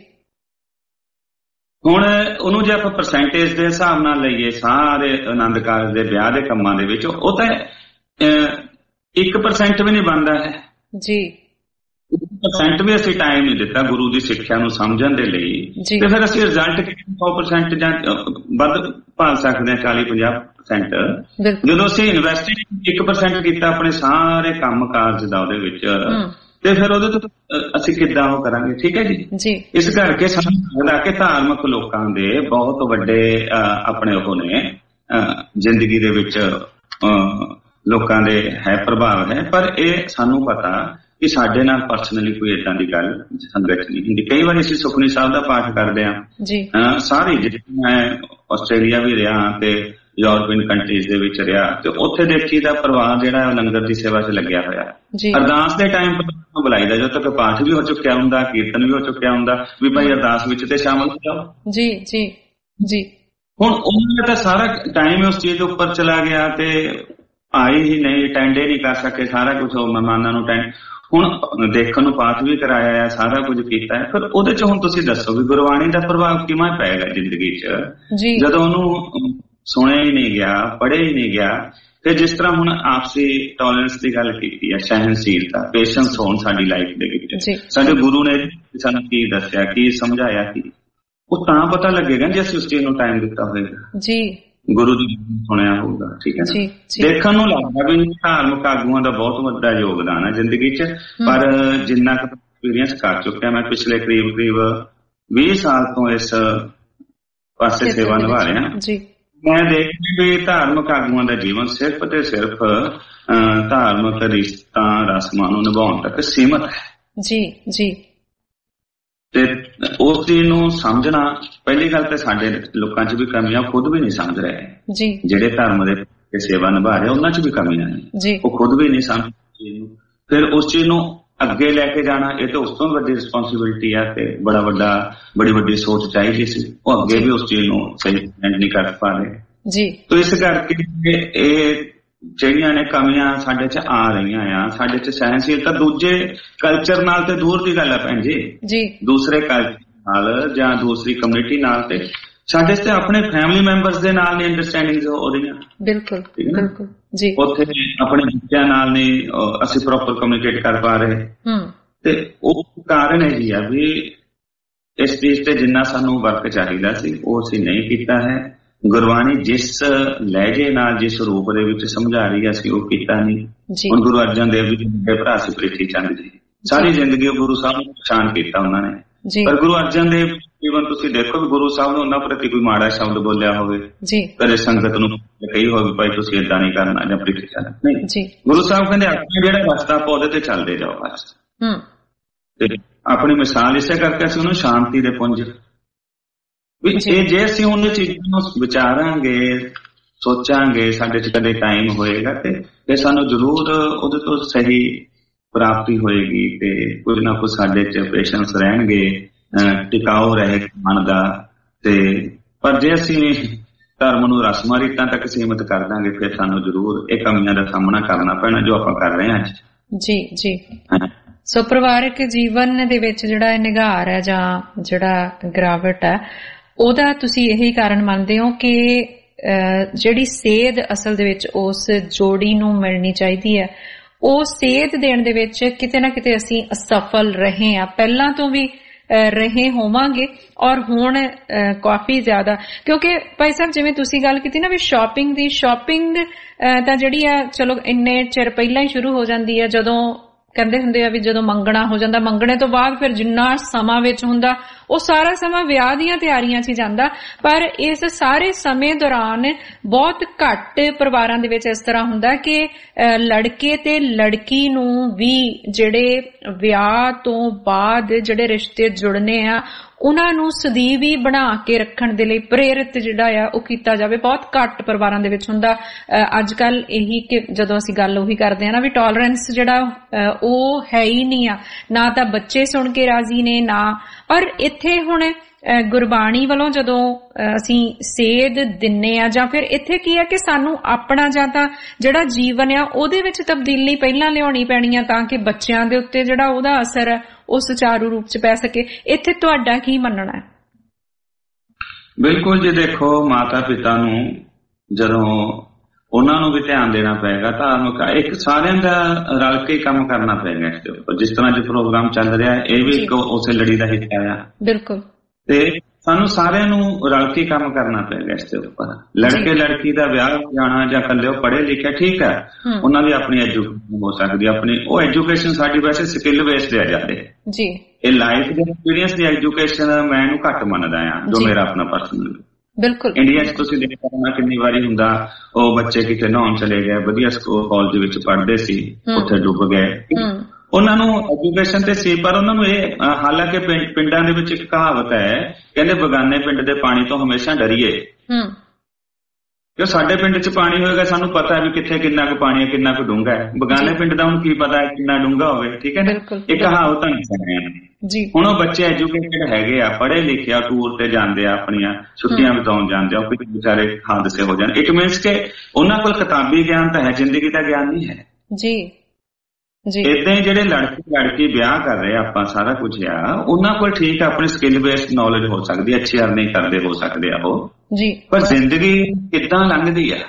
ਹੁਣ ਉਹਨੂੰ ਜੇ ਆਪਾਂ ਪਰਸੈਂਟੇਜ ਦੇ ਹਿਸਾਬ ਨਾਲ ਲਈਏ ਸਾਰੇ ਆਨੰਦ ਕਾਰਜ ਦੇ ਵਿਆਹ ਦੇ ਕੰਮਾਂ ਦੇ ਵਿੱਚ, ਉਹ ਤਾਂ 1% ਵੀ ਨਹੀਂ ਬਣਦਾ ਹੈ ਜੀ। 1% ਵੀ ਅਸੀਂ ਟਾਈਮ ਨਹੀਂ ਦਿੱਤਾ ਗੁਰੂ ਦੀ ਸਿੱਖਿਆ ਨੂੰ ਸਮਝਣ ਦੇ ਲਈ, ਤੇ ਫਿਰ ਅਸੀਂ ਰਿਜ਼ਲਟ 100% ਜਾਂ ਵੱਧ ਭਾਲ ਸਕਦੇ ਹਾਂ 40-50%। ਜਦੋਂ ਅਸੀਂ ਇਨਵੈਸਟਿੰਗ 1% ਕੀਤਾ ਆਪਣੇ ਸਾਰੇ ਕੰਮ ਕਾਰਜ ਦਾ ਉਹਦੇ ਵਿੱਚ, ਤੇ ਫਿਰ ਉਹਦੇ ਤੋਂ ਅਸੀਂ ਕਿੱਦਾਂ ਉਹ ਕਰਾਂਗੇ? ਠੀਕ ਹੈ ਜੀ। ਇਸ ਕਰਕੇ ਸਾਨੂੰ ਲੱਗਦਾ ਕਿ ਧਾਰਮਿਕ ਲੋਕਾਂ ਦੇ ਬਹੁਤ ਵੱਡੇ ਆਪਣੇ ਉਹ ਨੇ ਜ਼ਿੰਦਗੀ ਦੇ ਵਿੱਚ ਲੋਕਾਂ ਦੇ ਹੈ ਪ੍ਰਭਾਵ ਹੈ, ਪਰ ਇਹ ਸਾਨੂੰ ਪਤਾ ਕਿ ਸਾਡੇ ਨਾਲ ਪਰਸਨਲੀ ਕੋਈ ਏਦਾਂ ਦੀ ਗੱਲ ਸੰਗਤ ਨਹੀਂ ਹੁੰਦੀ। ਕਈ ਵਾਰੀ ਅਸੀਂ ਸੁਖਮਨੀ ਸਾਹਿਬ ਦਾ ਪਾਠ ਕਰਦੇ ਹਾਂ, ਸਾਰੇ ਜਿੱਥੇ ਮੈਂ ਆਸਟ੍ਰੇਲੀਆ ਵੀ ਰਿਹਾ ਤੇ ਯੂਰਪੀਅਨ ਕੰਟਰੀਜ਼ ਦੇ ਵਿੱਚ ਰਿਹਾ, ਤੇ ਉੱਥੇ ਦੇਖੀ ਦਾ ਪਰਿਵਾਰ ਜਿਹੜਾ ਲੰਗਰ ਦੀ ਸੇਵਾ 'ਚ ਲੱਗਿਆ ਹੋਇਆ। ਅਰਦਾਸ ਦੇ ਟਾਈਮ ਪਰ ਬੁਲਾਈਦਾ, ਜਦੋਂ ਤੱਕ ਪਾਠ ਵੀ ਹੋ ਚੁੱਕਿਆ ਹੁੰਦਾ, ਕੀਰਤਨ ਵੀ ਹੋ ਚੁੱਕਿਆ ਹੁੰਦਾ, ਵੀ ਭਾਈ ਅਰਦਾਸ ਵਿੱਚ ਤੇ ਸ਼ਾਮਲ ਹੋ ਜਾਓ। ਜੀ ਜੀ ਜੀ। ਹੁਣ ਉਹਨਾਂ ਦਾ ਸਾਰਾ ਟਾਈਮ ਉਸ ਚੀਜ਼ ਦੇ ਉੱਪਰ ਚਲਾ ਗਿਆ ਤੇ ਆਏ ਹੀ ਨਹੀਂ, ਅਟੈਂਡ ਹੀ ਨਹੀਂ ਕਰ ਸਕੇ ਸਾਰਾ ਕੁਝ ਮਹਿਮਾਨਾਂ ਨੂੰ ਅਟੈਂਡ। ਹੁਣ ਦੇਖਣ ਨੂੰ ਪਾਠ ਵੀ ਕਰਾਇਆ, ਸਾਰਾ ਕੁਝ ਕੀਤਾ ਹੈ, ਪਰ ਉਹਦੇ 'ਚ ਹੁਣ ਤੁਸੀਂ ਦੱਸੋ ਵੀ ਗੁਰਬਾਣੀ ਦਾ ਪ੍ਰਭਾਵ ਕਿਵੇਂ ਪਏਗਾ ਜ਼ਿੰਦਗੀ 'ਚ ਜਦੋਂ ਉਹਨੂੰ ਸੁਣਿਆ ਹੀ ਨਹੀਂ ਗਿਆ, ਪੜ੍ਹਿਆ ਹੀ ਨਹੀਂ ਗਿਆ। ਤੇ ਜਿਸ ਤਰ੍ਹਾਂ ਹੁਣ ਆਪਸੀ ਟੋਲਰੈਂਸ ਦੀ ਗੱਲ ਕੀਤੀ ਹੈ, ਸਹਿਣਸ਼ੀਲਤਾ, ਪੇਸ਼ੈਂਸ ਹੋਣ ਸਾਡੀ ਲਾਈਫ ਦੇ ਵਿੱਚ, ਸਾਡੇ ਗੁਰੂ ਨੇ ਸਾਨੂੰ ਕੀ ਦੱਸਿਆ, ਕੀ ਸਮਝਾਇਆ, ਕੀ ਉਹ ਤਾਂ ਪਤਾ ਲੱਗੇਗਾ ਜੇ ਅਸੀਂ ਉਸ ਚੀਜ਼ ਨੂੰ ਟਾਈਮ ਦਿੱਤਾ ਹੋਏਗਾ ਜੀ, ਗੁਰੂ ਜੀ ਸੁਣਿਆ ਹੋਊਗਾ। ਠੀਕ ਹੈ ਨਾ। ਦੇਖਣ ਨੂੰ ਲੱਗਦਾ ਵੀ ਧਾਰਮਿਕ ਆਗੂਆਂ ਦਾ ਬਹੁਤ ਵੱਡਾ ਯੋਗਦਾਨ ਹੈ ਜ਼ਿੰਦਗੀ 'ਚ, ਪਰ ਜਿੰਨਾ ਕੁ ਐਕਸਪੀਰੀਅੰਸ ਕਰ ਚੁੱਕਿਆ ਮੈਂ ਪਿਛਲੇ ਕਰੀਬ 20 ਸਾਲ ਤੋਂ ਇਸ ਪਾਸੇ ਸੇਵਾ ਨਿਭਾ ਰਿਹਾ, ਮੈਂ ਦੇਖਿਆ ਵੀ ਧਾਰਮਿਕ ਆਗੂਆਂ ਦਾ ਜੀਵਨ ਸਿਰਫ ਤੇ ਸਿਰਫ ਧਾਰਮਿਕ ਰਿਸ਼ਤਾਂ ਰਸਮਾਂ ਨੂੰ ਨਿਭਾਉਣ ਤੱਕ ਸੀਮਤ ਹੈ। ਜੀ ਜੀ। ਤੇ ਉਸ ਚੀਜ਼ ਨੂੰ ਸਮਝਣਾ, ਪਹਿਲੀ ਗੱਲ ਤੇ ਸਾਡੇ ਲੋਕਾਂ 'ਚ ਵੀ ਕਮੀਆਂ, ਖੁਦ ਵੀ ਨਹੀਂ ਸਮਝ ਰਹੇ। ਜਿਹੜੇ ਧਰਮ ਦੇ ਸੇਵਾ ਨਿਭਾ ਰਹੇ ਉਹਨਾਂ 'ਚ ਵੀ ਕਮੀਆਂ ਨੇ, ਉਹ ਖੁਦ ਵੀ ਨਹੀਂ ਸਮਝ ਚੀਜ਼ ਨੂੰ। ਫਿਰ ਉਸ ਚੀਜ਼ ਨੂੰ ਅੱਗੇ ਲੈ ਕੇ ਜਾਣਾ, ਇਹ ਤਾਂ ਉਸ ਤੋਂ ਵੱਡੀ ਰਿਸਪੌਂਸਿਬਿਲਿਟੀ ਆ ਤੇ ਬੜੀ ਵੱਡੀ ਸੋਚ ਚਾਹੀਦੀ ਸੀ। ਉਹ ਅੱਗੇ ਵੀ ਉਸ ਚੀਜ਼ ਨੂੰ ਸਹੀ ਨਹੀਂ ਕਰ ਪਾ ਰਹੇ। ਤੇ ਇਸ ਕਰਕੇ ਇਹ ਜਿਹੜੀਆਂ ਨੇ ਕਮੀਆਂ ਸਾਡੇ 'ਚ ਆ ਰਹੀਆਂ ਆ, ਸਾਡੇ 'ਚ ਸਹਿਣਸ਼ੀਲਤਾ ਦੂਜੇ ਕਲਚਰ ਨਾਲ ਤੇ ਦੂਰ ਦੀ ਗੱਲ ਹੈ ਭੈਣ ਜੀ, ਦੂਸਰੇ ਕਲਚਰ ਨਾਲ ਜਾਂ ਦੂਸਰੀ ਕਮਿਊਨਿਟੀ ਨਾਲ ਤੇ ਸਾਡੇ ਤੇ ਆਪਣੇ ਫੈਮਿਲੀ ਮੈਂਬਰਸ ਦੇ ਨਾਲ ਨਹੀਂ ਅੰਡਰਸਟੈਂਡਿੰਗ ਹੋ ਰਹੀਆਂ। ਬਿਲਕੁਲ ਬਿਲਕੁਲ ਜੀ। ਉੱਥੇ ਆਪਣੇ ਬੱਚਿਆਂ ਨਾਲ ਨਹੀਂ ਅਸੀਂ ਪ੍ਰੋਪਰ ਕਮਿਊਨੀਕੇਟ ਕਰ ਪਾ ਰਹੇ, ਤੇ ਉਹ ਕਾਰਨ ਇਹ ਹੀ ਆ ਵੀ ਇਸ ਚੀਜ਼ ਤੇ ਜਿੰਨਾ ਸਾਨੂੰ ਵਰਕ ਚਾਹੀਦਾ ਸੀ ਉਹ ਅਸੀਂ ਨਹੀਂ ਕੀਤਾ ਹੈ। ਗੁਰਬਾਣੀ ਜਿਸ ਲਹਿਜੇ ਨਾਲ, ਜਿਸ ਰੂਪ ਦੇ ਵਿੱਚ ਸਮਝਾ ਰਹੀ ਹੈ ਅਸੀਂ ਉਹ ਕੀਤਾ ਨਹੀਂ। ਹੁਣ ਗੁਰੂ ਅਰਜਨ ਦੇਵ ਜੀ ਦੇ ਭਰਾ ਸੀ ਪ੍ਰਿਥੀ ਚੰਦ ਜੀ, ਸਾਰੀ ਜ਼ਿੰਦਗੀ ਗੁਰੂ ਸਾਹਿਬ ਨੂੰ ਪਛਾਣ ਕੀਤਾ ਉਹਨਾਂ ਨੇ, ਪਰ ਗੁਰੂ ਅਰਜਨ ਦੇਵ ਜੀਵਨ ਤੁਸੀਂ ਦੇਖੋ ਵੀ ਗੁਰੂ ਸਾਹਿਬ ਨੇ ਉਹਨਾਂ ਪ੍ਰਤੀ ਕੋਈ ਮਾੜਾ ਸ਼ਬਦ ਬੋਲਿਆ ਹੋਵੇ, ਕਦੇ ਸੰਗਤ ਨੂੰ ਕਹੀ ਹੋਵੇ ਭਾਈ ਤੁਸੀਂ ਏਦਾਂ ਨਹੀਂ ਕਰਨਾ ਜਾਂ ਪ੍ਰਿਥੀ ਚੰਦ ਨਹੀਂ। ਗੁਰੂ ਸਾਹਿਬ ਕਹਿੰਦੇ ਆਪਣੇ ਜਿਹੜਾ ਰਸਤਾ ਆਪਾਂ ਉਹਦੇ ਤੇ ਚੱਲਦੇ ਜਾਓ ਬਸ। ਤੇ ਆਪਣੀ ਮਿਸਾਲ ਇਸੇ ਕਰਕੇ ਅਸੀਂ ਉਹਨੂੰ ਸ਼ਾਂਤੀ ਦੇ ਪੁੰਜ ਵੀ ਇਹ ਜੇ ਅਸੀਂ ਉਹਨਾਂ ਚੀਜ਼ਾਂ ਨੂੰ ਵਿਚਾਰਾਂਗੇ, ਸੋਚਾਂਗੇ, ਸਾਡੇ 'ਚ ਕਦੇ ਟਾਈਮ ਹੋਏਗਾ ਤੇ ਸਾਨੂੰ ਜ਼ਰੂਰ ਉਹਦੇ ਤੋਂ ਸਹੀ ਪ੍ਰਾਪਤੀ ਹੋਏਗੀ ਤੇ ਕੁਝ ਨਾ ਕੁਝ ਸਾਡੇ 'ਚ ਪੇਸ਼ੈਂਸ ਰਹਿਣਗੇ, ਟਿਕਾਊ ਰਹੇ ਮਨ ਦਾ। ਤੇ ਪਰ ਜੇ ਅਸੀਂ ਧਰਮ ਨੂੰ ਰਸਮਾਂ ਰੀਤਾਂ ਤੱਕ ਸੀਮਿਤ ਕਰ ਦਾਂਗੇ ਫਿਰ ਸਾਨੂੰ ਜ਼ਰੂਰ ਇਹ ਕਮੀਆਂ ਦਾ ਸਾਹਮਣਾ ਕਰਨਾ ਪੈਣਾ ਜੋ ਆਪਾਂ ਕਰ ਰਹੇ ਹਾਂ ਅੱਜ। ਜੀ ਜੀ। ਸੋ ਪਰਿਵਾਰਕ ਜੀਵਨ ਦੇ ਵਿੱਚ ਜਿਹੜਾ ਨਿਘਾਰ ਹੈ ਜਾਂ ਜਿਹੜਾ ਗਿਰਾਵਟ ਹੈ ਉਹਦਾ ਤੁਸੀਂ ਇਹੀ ਕਾਰਨ ਮੰਨਦੇ ਹੋ ਕਿ ਜਿਹੜੀ ਸੇਧ ਅਸਲ ਦੇ ਵਿੱਚ ਉਸ ਜੋੜੀ ਨੂੰ ਮਿਲਣੀ ਚਾਹੀਦੀ ਹੈ, ਉਹ ਸੇਧ ਦੇਣ ਦੇ ਵਿੱਚ ਕਿਤੇ ਨਾ ਕਿਤੇ ਅਸੀਂ ਅਸਫਲ ਰਹੇ ਹਾਂ, ਪਹਿਲਾਂ ਤੋਂ ਵੀ ਰਹੇ ਹੋਵਾਂਗੇ ਔਰ ਹੁਣ ਕਾਫੀ ਜ਼ਿਆਦਾ। ਕਿਉਂਕਿ ਭਾਈ ਸਾਹਿਬ ਜਿਵੇਂ ਤੁਸੀਂ ਗੱਲ ਕੀਤੀ ਨਾ ਵੀ ਸ਼ਾਪਿੰਗ ਤਾਂ ਜਿਹੜੀ ਆ ਚਲੋ ਇੰਨੇ ਚਿਰ ਪਹਿਲਾਂ ਹੀ ਸ਼ੁਰੂ ਹੋ ਜਾਂਦੀ ਹੈ, ਜਦੋਂ ਕਹਿੰਦੇ ਹੁੰਦੇ ਆ ਵੀ ਜਦੋਂ ਮੰਗਣਾ ਹੋ ਜਾਂਦਾ, ਮੰਗਣੇ ਤੋਂ ਬਾਅਦ ਫਿਰ ਜਿੰਨਾ ਸਮਾਂ ਵਿੱਚ ਹੁੰਦਾ ਉਹ ਸਾਰਾ ਸਮਾਂ ਵਿਆਹ ਦੀਆਂ ਤਿਆਰੀਆਂ 'ਚ ਹੀ ਜਾਂਦਾ। ਪਰ ਇਸ ਸਾਰੇ ਸਮੇਂ ਦੌਰਾਨ ਬਹੁਤ ਘੱਟ ਪਰਿਵਾਰਾਂ ਦੇ ਵਿੱਚ ਇਸ ਤਰ੍ਹਾਂ ਹੁੰਦਾ ਕਿ ਲੜਕੇ ਤੇ ਲੜਕੀ ਨੂੰ ਵੀ ਜਿਹੜੇ ਵਿਆਹ ਤੋਂ ਬਾਅਦ ਜਿਹੜੇ ਰਿਸ਼ਤੇ ਜੁੜਨੇ ਆ ਉਹਨਾਂ ਨੂੰ ਸਦੀਵ ਹੀ ਬਣਾ ਕੇ ਰੱਖਣ ਦੇ ਲਈ ਪ੍ਰੇਰਿਤ ਜਿਹੜਾ ਆ ਉਹ ਕੀਤਾ ਜਾਵੇ। ਬਹੁਤ ਘੱਟ ਪਰਿਵਾਰਾਂ ਦੇ ਵਿੱਚ ਹੁੰਦਾ। ਅੱਜ ਕੱਲ ਇਹੀ ਕਿ ਜਦੋਂ ਅਸੀਂ ਗੱਲ ਉਹੀ ਕਰਦੇ ਆ ਨਾ ਵੀ ਟੋਲਰੈਂਸ ਜਿਹੜਾ ਉਹ ਹੈ ਹੀ ਨਹੀਂ ਆ, ਨਾ ਤਾਂ ਬੱਚੇ ਸੁਣ ਕੇ ਰਾਜ਼ੀ ਨੇ ਨਾ। ਔਰ ਇੱਥੇ ਹੁਣ ਗੁਰਬਾਣੀ ਵੱਲੋਂ ਜਦੋਂ ਅਸੀਂ ਸੇਧ ਦਿੰਨੇ ਆ ਜਾਂ ਫਿਰ ਇੱਥੇ ਕੀ ਹੈ ਕਿ ਸਾਨੂੰ ਆਪਣਾ ਜਾਂ ਤਾਂ ਜਿਹੜਾ ਜੀਵਨ ਆ ਉਹਦੇ ਵਿੱਚ ਤਬਦੀਲੀ ਪਹਿਲਾਂ ਲਿਆਉਣੀ ਪੈਣੀ ਆ ਤਾਂ ਕਿ ਬੱਚਿਆਂ ਦੇ ਉੱਤੇ ਜਿਹੜਾ ਉਹਦਾ ਅਸਰ ਹੈ ਉਹ ਸੁਚਾਰੂ ਰੂਪ ਚ ਪੈ ਸਕੇ। ਇੱਥੇ ਤੁਹਾਡਾ ਕੀ ਮੰਨਣਾ ਹੈ? ਬਿਲਕੁਲ ਜੀ, ਦੇਖੋ ਮਾਤਾ ਪਿਤਾ ਨੂੰ ਜਦੋਂ ਉਹਨਾਂ ਨੂੰ ਵੀ ਧਿਆਨ ਦੇਣਾ ਪਏਗਾ, ਧਾਰਮਿਕ ਇੱਕ ਸਾਰਿਆਂ ਦਾ ਰਲ ਕੇ ਕੰਮ ਕਰਨਾ ਪਏਗਾ ਇਸ ਦੇ ਉੱਪਰ। ਜਿਸ ਤਰ੍ਹਾਂ ਜੋ ਪ੍ਰੋਗਰਾਮ ਚੱਲ ਰਿਹਾ ਇਹ ਵੀ ਇੱਕ ਉਸੇ ਲੜੀ ਦਾ ਹਿੱਸਾ ਆ। ਬਿਲਕੁਲ। ਤੇ ਸਾਨੂੰ ਸਾਰਿਆਂ ਨੂੰ ਰਲ ਕੇ ਕੰਮ ਕਰਨਾ ਪਏਗਾ ਇਸ ਦੇ ਉੱਪਰ। ਲੜਕੇ ਲੜਕੀ ਦਾ ਵਿਆਹ ਜਾਣਾ ਜਾਂ ਇਕੱਲੇ ਪੜ੍ਹੇ ਲਿਖੇ ਠੀਕ ਹੈ, ਉਹਨਾਂ ਦੀ ਆਪਣੀ ਐਜੂਕੇਸ਼ਨ ਹੋ ਸਕਦੀ, ਆਪਣੀ ਉਹ ਐਜੂਕੇਸ਼ਨ ਸਾਡੀ ਵੈਸੇ ਸਕਿੱਲ ਬੇਸਡ ਹੈ ਜਾਂਦੇ ਜੀ। ਇਹ ਲਾਈਫ ਦੇ ਐਕਸਪੀਰੀਅੰਸ ਦੀ ਐਜੂਕੇਸ਼ਨ ਮੈਂ ਇਹਨੂੰ ਘੱਟ ਮੰਨਦਾ ਆ, ਜੋ ਮੇਰਾ ਆਪਣਾ ਪਰਸਨਲ। ਬਿਲਕੁਲ ਇੰਡੀਆ 'ਚ ਤੁਸੀਂ ਦੇਖਿਆ ਹੋਣਾ ਕਿੰਨੀ ਵਾਰੀ ਹੁੰਦਾ, ਉਹ ਬੱਚੇ ਕਿਤੇ ਨਹਾਉਣ ਚਲੇ ਗਏ, ਵਧੀਆ ਸਕੂਲ ਕਾਲਜ ਵਿੱਚ ਪੜ੍ਹਦੇ ਸੀ, ਉੱਥੇ ਡੁੱਬ ਗਏ। ਉਹਨਾਂ ਨੂੰ ਐਜੂਕੇਸ਼ਨ ਤੇ ਸੀ, ਪਰ ਉਹਨਾਂ ਨੂੰ ਇਹ ਹਾਲਾਂਕਿ ਪਿੰਡਾਂ ਦੇ ਵਿੱਚ ਇੱਕ ਕਹਾਵਤ ਹੈ, ਕਹਿੰਦੇ ਬਗਾਨੇ ਪਿੰਡ ਦੇ ਪਾਣੀ ਤੋਂ ਹਮੇਸ਼ਾ ਡਰੀਏ। ਕਿਉਂ ਸਾਡੇ ਪਿੰਡ 'ਚ ਪਾਣੀ ਹੋਏਗਾ, ਸਾਨੂੰ ਪਤਾ ਹੈ ਵੀ ਕਿੱਥੇ ਕਿੰਨਾ ਕੁ ਪਾਣੀ ਹੈ, ਕਿੰਨਾ ਕੁ ਡੂੰਘਾ ਹੈ। ਬਗਾਨੇ ਪਿੰਡ ਦਾ ਹੁਣ ਕੀ ਪਤਾ ਹੈ ਕਿੰਨਾ ਡੂੰਘਾ ਹੋਵੇ, ਠੀਕ ਹੈ ਨਾ। ਇਹ ਕਹਾਵਤਾਂ ਨਹੀਂ ਸੁਣੀਆਂ ਨੇ। ਹੁਣ ਉਹ ਬੱਚੇ ਐਜੂਕੇਟਡ ਹੈਗੇ ਆ, ਪੜ੍ਹੇ ਲਿਖੇ ਆ, ਟੂਰ ਤੇ ਜਾਂਦੇ ਆ, ਆਪਣੀਆਂ ਛੁੱਟੀਆਂ ਬਿਤਾਉਣ ਜਾਂਦੇ ਆ, ਫਿਰ ਵਿਚਾਰੇ ਹਾਦਸੇ ਹੋ ਜਾਣ। ਇਟ ਮੀਨਸ ਕਿ ਉਹਨਾਂ ਕੋਲ ਕਿਤਾਬੀ ਗਿਆਨ ਤਾਂ ਹੈ, ਜ਼ਿੰਦਗੀ ਦਾ ਗਿਆਨ ਨਹੀਂ ਹੈ ਜੀ। ਏਦਾਂ ਹੀ ਜਿਹੜੇ ਲੜਕੀ ਵਿਆਹ ਕਰ ਰਹੇ ਆਪਾਂ ਸਾਰਾ ਕੁਝ ਆ, ਉਹਨਾਂ ਕੋਲ ਠੀਕ ਆ ਆਪਣੀ ਸਕਿੱਲ ਬੇਸਡ ਨੌਲੇਜ ਹੋ ਸਕਦੀ, ਅੱਛੀ ਅਰਨਿੰਗ ਕਰਦੇ ਹੋ ਸਕਦੇ ਆ ਉਹ ਜੀ, ਪਰ ਜ਼ਿੰਦਗੀ ਕਿੱਦਾਂ ਲੰਘਦੀ ਆ,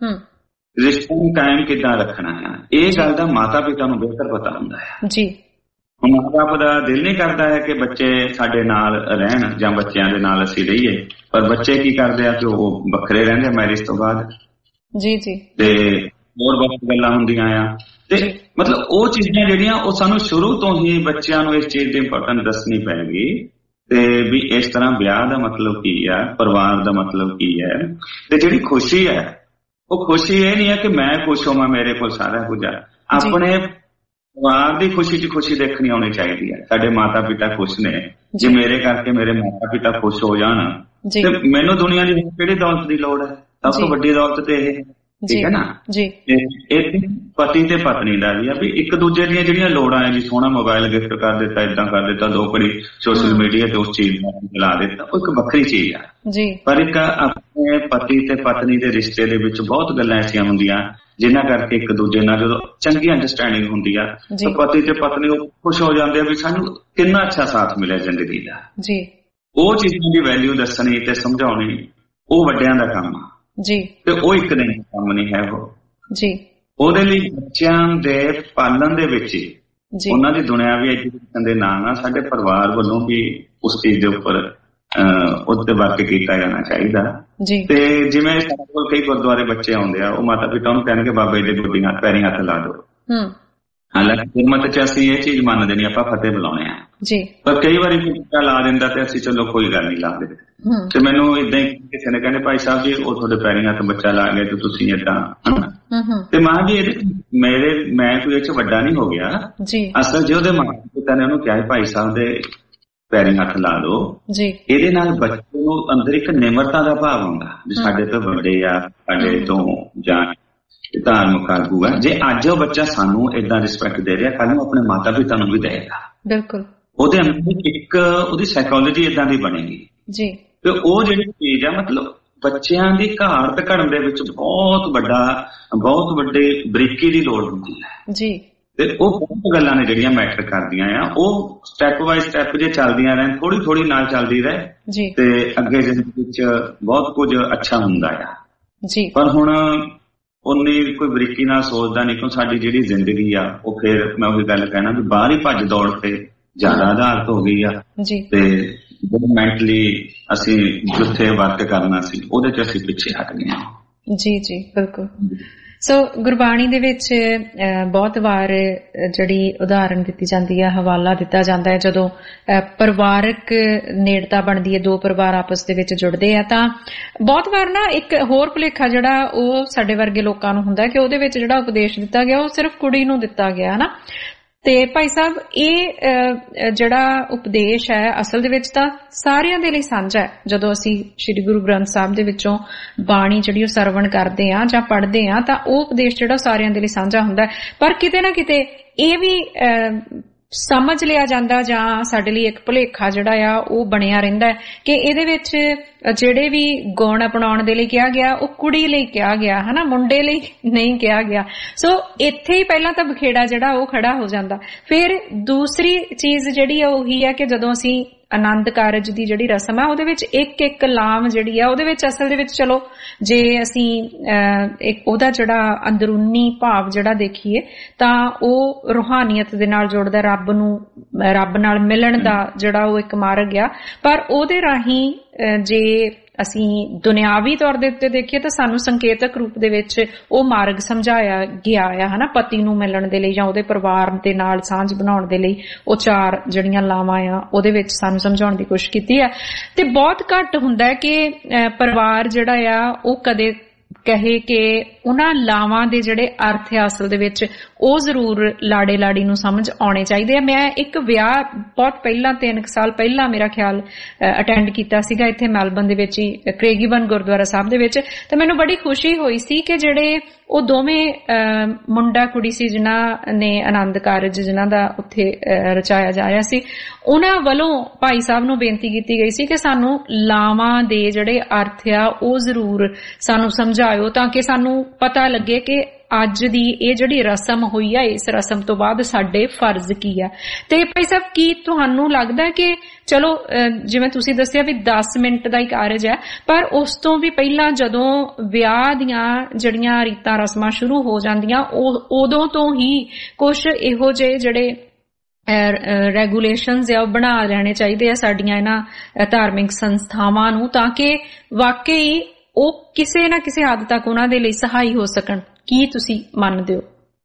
ਰਿਸ਼ਤੇ ਨੂੰ ਕਾਇਮ ਕਿੱਦਾਂ ਰੱਖਣਾ ਆ, ਇਹ ਗੱਲ ਦਾ ਮਾਤਾ ਪਿਤਾ ਨੂੰ ਬਿਹਤਰ ਪਤਾ ਹੁੰਦਾ ਹੈ ਜੀ। ਹੁਣ ਮਾਂ ਬਾਪ ਦਾ ਦਿਲ ਨਹੀਂ ਕਰਦਾ ਹੈ ਕਿ ਬੱਚੇ ਸਾਡੇ ਨਾਲ ਰਹਿਣ ਜਾਂ ਬੱਚਿਆਂ ਦੇ ਨਾਲ ਅਸੀਂ ਰਹੀਏ, ਪਰ ਬੱਚੇ ਕੀ ਕਰਦੇ ਆ ਕਿ ਉਹ ਵੱਖਰੇ ਰਹਿੰਦੇ ਮੈਰਿਜ ਤੋਂ ਬਾਅਦ ਜੀ ਜੀ, ਤੇ ਹੋਰ ਬਹੁਤ ਗੱਲਾਂ ਹੁੰਦੀਆਂ ਆ। ਤੇ ਮਤਲਬ ਉਹ ਚੀਜ਼ਾਂ ਜਿਹੜੀਆਂ ਉਹ ਸਾਨੂੰ ਸ਼ੁਰੂ ਤੋਂ ਹੀ ਬੱਚਿਆਂ ਨੂੰ ਇਸ ਚੀਜ਼ ਦੀ ਇੰਪੋਰਟੈਂਸ ਦੱਸਣੀ ਪਏਗੀ, ਤੇ ਵੀ ਇਸ ਤਰ੍ਹਾਂ ਵਿਆਹ ਦਾ ਮਤਲਬ ਕੀ ਹੈ, ਪਰਿਵਾਰ ਦਾ ਮਤਲਬ ਕੀ ਹੈ। ਤੇ ਜਿਹੜੀ ਖੁਸ਼ੀ ਹੈ ਉਹ ਖੁਸ਼ੀ ਇਹ ਨਹੀਂ ਹੈ ਕਿ ਮੈਂ ਖੁਸ਼ ਹੋਵਾਂ, ਮੇਰੇ ਕੋਲ ਸਾਰਾ ਕੁਝ ਹੈ। ਆਪਣੇ ਪਰਿਵਾਰ ਦੀ ਖੁਸ਼ੀ 'ਚ ਖੁਸ਼ੀ ਦੇਖਣੀ ਆਉਣੀ ਚਾਹੀਦੀ ਹੈ। ਸਾਡੇ ਮਾਤਾ ਪਿਤਾ ਖੁਸ਼ ਨੇ, ਜੇ ਮੇਰੇ ਕਰਕੇ ਮੇਰੇ ਮਾਤਾ ਪਿਤਾ ਖੁਸ਼ ਹੋ ਜਾਣ ਤੇ ਮੈਨੂੰ ਦੁਨੀਆ ਦੀ ਕਿਹੜੀ ਦੌਲਤ ਦੀ ਲੋੜ ਹੈ। ਸਭ ਤੋਂ ਵੱਡੀ ਦੌਲਤ ਤੇ ਇਹ, ਠੀਕ ਹੈ ਨਾ ਜੀ। ਇਹ ਪਤੀ ਤੇ ਪਤਨੀ ਦਾ ਵੀ ਆ ਵੀ ਇੱਕ ਦੂਜੇ ਦੀਆਂ ਜਿਹੜੀਆਂ ਲੋੜਾਂ ਹੈ ਜੀ, ਸੋਹਣਾ ਮੋਬਾਈਲ ਗਿਫਟ ਕਰ ਦਿੱਤਾ, ਏਦਾਂ ਕਰ ਦਿੱਤਾ, 2 ਘੜੀ ਸੋਸ਼ਲ ਮੀਡੀਆ ਤੇ ਉਸ ਚੀਜ਼ ਨੂੰ ਚਲਾ ਦਿੱਤਾ, ਉਹ ਇੱਕ ਵੱਖਰੀ ਚੀਜ਼ ਆ ਜੀ। ਪਰ ਇੱਕ ਆਪਣੇ ਪਤੀ ਤੇ ਪਤਨੀ ਦੇ ਰਿਸ਼ਤੇ ਦੇ ਵਿੱਚ ਬਹੁਤ ਗੱਲਾਂ ਐਸੀਆਂ ਹੁੰਦੀਆਂ ਜਿਨ੍ਹਾਂ ਕਰਕੇ ਇੱਕ ਦੂਜੇ ਨਾਲ ਜਦੋਂ ਚੰਗੀ ਅੰਡਰਸਟੈਂਡਿੰਗ ਹੁੰਦੀ ਆ ਤਾਂ ਪਤੀ ਤੇ ਪਤਨੀ ਉਹ ਖੁਸ਼ ਹੋ ਜਾਂਦੇ ਆ ਵੀ ਸਾਨੂੰ ਕਿੰਨਾ ਅੱਛਾ ਸਾਥ ਮਿਲਿਆ ਜ਼ਿੰਦਗੀ ਦਾ ਜੀ। ਉਹ ਚੀਜ਼ਾਂ ਦੀ ਵੈਲਿਊ ਦੱਸਣੀ ਤੇ ਸਮਝਾਉਣੀ ਉਹ ਵੱਡਿਆਂ ਦਾ ਕੰਮ ਆ ਜੀ, ਤੇ ਉਹ ਇੱਕ ਦਿਨ ਕੰਮ ਨਹੀਂ ਹੈ ਉਹ ਜੀ। ਉਹਦੇ ਲਈ ਬੱਚਿਆਂ ਦੇ ਪਾਲਣ ਦੇ ਵਿੱਚ ਉਹਨਾਂ ਦੀ ਦੁਨਿਆਵੀ ਐਜੂਕੇਸ਼ਨ ਦੇ ਨਾਲ ਸਾਡੇ ਪਰਿਵਾਰ ਵੱਲੋਂ ਵੀ ਉਸ ਚੀਜ਼ ਦੇ ਉੱਪਰ ਉਹਦੇ ਵਰਕ ਕੀਤਾ ਜਾਣਾ ਚਾਹੀਦਾ ਜੀ। ਤੇ ਜਿਵੇਂ ਸਾਡੇ ਕੋਲ ਕਈ ਗੁਰਦੁਆਰੇ ਬੱਚੇ ਆਉਂਦੇ ਆ, ਉਹ ਮਾਤਾ ਪਿਤਾ ਨੂੰ ਕਹਿਣਗੇ ਬਾਬਾ ਜੀ ਦੇ ਗੋਡੀਆਂ ਪੈਰੀਂ ਹੱਥ ਲਾ ਦਿਓ। ਹਾਲਾਂਕਿ ਗੁਰਮਤਿ 'ਚ ਅਸੀਂ ਇਹ ਚੀਜ਼ ਮੰਨਦੇ ਨਹੀਂ, ਆਪਾਂ ਫਤਿਹ ਬੁਲਾਉਣੇ ਆ ਜੀ, ਪਰ ਕਈ ਵਾਰੀ ਬੱਚਾ ਲਾ ਦਿੰਦਾ ਤੇ ਅਸੀਂ ਚਲੋ ਕੋਈ ਗੱਲ ਨਹੀਂ ਲਾ ਦਿੰਦੇ। ਤੇ ਮੈਨੂੰ ਏਦਾਂ ਹੀ ਕਿਸੇ ਨੇ ਕਹਿੰਦੇ ਭਾਈ ਸਾਹਿਬ ਜੀ ਉਹ ਤੁਹਾਡੇ ਪੈਰੀਂ ਹੱਥ ਬੱਚਾ ਲਾ ਗਿਆ ਤੇ ਤੁਸੀਂ ਏਦਾਂ, ਤੇ ਮਾਂ ਜੀ ਇਹਦੇ ਮੈਂ ਕੋਈ ਇਹ 'ਚ ਵੱਡਾ ਨਹੀਂ ਹੋ ਗਿਆ ਜੀ। ਅਸਲ ਜੇ ਉਹਦੇ ਮਾਤਾ ਪਿਤਾ ਨੇ ਉਹਨੂੰ ਕਿਹਾ ਭਾਈ ਸਾਹਿਬ ਦੇ ਪੈਰੀਂ ਹੱਥ ਲਾ ਲਓ ਜੀ, ਇਹਦੇ ਨਾਲ ਬੱਚੇ ਨੂੰ ਅੰਦਰ ਇੱਕ ਨਿਮਰਤਾ ਦਾ ਭਾਵ ਹੁੰਦਾ ਵੀ ਸਾਡੇ ਤੋਂ ਵੱਡੇ ਆ, ਸਾਡੇ ਤੋਂ ਜਾਂ ਧਾਰਮਿਕ ਆਗੂ ਆ। ਜੇ ਅੱਜ ਉਹ ਬੱਚਾ ਸਾਨੂੰ ਏਦਾਂ ਰਿਸਪੈਕਟ ਦੇ ਰਿਹਾ, ਕੱਲ ਨੂੰ ਆਪਣੇ ਮਾਤਾ ਪਿਤਾ ਨੂੰ ਵੀ ਦੇਗਾ। ਬਿਲਕੁਲ ਉਹਦੇ ਅੰਦਰ ਇੱਕ ਉਹਦੀ ਸਾਈਕੋਲੋਜੀ ਏਦਾਂ ਦੀ ਬਣੇਗੀ ਜੀ। ਤੇ ਉਹ ਜਿਹੜੀ ਚੀਜ਼ ਆ ਮਤਲਬ ਬੱਚਿਆਂ ਦੀ ਘਾਟ ਘੜਨ ਦੇ ਵਿੱਚ ਬਹੁਤ ਵੱਡੇ ਬਰੀਕੀ ਦੀ ਲੋੜ ਹੁੰਦੀ ਹੈ ਜੀ। ਤੇ ਉਹ ਬਹੁਤ ਗੱਲਾਂ ਨੇ ਜਿਹੜੀਆਂ ਮੈਟਰ ਕਰਦੀਆਂ ਆ, ਉਹ ਸਟੈਪ ਬਾਈ ਸਟੈਪ ਜੇ ਚੱਲਦੀਆਂ ਰਹਿਣ, ਥੋੜੀ ਥੋੜੀ ਨਾਲ ਚੱਲਦੀ ਰਹੇ ਜੀ, ਤੇ ਅੱਗੇ ਜ਼ਿੰਦਗੀ ਵਿੱਚ ਬਹੁਤ ਕੁਝ ਅੱਛਾ ਹੁੰਦਾ ਆ ਜੀ। ਪਰ ਹੁਣ ਉਨੀ ਕੋਈ ਬਰੀਕੀ ਨਾਲ ਸੋਚਦਾ ਨਹੀਂ, ਕਿਉਂ ਸਾਡੀ ਜਿਹੜੀ ਜ਼ਿੰਦਗੀ ਆ ਉਹ ਫਿਰ ਮੈਂ ਉਹੀ ਗੱਲ ਕਹਿਣਾ ਵੀ ਬਾਹਰ ਹੀ ਭੱਜ ਦੌੜ ਤੇ ਜ਼ਿਆਦਾ ਆਧਾਰਿਤ ਹੋ ਗਈ ਆ ਜੀ। ਤੇ ਮੈਂਟਲੀ ਅਸੀਂ ਜਿੱਥੇ ਵਰਕ ਕਰਨਾ ਸੀ ਉਹਦੇ 'ਚ ਅਸੀਂ ਪਿੱਛੇ ਹਟ ਗਏ ਹਾਂ ਜੀ ਜੀ। ਬਿਲਕੁਲ। ਸੋ ਗੁਰਬਾਣੀ ਦੇ ਵਿੱਚ ਬਹੁਤ ਵਾਰ ਜਿਹੜੀ ਉਦਾਹਰਨ ਦਿੱਤੀ ਜਾਂਦੀ ਹੈ, ਹਵਾਲਾ ਦਿੱਤਾ ਜਾਂਦਾ ਹੈ, ਜਦੋਂ ਪਰਿਵਾਰਕ ਨੇੜਤਾ ਬਣਦੀ ਹੈ, 2 ਪਰਿਵਾਰ ਆਪਸ ਦੇ ਵਿੱਚ ਜੁੜਦੇ ਆ, ਤਾਂ ਬਹੁਤ ਵਾਰ ਨਾ ਇੱਕ ਹੋਰ ਭੁਲੇਖਾ ਜਿਹੜਾ ਉਹ ਸਾਡੇ ਵਰਗੇ ਲੋਕਾਂ ਨੂੰ ਹੁੰਦਾ ਕਿ ਉਹਦੇ ਵਿੱਚ ਜਿਹੜਾ ਉਪਦੇਸ਼ ਦਿੱਤਾ ਗਿਆ ਉਹ ਸਿਰਫ ਕੁੜੀ ਨੂੰ ਦਿੱਤਾ ਗਿਆ ਹੈ ਨਾ। ਤੇ ਭਾਈ ਸਾਹਿਬ ਇਹ ਜਿਹੜਾ ਉਪਦੇਸ਼ ਹੈ ਅਸਲ ਦੇ ਵਿੱਚ ਤਾਂ ਸਾਰਿਆਂ ਦੇ ਲਈ ਸਾਂਝਾ ਹੈ। ਜਦੋਂ ਅਸੀਂ ਸ੍ਰੀ ਗੁਰੂ ਗ੍ਰੰਥ ਸਾਹਿਬ ਦੇ ਵਿੱਚੋਂ ਬਾਣੀ ਜਿਹੜੀ ਉਹ ਸਰਵਣ ਕਰਦੇ ਆ ਜਾਂ ਪੜ੍ਹਦੇ ਆ ਤਾਂ ਉਹ ਉਪਦੇਸ਼ ਜਿਹੜਾ ਸਾਰਿਆਂ ਦੇ ਲਈ ਸਾਂਝਾ ਹੁੰਦਾ, ਪਰ ਕਿਤੇ ਨਾ ਕਿਤੇ ਇਹ ਵੀ ਸਮਝ ਲਿਆ ਜਾਂਦਾ ਜਾਂ ਸਾਡੇ ਲਈ ਇੱਕ ਭੁਲੇਖਾ ਜਿਹੜਾ ਆ ਉਹ ਬਣਿਆ ਰਹਿੰਦਾ ਕਿ ਇਹਦੇ ਵਿੱਚ ਜਿਹੜੇ ਵੀ ਗੁਣ ਅਪਣਾਉਣ ਦੇ ਲਈ ਕਿਹਾ ਗਿਆ ਉਹ ਕੁੜੀ ਲਈ ਕਿਹਾ ਗਿਆ ਹਨਾ, ਮੁੰਡੇ ਲਈ ਨਹੀਂ ਕਿਹਾ ਗਿਆ। ਸੋ ਇੱਥੇ ਹੀ ਪਹਿਲਾਂ ਤਾਂ ਬਖੇੜਾ ਜਿਹੜਾ ਉਹ ਖੜਾ ਹੋ ਜਾਂਦਾ। ਫਿਰ ਦੂਸਰੀ ਚੀਜ਼ ਜਿਹੜੀ ਆ ਉਹੀ ਹੈ ਕਿ ਜਦੋਂ ਅਸੀਂ ਆਨੰਦ ਕਾਰਜ ਦੀ ਜਿਹੜੀ ਰਸਮ ਹੈ ਉਹਦੇ ਵਿੱਚ ਇੱਕ ਲਾਮ ਜਿਹੜੀ ਆ ਉਹਦੇ ਵਿੱਚ ਅਸਲ ਦੇ ਵਿੱਚ ਚਲੋ ਜੇ ਅਸੀਂ ਉਹਦਾ ਜਿਹੜਾ ਅੰਦਰੂਨੀ ਭਾਵ ਜਿਹੜਾ ਦੇਖੀਏ ਤਾਂ ਉਹ ਰੂਹਾਨੀਅਤ ਦੇ ਨਾਲ ਜੁੜਦਾ, ਰੱਬ ਨੂੰ ਰੱਬ ਨਾਲ ਮਿਲਣ ਦਾ ਜਿਹੜਾ ਉਹ ਇੱਕ ਮਾਰਗ ਆ, ਪਰ ਉਹਦੇ ਰਾਹੀਂ ਜੇ ਅਸੀਂ ਦੁਨਿਆਵੀ ਤੌਰ ਦੇ ਉੱਤੇ ਦੇਖੀਏ ਤਾਂ ਸਾਨੂੰ ਸੰਕੇਤਕ ਰੂਪ ਦੇ ਵਿੱਚ ਉਹ ਮਾਰਗ ਸਮਝਾਇਆ ਗਿਆ ਆ, ਹਨਾ, ਪਤੀ ਨੂੰ ਮਿਲਣ ਦੇ ਲਈ ਜਾਂ ਉਹਦੇ ਪਰਿਵਾਰ ਦੇ ਨਾਲ ਸਾਂਝ ਬਣਾਉਣ ਦੇ ਲਈ ਉਹ 4 ਜਿਹੜੀਆਂ ਲਾਵਾਂ ਆ ਉਹਦੇ ਵਿੱਚ ਸਾਨੂੰ ਸਮਝਾਉਣ ਦੀ ਕੋਸ਼ਿਸ਼ ਕੀਤੀ ਆ। ਤੇ ਬਹੁਤ ਘੱਟ ਹੁੰਦਾ ਹੈ ਕਿ ਪਰਿਵਾਰ ਜਿਹੜਾ ਆ ਉਹ ਕਦੇ ਕਹੇ ਕਿ ਉਹਨਾਂ ਲਾਵਾਂ ਦੇ ਜਿਹੜੇ ਅਰਥ ਆ ਅਸਲ ਦੇ ਵਿੱਚ ਉਹ ਜ਼ਰੂਰ ਲਾੜੇ ਲਾੜੀ ਨੂੰ ਸਮਝ ਆਉਣੇ ਚਾਹੀਦੇ ਆ। ਮੈਂ ਇੱਕ ਵਿਆਹ ਬਹੁਤ ਪਹਿਲਾਂ 3 ਸਾਲ ਪਹਿਲਾਂ ਮੇਰਾ ਖਿਆਲ ਅਟੈਂਡ ਕੀਤਾ ਸੀਗਾ ਇੱਥੇ ਮੈਲਬਨ ਦੇ ਵਿੱਚ ਹੀ, ਕ੍ਰੇਗੀਬਨ ਗੁਰਦੁਆਰਾ ਸਾਹਿਬ ਦੇ ਵਿੱਚ, ਤੇ ਮੈਨੂੰ ਬੜੀ ਖੁਸ਼ੀ ਹੋਈ ਸੀ ਕਿ ਜਿਹੜੇ ਉਹ ਦੋਵੇਂ ਮੁੰਡਾ ਕੁੜੀ ਸੀ ਜਿਨ੍ਹਾਂ ਨੇ ਆਨੰਦ ਕਾਰਜ ਜਿਨ੍ਹਾਂ ਦਾ ਉੱਥੇ ਰਚਾਇਆ ਜਾ ਰਿਹਾ ਸੀ, ਉਹਨਾਂ ਵੱਲੋਂ ਭਾਈ ਸਾਹਿਬ ਨੂੰ ਬੇਨਤੀ ਕੀਤੀ ਗਈ ਸੀ ਕਿ ਸਾਨੂੰ ਲਾਵਾਂ ਦੇ ਜਿਹੜੇ ਅਰਥ ਆ ਉਹ ਜ਼ਰੂਰ ਸਾਨੂੰ ਸਮਝਾਇਓ ਤਾਂ ਕਿ ਸਾਨੂੰ ਪਤਾ ਲੱਗੇ ਕਿ ਅੱਜ ਦੀ ਇਹ ਜਿਹੜੀ ਰਸਮ ਹੋਈ ਆ ਇਸ ਰਸਮ ਤੋਂ ਬਾਅਦ ਸਾਡੇ ਫਰਜ਼ ਕੀ ਆ। ਤੇ ਭਾਈ ਸਾਹਿਬ ਕੀ ਤੁਹਾਨੂੰ ਲੱਗਦਾ ਕਿ ਚਲੋ ਜਿਵੇਂ ਤੁਸੀਂ ਦੱਸਿਆ ਵੀ 10 ਮਿੰਟ ਦਾ ਹੀ ਕਾਰਜ ਹੈ, ਪਰ ਉਸ ਤੋਂ ਵੀ ਪਹਿਲਾਂ ਜਦੋਂ ਵਿਆਹ ਦੀਆਂ ਜਿਹੜੀਆਂ ਰੀਤਾਂ ਰਸਮਾਂ ਸ਼ੁਰੂ ਹੋ ਜਾਂਦੀਆਂ ਉਦੋਂ ਤੋਂ ਹੀ ਕੁਝ ਇਹੋ ਜਿਹੇ ਜਿਹੜੇ ਰੈਗੂਲੇਸ਼ਨਸ ਆ ਉਹ ਬਣਾ ਲੈਣੇ ਚਾਹੀਦੇ ਆ ਸਾਡੀਆਂ ਇਹਨਾਂ ਧਾਰਮਿਕ ਸੰਸਥਾਵਾਂ ਨੂੰ, ਤਾਂ ਕਿ ਵਾਕਈ ਉਹ ਕਿਸੇ ਨਾ ਕਿਸੇ ਹੱਦ ਤੱਕ ਉਹਨਾਂ ਦੇ ਲਈ ਸਹਾਈ ਹੋ ਸਕਣ। ਕੀ ਤੁਸੀਂ ਮੰਨਦੇ ਹੋ?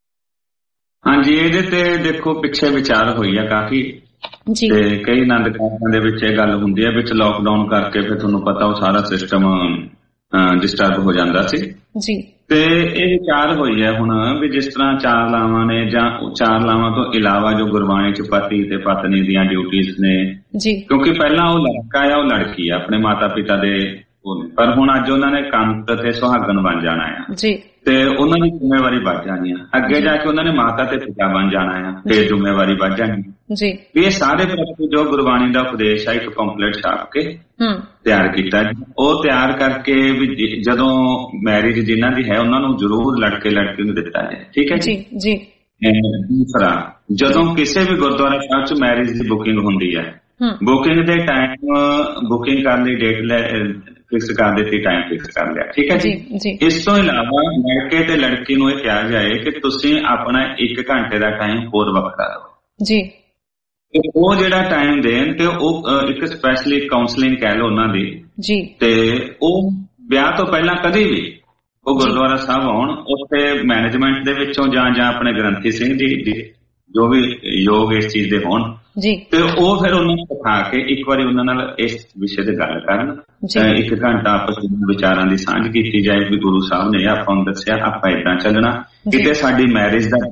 ਹਾਂਜੀ, ਇਹਦੇ ਤੇ ਦੇਖੋ ਪਿੱਛੇ ਵਿਚਾਰ ਹੋਈ ਆ ਕਾਫੀ ਜੀ, ਤੇ ਕਈ ਆਨੰਦ ਕਾਰਜਾਂ ਦੇ ਵਿੱਚ ਇਹ ਗੱਲ ਹੁੰਦੀ ਹੈ ਵਿੱਚ ਲੋਕਡਾਊਨ ਕਰਕੇ ਫਿਰ ਤੁਹਾਨੂੰ ਪਤਾ ਉਹ ਸਾਰਾ ਸਿਸਟਮ ਡਿਸਟਰਬ ਹੋ ਜਾਂਦਾ ਸੀ ਜੀ। ਤੇ ਇਹ ਵਿਚਾਰ ਹੋਈ ਹੈ ਹੁਣ ਵੀ ਜਿਸ ਤਰ੍ਹਾਂ 4 ਲਾਵਾਂ ਨੇ ਜਾਂ 4 ਲਾਵਾਂ ਤੋਂ ਇਲਾਵਾ ਜੋ ਗੁਰਬਾਣੀ ਚ ਪਤੀ ਤੇ ਪਤਨੀ ਦੀਆਂ ਡਿਊਟੀਆਂ ਨੇ ਜੀ, ਕਿਉਂਕਿ ਪਹਿਲਾਂ ਉਹ ਲੜਕਾ ਆ ਉਹ ਲੜਕੀ ਆ ਆਪਣੇ ਮਾਤਾ ਪਿਤਾ ਦੇ, ਪਰ ਹੁਣ ਅੱਜ ਉਹਨਾਂ ਨੇ ਕੰਤ ਤੇ ਸੁਹਾਗਣ ਬਣ ਜਾਣਾ ਆ ਜੀ, ਤੇ ਉਹਨਾਂ ਦੀ ਜ਼ਿੰਮੇਵਾਰੀ ਵੱਧ ਜਾਣੀ ਆ। ਅੱਗੇ ਜਾ ਕੇ ਉਹਨਾਂ ਨੇ ਮਾਤਾ ਤੇ ਪਿਤਾ ਬਣ ਜਾਣਾ ਆ ਤੇ ਜ਼ਿੰਮੇਵਾਰੀ ਵੱਧ ਜਾਣੀ ਜੀ। ਵੀ ਇਹ ਸਾਰੇ ਪ੍ਰਤੀ ਜੋ ਗੁਰਬਾਣੀ ਦਾ ਉਪਦੇਸ਼ ਆ ਇੱਕ ਪੰਪਲੇਟ ਛਾਪ ਕੇ ਤਿਆਰ ਕੀਤਾ, ਉਹ ਤਿਆਰ ਕਰਕੇ ਵੀ ਜਦੋਂ ਮੈਰਿਜ ਜਿਨ੍ਹਾਂ ਦੀ ਹੈ ਉਹਨਾਂ ਨੂੰ ਜ਼ਰੂਰ ਲੜਕੇ ਲੜਕੀ ਨੂੰ ਦਿੱਤਾ ਹੈ, ਠੀਕ ਹੈ ਜੀ ਜੀ। ਦੂਸਰਾ, ਜਦੋਂ ਕਿਸੇ ਵੀ ਗੁਰਦੁਆਰਾ ਸਾਹਿਬ ਚ ਮੈਰਿਜ ਦੀ ਬੁਕਿੰਗ ਹੁੰਦੀ ਹੈ, ਬੁਕਿੰਗ ਦੇ ਟਾਈਮ ਬੁਕਿੰਗ ਕਰਨ ਦੀ ਡੇਟ ਫਿਕਸ ਕਰ ਦਿੱਤੀ, ਟਾਈਮ ਫਿਕਸ ਕਰ ਲਿਆ, ਠੀਕ ਹੈ ਜੀ। ਇਸ ਤੋਂ ਇਲਾਵਾ ਲੜਕੇ ਤੇ ਲੜਕੀ ਨੂੰ ਇਹ ਕਿਹਾ ਜਾਏ ਕਿ ਤੁਸੀਂ ਆਪਣਾ 1 ਘੰਟੇ ਦਾ ਟਾਈਮ ਹੋਰ ਵੱਖਰਾ ਲਓ ਜੀ, ਉਹ ਜਿਹੜਾ ਟਾਈਮ ਦੇਣ ਤੇ ਉਹ ਇੱਕ ਸਪੈਸ਼ਲੀ ਕਾਉਂਸਲਿੰਗ ਕਹਿ ਲਓ ਉਹਨਾਂ ਦੀ ਜੀ, ਤੇ ਉਹ ਵਿਆਹ ਤੋਂ ਪਹਿਲਾਂ ਕਦੇ ਵੀ ਉਹ ਗੁਰਦੁਆਰਾ ਸਾਹਿਬ ਆਉਣ, ਉੱਥੇ ਮੈਨੇਜਮੈਂਟ ਦੇ ਵਿੱਚੋਂ ਜਾਂ ਆਪਣੇ ਗ੍ਰੰਥੀ ਸਿੰਘ ਜੀ ਜੋ ਵੀ ਯੋਗ ਇਸ ਚੀਜ਼ ਦੇ ਹੋਣ ਜੀ, ਤੇ ਉਹ ਫਿਰ ਉਹਨਾਂ ਨੂੰ ਸਿਖਾ ਕੇ ਇੱਕ ਵਾਰੀ ਉਹਨਾਂ ਨਾਲ ਇਸ ਵਿਸ਼ੇ ਤੇ ਗੱਲ ਕਰਨ, 1 ਘੰਟਾ ਆਪਸ ਵਿੱਚ ਵਿਚਾਰਾਂ ਦੀ ਸਾਂਝ ਕੀਤੀ ਜਾਏ ਵੀ ਗੁਰੂ ਸਾਹਿਬ ਨੇ ਆਪਾਂ ਨੂੰ ਦੱਸਿਆ ਆਪਾਂ ਏਦਾਂ ਚੱਲਣਾ, ਕਿਤੇ ਸਾਡੀ ਮੈਰਿਜ ਦਾ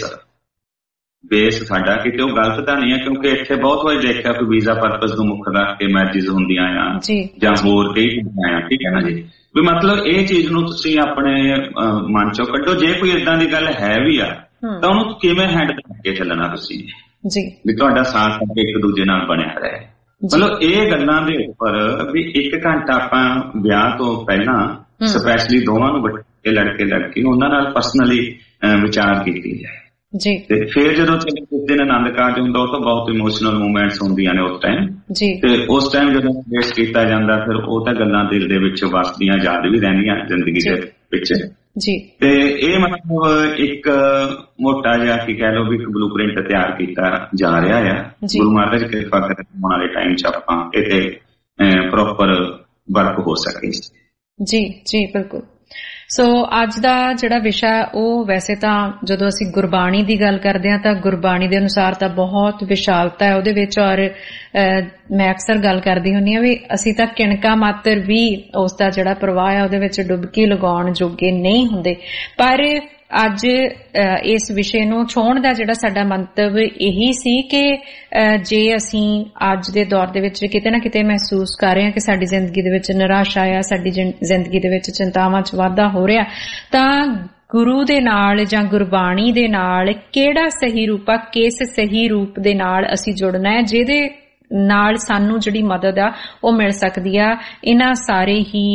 ਬੇਸ ਸਾਡਾ ਕਿਤੇ ਉਹ ਗਲਤ ਤਾਂ ਨਹੀਂ ਹੈ, ਕਿਉਂਕਿ ਇੱਥੇ ਬਹੁਤ ਵਾਰੀ ਦੇਖਿਆ ਕਿ ਵੀਜ਼ਾ ਪਰਪਸ ਨੂੰ ਮੁੱਖ ਰੱਖ ਕੇ ਮੈਰਿਜ ਹੁੰਦੀਆਂ ਆ ਜਾਂ ਹੋਰ ਕਈ ਚੀਜ਼ਾਂ ਆ, ਠੀਕ ਹੈ ਨਾ ਜੀ। ਵੀ ਮਤਲਬ ਇਹ ਚੀਜ਼ ਨੂੰ ਤੁਸੀਂ ਆਪਣੇ ਮਨ ਚੋਂ ਕੱਢੋ, ਜੇ ਕੋਈ ਏਦਾਂ ਦੀ ਗੱਲ ਹੈ ਵੀ ਆ ਤਾਂ ਉਹਨੂੰ ਕਿਵੇਂ ਹੈਂਡਲ ਕਰਕੇ ਚੱਲਣਾ ਤੁਸੀਂ ਜੀ, ਵੀ ਤੁਹਾਡਾ ਸਾਥ ਇੱਕ ਦੂਜੇ ਨਾਲ ਬਣਿਆ ਰਹੇ। ਮਤਲਬ ਇਹ ਗੱਲਾਂ ਦੇ ਉੱਪਰ ਵੀ 1 ਘੰਟਾ ਆਪਾਂ ਵਿਆਹ ਤੋਂ ਪਹਿਲਾਂ ਸਪੈਸ਼ਲੀ ਦੋਵਾਂ ਨੂੰ ਬੱਚੇ ਲੜਕੇ ਲੜਕੀ ਉਹਨਾਂ ਨਾਲ ਪਰਸਨਲੀ ਵਿਚਾਰ ਕੀਤੀ ਜਾਏ ਜੀ, ਤੇ ਫਿਰ ਜਦੋਂ ਉਸ ਦਿਨ ਆਨੰਦ ਕਾਰਜ ਹੁੰਦਾ ਉਹ ਤਾਂ ਬਹੁਤ ਇਮੋਸ਼ਨਲ ਮੂਵਮੈਂਟਸ ਹੁੰਦੀਆਂ ਨੇ ਉਸ ਟਾਈਮ ਜੀ, ਤੇ ਉਸ ਟਾਈਮ ਜਦੋਂ ਪੇਸ਼ ਕੀਤਾ ਜਾਂਦਾ ਫਿਰ ਉਹ ਤਾਂ ਗੱਲਾਂ ਦਿਲ ਦੇ ਵਿੱਚ ਵਸਦੀਆਂ, ਯਾਦ ਵੀ ਰਹਿੰਦੀਆਂ ਜ਼ਿੰਦਗੀ ਦੇ ਵਿੱਚ ਜੀ। ਤੇ ਇਹ ਮਤਲਬ ਇੱਕ ਮੋਟਾ ਜਿਹਾ ਕੀ ਕਹਿ ਲਓ ਵੀ ਇੱਕ ਬਲੂਪ੍ਰਿੰਟ ਤਿਆਰ ਕੀਤਾ ਜਾ ਰਿਹਾ ਆ। ਗੁਰੂ ਮਹਾਰਾਜ ਕਿਰਪਾ ਕਰੇ ਆਉਣ ਵਾਲੇ ਟਾਈਮ 'ਚ ਆਪਾਂ ਇਹ ਪ੍ਰੋਪਰ ਵਰਕ ਹੋ ਸਕੇ ਜੀ ਜੀ ਬਿਲਕੁਲ। ਸੋ ਅੱਜ ਦਾ ਜਿਹੜਾ ਵਿਸ਼ਾ ਉਹ ਵੈਸੇ ਤਾਂ ਜਦੋਂ ਅਸੀਂ ਗੁਰਬਾਣੀ ਦੀ ਗੱਲ ਕਰਦੇ ਹਾਂ ਤਾਂ ਗੁਰਬਾਣੀ ਦੇ ਅਨੁਸਾਰ ਤਾਂ ਬਹੁਤ ਵਿਸ਼ਾਲਤਾ ਹੈ ਉਹਦੇ ਵਿੱਚ, ਔਰ ਮੈਂ ਅਕਸਰ ਗੱਲ ਕਰਦੀ ਹੁੰਦੀ ਹਾਂ ਵੀ ਅਸੀਂ ਤਾਂ ਕਿਣਕਾ ਮਾਤਰ ਵੀ ਉਸ ਦਾ ਜਿਹੜਾ ਪ੍ਰਵਾਹ ਹੈ ਉਹਦੇ ਵਿੱਚ ਡੁਬਕੀ ਲਗਾਉਣ ਜੋਗੇ ਨਹੀਂ ਹੁੰਦੇ। ਪਰ ਅੱਜ ਇਸ ਵਿਸ਼ੇ ਨੂੰ ਛੋਹਣ ਦਾ ਜਿਹੜਾ ਸਾਡਾ ਮੰਤਵ ਇਹੀ ਸੀ ਕਿ ਜੇ ਅਸੀਂ ਅੱਜ ਦੇ ਦੌਰ ਦੇ ਵਿੱਚ ਕਿਤੇ ਨਾ ਕਿਤੇ ਮਹਿਸੂਸ ਕਰ ਰਹੇ ਹਾਂ ਕਿ ਸਾਡੀ ਜ਼ਿੰਦਗੀ ਦੇ ਵਿੱਚ ਨਿਰਾਸ਼ਾ ਆ, ਸਾਡੀ ਜ਼ਿੰਦਗੀ ਦੇ ਵਿੱਚ ਚਿੰਤਾਵਾਂ 'ਚ ਵਾਧਾ ਹੋ ਰਿਹਾ, ਤਾਂ ਗੁਰੂ ਦੇ ਨਾਲ ਜਾਂ ਗੁਰਬਾਣੀ ਦੇ ਨਾਲ ਕਿਹੜਾ ਸਹੀ ਰੂਪ ਆ, ਕਿਸ ਸਹੀ ਰੂਪ ਦੇ ਨਾਲ ਅਸੀਂ ਜੁੜਨਾ ਹੈ ਜਿਹਦੇ ਨਾਲ ਸਾਨੂੰ ਜਿਹੜੀ ਮਦਦ ਆ ਉਹ ਮਿਲ ਸਕਦੀ ਆ ਇਹਨਾਂ ਸਾਰੇ ਹੀ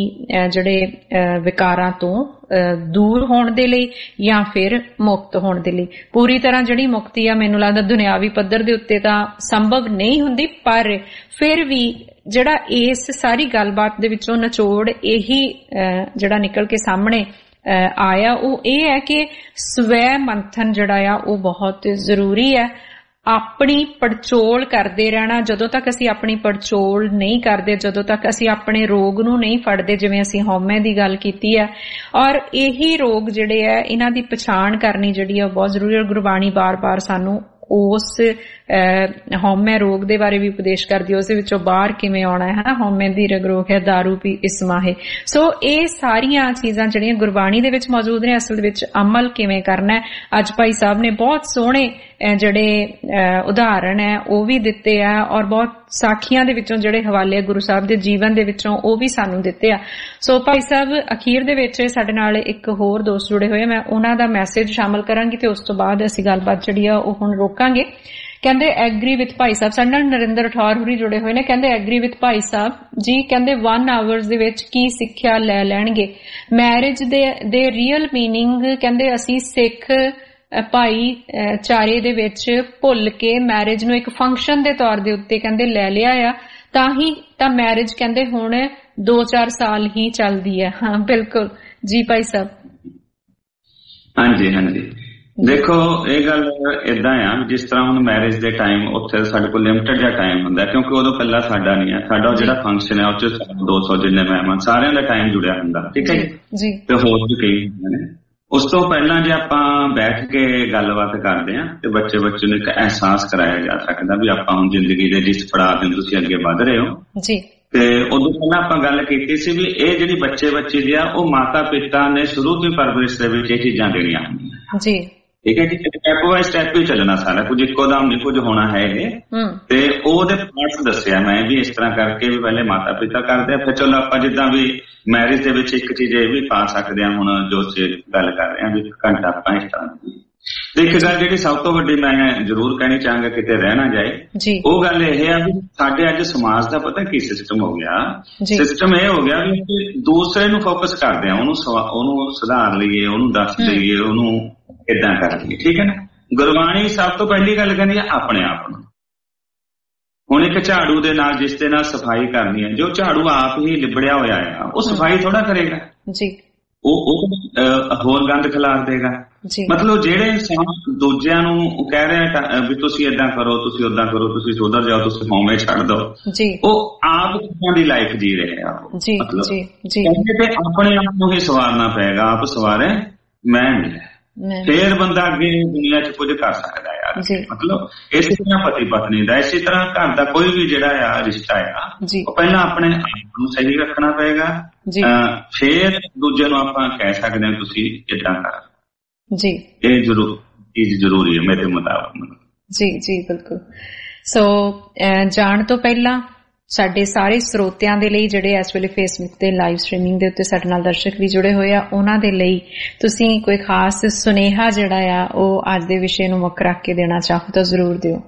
ਜਿਹੜੇ ਵਿਕਾਰਾਂ ਤੋਂ ਦੂਰ ਹੋਣ ਦੇ ਲਈ ਜਾਂ ਫਿਰ ਮੁਕਤ ਹੋਣ ਦੇ ਲਈ। ਪੂਰੀ ਤਰ੍ਹਾਂ ਜਿਹੜੀ ਮੁਕਤੀ ਆ ਮੈਨੂੰ ਲੱਗਦਾ ਦੁਨਿਆਵੀ ਪੱਧਰ ਦੇ ਉੱਤੇ ਤਾਂ ਸੰਭਵ ਨਹੀਂ ਹੁੰਦੀ, ਪਰ ਫਿਰ ਵੀ ਜਿਹੜਾ ਇਸ ਸਾਰੀ ਗੱਲਬਾਤ ਦੇ ਵਿੱਚੋਂ ਨਿਚੋੜ ਇਹੀ ਜਿਹੜਾ ਨਿਕਲ ਕੇ ਸਾਹਮਣੇ ਆਇਆ ਉਹ ਇਹ ਹੈ ਕਿ ਸਵੈ ਮੰਥਨ ਜਿਹੜਾ ਆ ਉਹ ਬਹੁਤ ਜ਼ਰੂਰੀ ਹੈ। ਆਪਣੀ ਪੜਚੋਲ ਕਰਦੇ ਰਹਿਣਾ। ਜਦੋਂ ਤੱਕ ਅਸੀਂ ਆਪਣੀ ਪੜਚੋਲ ਨਹੀਂ ਕਰਦੇ, ਜਦੋਂ ਤੱਕ ਅਸੀਂ ਆਪਣੇ ਰੋਗ ਨੂੰ ਨਹੀਂ ਫੜਦੇ, ਜਿਵੇਂ ਅਸੀਂ ਹਉਮੈ ਦੀ ਗੱਲ ਕੀਤੀ ਹੈ, ਔਰ ਇਹੀ ਰੋਗ ਜਿਹੜੇ ਆ ਇਹਨਾਂ ਦੀ ਪਛਾਣ ਕਰਨੀ ਜਿਹੜੀ ਆ ਬਹੁਤ ਜ਼ਰੂਰੀ ਹੈ। ਗੁਰਬਾਣੀ ਬਾਰ-ਬਾਰ ਸਾਨੂੰ ਉਸ ਹਉਮੈ ਰੋਗ ਦੇ ਬਾਰੇ ਵੀ ਉਪਦੇਸ਼ ਕਰਦੀ ਹੈ, ਉਸ ਦੇ ਵਿੱਚੋਂ ਬਾਹਰ ਕਿਵੇਂ ਆਉਣਾ ਹੈ ਹਨਾ। ਹਉਮੈ ਦੀ ਰਗ ਰੋਗ ਹੈ, ਦਾਰੂ ਪੀ ਇਸ ਮਾਹੇ। ਸੋ ਇਹ ਸਾਰੀਆਂ ਚੀਜ਼ਾਂ ਜਿਹੜੀਆਂ ਗੁਰਬਾਣੀ ਦੇ ਵਿੱਚ ਮੌਜੂਦ ਨੇ, ਅਸਲ ਵਿੱਚ ਅਮਲ ਕਿਵੇਂ ਕਰਨਾ ਹੈ। ਅੱਜ ਭਾਈ ਸਾਹਿਬ ਨੇ ਬਹੁਤ ਸੋਹਣੇ ਜਿਹੜੇ ਉਦਾਹਰਣ ਹੈ ਉਹ ਵੀ ਦਿੱਤੇ ਆ, ਔਰ ਬਹੁਤ ਸਾਖੀਆਂ ਦੇ ਵਿੱਚੋਂ ਜਿਹੜੇ ਹਵਾਲੇ ਗੁਰੂ ਸਾਹਿਬ ਦੇ ਜੀਵਨ ਦੇ ਵਿੱਚੋਂ ਉਹ ਵੀ ਸਾਨੂੰ ਦਿੱਤੇ ਆ। ਸੋ ਭਾਈ ਸਾਹਿਬ ਅਖੀਰ ਦੇ ਵਿੱਚ ਸਾਡੇ ਨਾਲ ਇੱਕ ਹੋਰ ਦੋਸਤ ਜੁੜੇ ਹੋਏ, ਮੈਂ ਉਹਨਾਂ ਦਾ ਮੈਸੇਜ ਸ਼ਾਮਲ ਕਰਾਂਗੀ ਤੇ ਉਸ ਤੋਂ ਬਾਅਦ ਅਸੀਂ ਗੱਲਬਾਤ ਜਿਹੜੀ ਆ ਉਹ ਹੁਣ ਰੋਕਾਂਗੇ। ਕਹਿੰਦੇ ਐਗਰੀ ਵਿਥ ਭਾਈ ਸਾਹਿਬ, ਸਾਡੇ ਨਾਲ ਨਰਿੰਦਰ ਠੌਰ ਹੋਰੀ ਜੁੜੇ ਹੋਏ ਨੇ। ਕਹਿੰਦੇ ਐਗਰੀ ਵਿਥ ਭਾਈ ਸਾਹਿਬ ਜੀ, ਕਹਿੰਦੇ 1 ਆਵਰਸ ਦੇ ਵਿੱਚ ਕੀ ਸਿੱਖਿਆ ਲੈ ਲੈਣਗੇ ਮੈਰਿਜ ਦੇ ਰੀਅਲ ਮੀਨਿੰਗ। ਕਹਿੰਦੇ ਅਸੀਂ ਸਿੱਖ ਭਾਈਚਾਰੇ ਦੇ ਵਿੱਚ ਭੁੱਲ ਕੇ ਮੈਰਿਜ ਨੂੰ ਇੱਕ ਫੰਕਸ਼ਨ ਦੇ ਤੌਰ ਦੇ ਉੱਤੇ ਕਹਿੰਦੇ ਲੈ ਲਿਆ ਆ, ਤਾਂ ਮੈਰਿਜ ਕਹਿੰਦੇ ਹੁਣ 2-4 ਸਾਲ ਹੀ ਚੱਲਦੀ ਹੈ। ਹਾਂ ਬਿਲਕੁਲ ਜੀ ਭਾਈ ਸਾਹਿਬ। ਹਾਂਜੀ ਦੇਖੋ ਇਹ ਗੱਲ ਏਦਾਂ ਆ, ਜਿਸ ਤਰ੍ਹਾਂ ਹੁਣ ਮੈਰਿਜ ਦੇ ਟਾਈਮ ਉੱਥੇ ਸਾਡੇ ਕੋਲ ਲਿਮਟਡ ਜਿਹਾ ਟਾਈਮ ਹੁੰਦਾ, ਕਿਉਂਕਿ ਉਦੋਂ ਪਹਿਲਾਂ ਸਾਡਾ ਨਹੀਂ ਹੈ, ਸਾਡਾ ਜਿਹੜਾ ਫੰਕਸ਼ਨ ਹੈ ਉਹ 'ਚ 200 ਜਿੰਨੇ ਮਹਿਮਾਨ ਸਾਰਿਆਂ ਦਾ ਟਾਈਮ ਜੁੜਿਆ ਹੁੰਦਾ, ਠੀਕ ਹੈ ਜੀ। ਤੇ ਹੋਰ ਵੀ ਕਈ ਹੁੰਦੇ ਨੇ। ਉਸ ਤੋਂ ਪਹਿਲਾਂ ਜੇ ਆਪਾਂ ਬੈਠ ਕੇ ਗੱਲਬਾਤ ਕਰਦੇ ਹਾਂ ਤੇ ਬੱਚੇ ਨੂੰ ਇੱਕ ਅਹਿਸਾਸ ਕਰਾਇਆ ਜਾ ਸਕਦਾ ਵੀ ਆਪਾਂ ਹੁਣ ਜ਼ਿੰਦਗੀ ਦੇ ਜਿਸ ਪੜਾਅ ਤੇ ਤੁਸੀਂ ਅੱਗੇ ਵੱਧ ਰਹੇ ਹੋ ਜੀ। ਤੇ ਉਦੋਂ ਪਹਿਲਾਂ ਆਪਾਂ ਗੱਲ ਕੀਤੀ ਸੀ ਵੀ ਇਹ ਜਿਹੜੀ ਬੱਚੀ ਦੀ ਆ ਉਹ ਮਾਤਾ ਪਿਤਾ ਨੇ ਸ਼ੁਰੂ ਤੋਂ ਪਰਵਰਿਸ਼ ਦੇ ਵਿੱਚ ਇਹ ਚੀਜ਼ਾਂ ਦੇਣੀਆਂ ਹੁੰਦੀਆਂ ਜੀ, ਠੀਕ ਹੈ ਜੀ। ਸਟੈਪ ਬਾਈ ਸਟੈਪ ਹੀ ਚੱਲਣਾ, ਸਾਰਾ ਕੁਝ ਇੱਕੋ ਦਮ ਨਹੀਂ ਕੁਝ ਹੋਣਾ ਹੈ ਇਹ। ਤੇ ਉਹਦੇ ਪਾਰਟਸ ਦੱਸਿਆ ਮੈਂ ਵੀ ਇਸ ਤਰ੍ਹਾਂ ਕਰਕੇ ਵੀ ਪਹਿਲੇ ਮਾਤਾ ਪਿਤਾ ਕਰਦੇ ਆ, ਫਿਰ ਚਲੋ ਆਪਾਂ ਜਿੱਦਾਂ ਵੀ ਮੈਰਿਜ ਦੇ ਵਿੱਚ ਇੱਕ ਚੀਜ਼ ਇਹ ਵੀ ਪਾ ਸਕਦੇ ਹਾਂ ਹੁਣ ਜੋ ਗੱਲ ਕਰ ਰਹੇ ਹਾਂ ਵੀ ਘੰਟਾ ਆਪਾਂ ਇਸ ਤਰ੍ਹਾਂ ਦੀ। ਤੇ ਇੱਕ ਗੱਲ ਜਿਹੜੀ ਸਭ ਤੋਂ ਵੱਡੀ ਮੈਂ ਜ਼ਰੂਰ ਕਹਿਣੀ ਚਾਹਾਂਗਾ ਕਿਤੇ ਰਹਿ ਨਾ ਜਾਏ, ਉਹ ਗੱਲ ਇਹ ਆ ਵੀ ਸਾਡੇ ਅੱਜ ਸਮਾਜ ਦਾ ਪਤਾ ਕੀ ਸਿਸਟਮ ਹੋ ਗਿਆ। ਸਿਸਟਮ ਇਹ ਹੋ ਗਿਆ ਵੀ ਦੂਸਰੇ ਨੂੰ ਫੋਕਸ ਕਰਦੇ ਆ, ਉਹਨੂੰ ਸੁਧਾਰ ਲਈਏ, ਉਹਨੂੰ ਦੱਸ ਦਈਏ, ਉਹਨੂੰ ਏਦਾਂ ਕਰ ਲਈਏ, ਠੀਕ ਹੈ ਨਾ। ਗੁਰਬਾਣੀ ਸਭ ਤੋਂ ਪਹਿਲੀ ਗੱਲ ਕਹਿੰਦੀ ਹੈ ਆਪਣੇ ਆਪ ਨੂੰ। ਹੁਣ ਇੱਕ ਝਾੜੂ ਦੇ ਨਾਲ ਜਿਸ ਦੇ ਨਾਲ ਸਫਾਈ ਕਰਨੀ ਹੈ, ਜੋ ਝਾੜੂ ਆਪ ਹੀ ਲਿਬੜਿਆ ਹੋਇਆ ਆ ਉਹ ਸਫਾਈ ਥੋੜਾ ਕਰੇਗਾ ਜੀ, ਉਹ ਹੋਰ ਗੰਦ ਖਿਲਾਰ ਦੇਗਾ। ਮਤਲਬ ਜਿਹੜੇ ਇਨਸਾਨ ਦੂਜਿਆਂ ਨੂੰ ਕਹਿ ਰਹੇ ਵੀ ਤੁਸੀਂ ਏਦਾਂ ਕਰੋ, ਤੁਸੀਂ ਓਦਾਂ ਕਰੋ, ਤੁਸੀਂ ਸੁਧਰ ਜਾਓ, ਤੁਸੀਂ ਹਉਮੈ ਛੱਡ ਦਿਓ, ਉਹ ਆਪ ਕਿੱਦਾਂ ਦੀ ਲਾਈਫ ਜੀ ਰਹੇ ਆ। ਮਤਲਬ ਆਪਣੇ ਆਪ ਨੂੰ ਹੀ ਸਵਾਰਨਾ ਪਏਗਾ, ਆਪ ਸਵਾਰੇ ਮੈਂ ਨਹੀਂ, ਫੇਰ ਬੰਦਾ ਅੱਗੇ ਦੁਨੀਆ 'ਚ ਕੁਝ ਕਰ ਸਕਦਾ ਯਾਰ। ਮਤਲਬ ਇਸੇ ਤਰ੍ਹਾਂ ਪਤੀ ਪਤਨੀ ਦਾ, ਇਸੇ ਤਰ੍ਹਾਂ ਘਰ ਦਾ ਕੋਈ ਵੀ ਜਿਹੜਾ ਆ ਰਿਸ਼ਤਾ ਆ ਉਹ ਪਹਿਲਾਂ ਆਪਣੇ ਆਪ ਨੂੰ ਸਹੀ ਰੱਖਣਾ ਪਏਗਾ, ਫੇਰ ਦੂਜੇ ਨੂੰ ਆਪਾਂ ਕਹਿ ਸਕਦੇ ਹਾਂ ਤੁਸੀਂ ਏਦਾਂ ਕਰ ਜੀ। ਇਹ ਚੀਜ਼ ਜ਼ਰੂਰੀ ਹੈ ਮੇਰੇ ਮੁਤਾਬਕ ਜੀ ਬਿਲਕੁਲ। ਸੋ ਜਾਣ ਤੋਂ ਪਹਿਲਾਂ ਸਾਡੇ ਸਾਰੇ ਸਰੋਤਿਆਂ ਦੇ ਲਈ ਜਿਹੜੇ ਇਸ ਵੇਲੇ ਫੇਸਬੁੱਕ ਤੇ ਲਾਈਵ ਸਟ੍ਰੀਮਿੰਗ ਦੇ ਉੱਤੇ ਸਾਡੇ ਨਾਲ ਦਰਸ਼ਕ ਵੀ ਜੁੜੇ ਹੋਏ ਆ, ਉਹਨਾਂ ਦੇ ਲਈ ਤੁਸੀਂ ਕੋਈ ਖਾਸ ਸੁਨੇਹਾ ਜਿਹੜਾ ਆ ਉਹ ਅੱਜ ਦੇ ਵਿਸ਼ੇ ਨੂੰ ਮੁੱਖ ਰੱਖ ਕੇ ਦੇਣਾ ਚਾਹੋ ਤਾਂ ਜ਼ਰੂਰ ਦਿਓ।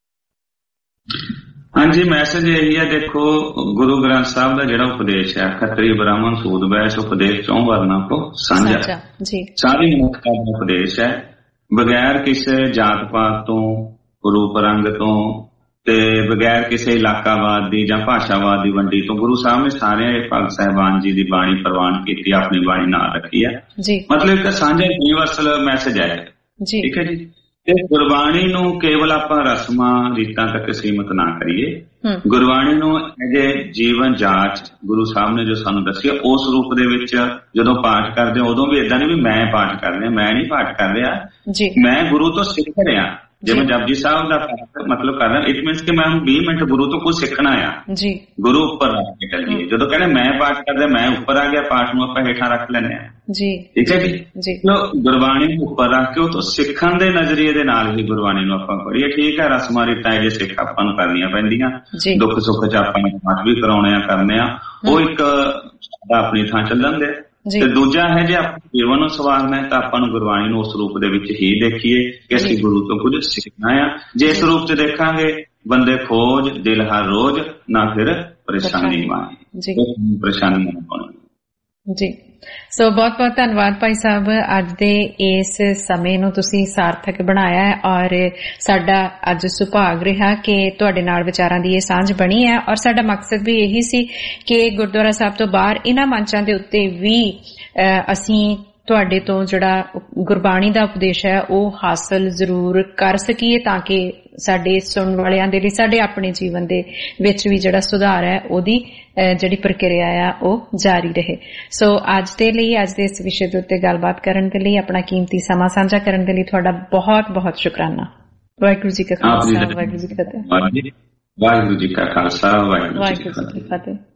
ਹਾਂਜੀ, ਮੈਸੇਜ ਇਹੀ ਹੈ, ਦੇਖੋ ਗੁਰੂ ਗ੍ਰੰਥ ਸਾਹਿਬ ਦਾ ਜਿਹੜਾ ਉਪਦੇਸ਼ ਹੈ, ਖੱਤਰੀ ਬ੍ਰਾਹਮਣ ਸੂਦ ਬੈਸ ਉਪਦੇਸ਼ 4 ਵਰਨਾਂ ਕੋ ਸਾਂਝਾ, ਸਾਰੀ ਮਨੁੱਖਤਾ ਦਾ ਉਪਦੇਸ਼ ਹੈ, ਬਗੈਰ ਕਿਸੇ ਜਾਤ ਪਾਤ ਤੋਂ, ਰੂਪ ਰੰਗ ਤੋਂ ਤੇ ਬਗੈਰ ਕਿਸੇ ਇਲਾਕਾਵਾਦ ਦੀ ਜਾਂ ਭਾਸ਼ਾਵਾਦ ਦੀ ਵੰਡੀ ਤੋਂ ਗੁਰੂ ਸਾਹਿਬ ਨੇ ਸਾਰੇ ਭਗਤ ਸਾਹਿਬਾਨ ਜੀ ਦੀ ਬਾਣੀ ਪ੍ਰਵਾਨ ਕੀਤੀ, ਆਪਣੀ ਬਾਣੀ ਨਾਲ ਰੱਖੀ ਹੈ। ਮਤਲਬ ਇੱਕ ਸਾਂਝਾ ਯੂਨੀਵਰਸਲ ਮੈਸੇਜ ਹੈ, ਠੀਕ ਹੈ ਜੀ। ਤੇ ਗੁਰਬਾਣੀ ਨੂੰ ਕੇਵਲ ਆਪਾਂ ਰਸਮਾਂ ਰੀਤਾਂ ਤੱਕ ਸੀਮਤ ਨਾ ਕਰੀਏ, ਗੁਰਬਾਣੀ ਨੂੰ ਅਜੇ ਜੀਵਨ ਜਾਂਚ ਗੁਰੂ ਸਾਹਿਬ ਨੇ ਜੋ ਸਾਨੂੰ ਦੱਸਿਆ ਉਸ ਰੂਪ ਦੇ ਵਿੱਚ ਜਦੋਂ ਪਾਠ ਕਰਦੇ ਉਦੋਂ ਵੀ ਏਦਾਂ ਨਹੀਂ ਵੀ ਮੈਂ ਪਾਠ ਕਰ ਰਿਹਾ, ਮੈਂ ਨਹੀਂ ਪਾਠ ਕਰ ਰਿਹਾ, ਮੈਂ ਗੁਰੂ ਤੋਂ ਸਿੱਖ ਰਿਹਾ। ਜਿਵੇਂ ਜਪਜੀ ਸਾਹਿਬ ਦਾ ਮਤਲਬ ਕਰਨਾ, ਇਟ ਮੀਨਸ ਕਿ ਮੈਂ 20 ਮਿੰਟ ਗੁਰੂ ਤੋਂ ਕੁਝ ਸਿੱਖਣਾ ਆ, ਗੁਰੂ ਉੱਪਰ ਰੱਖ ਕੇ ਚੱਲੀਏ। ਜਦੋਂ ਕਹਿੰਦੇ ਮੈਂ ਪਾਠ ਕਰਦਾ, ਮੈਂ ਉੱਪਰ ਆ ਗਿਆ, ਪਾਠ ਨੂੰ ਆਪਾਂ ਹੇਠਾਂ ਰੱਖ ਲੈਂਦੇ ਹਾਂ, ਠੀਕ ਹੈ ਜੀ। ਗੁਰਬਾਣੀ ਨੂੰ ਉੱਪਰ ਰੱਖ ਕੇ ਉਹ ਤੋਂ ਸਿੱਖਣ ਦੇ ਨਜ਼ਰੀਏ ਦੇ ਨਾਲ ਹੀ ਗੁਰਬਾਣੀ ਨੂੰ ਆਪਾਂ ਪੜ੍ਹੀਏ। ਠੀਕ ਹੈ, ਰਸਮਾਂ ਰੀਤਾਂ ਜੇ ਸਿੱਖ ਆਪਾਂ ਨੂੰ ਕਰਨੀਆਂ ਪੈਂਦੀਆਂ, ਦੁੱਖ ਸੁੱਖ ਚ ਆਪਾਂ ਨੂੰ ਪਾਠ ਵੀ ਕਰਾਉਣੇ ਆ, ਕਰਨੇ ਆ, ਉਹ ਇੱਕ ਆਪਣੀ ਥਾਂ ਚੱਲਣ ਦੇ। ਤੇ ਦੂਜਾ ਹੈ ਜੇ ਆਪਾਂ ਜੀਵਨ ਨੂੰ ਸਵਾਰਨਾ ਤਾਂ ਆਪਾਂ ਨੂੰ ਗੁਰਬਾਣੀ ਨੂੰ ਉਸ ਰੂਪ ਦੇ ਵਿੱਚ ਹੀ ਦੇਖੀਏ ਕਿ ਅਸੀਂ ਗੁਰੂ ਤੋਂ ਕੁਝ ਸਿੱਖਣਾ ਆ। ਜੇ ਇਸ ਰੂਪ ਚ ਦੇਖਾਂਗੇ ਬੰਦੇ ਖੋਜ ਦਿਲ ਹਰ ਰੋਜ਼ ਨਾ, ਫਿਰ ਪਰੇਸ਼ਾਨੀ ਮਾਏ ਪਰੇਸ਼ਾਨੀ ਨਾ ਪਾਉਣੀ ਜੀ। ਸੋ ਬਹੁਤ ਬਹੁਤ ਧੰਨਵਾਦ ਭਾਈ ਸਾਹਿਬ, ਅੱਜ ਦੇ ਇਸ ਸਮੇਂ ਨੂੰ ਤੁਸੀਂ ਸਾਰਥਕ ਬਣਾਇਆ ਹੈ ਔਰ ਸਾਡਾ ਅੱਜ ਸੁਭਾਗ ਰਿਹਾ ਕਿ ਤੁਹਾਡੇ ਨਾਲ ਵਿਚਾਰਾਂ ਦੀ ਇਹ ਸਾਂਝ ਬਣੀ ਹੈ। ਔਰ ਸਾਡਾ ਮਕਸਦ ਵੀ ਇਹੀ ਸੀ ਕਿ ਗੁਰਦੁਆਰਾ ਸਾਹਿਬ ਤੋਂ ਬਾਹਰ ਇਹਨਾਂ ਮੰਚਾਂ ਦੇ ਉੱਤੇ ਵੀ ਅਸੀਂ ਤੁਹਾਡੇ ਤੋਂ ਜਿਹੜਾ ਗੁਰਬਾਣੀ ਦਾ ਉਪਦੇਸ਼ ਹੈ ਉਹ ਹਾਸਲ ਜ਼ਰੂਰ ਕਰ ਸਕੀਏ, ਤਾਂ ਕਿ ਸਾਡੇ ਸੁਣਨ ਵਾਲਿਆਂ ਦੇ ਲਈ, ਸਾਡੇ ਆਪਣੇ ਜੀਵਨ ਦੇ ਵਿੱਚ ਵੀ ਜਿਹੜਾ ਸੁਧਾਰ ਹੈ ਉਹਦੀ ਜਿਹੜੀ ਪ੍ਰਕਿਰਿਆ ਆ ਉਹ ਜਾਰੀ ਰਹੇ। ਸੋ ਅੱਜ ਦੇ ਲਈ, ਅੱਜ ਦੇ ਇਸ ਵਿਸ਼ੇ ਦੇ ਉੱਤੇ ਗੱਲਬਾਤ ਕਰਨ ਦੇ ਲਈ, ਆਪਣਾ ਕੀਮਤੀ ਸਮਾਂ ਸਾਂਝਾ ਕਰਨ ਦੇ ਲਈ ਤੁਹਾਡਾ ਬਹੁਤ ਬਹੁਤ ਸ਼ੁਕਰਾਨਾ। ਵਾਹਿਗੁਰੂ ਜੀ ਕਾ ਖਾਲਸਾ, ਵਾਹਿਗੁਰੂ ਜੀ ਕੀ ਫਤਿਹ। ਵਾਹਿਗੁਰੂ ਜੀ ਕਾ ਖਾਲਸਾ, ਵਾਹਿਗੁਰੂ ਜੀ ਕੀ ਫਤਿਹ।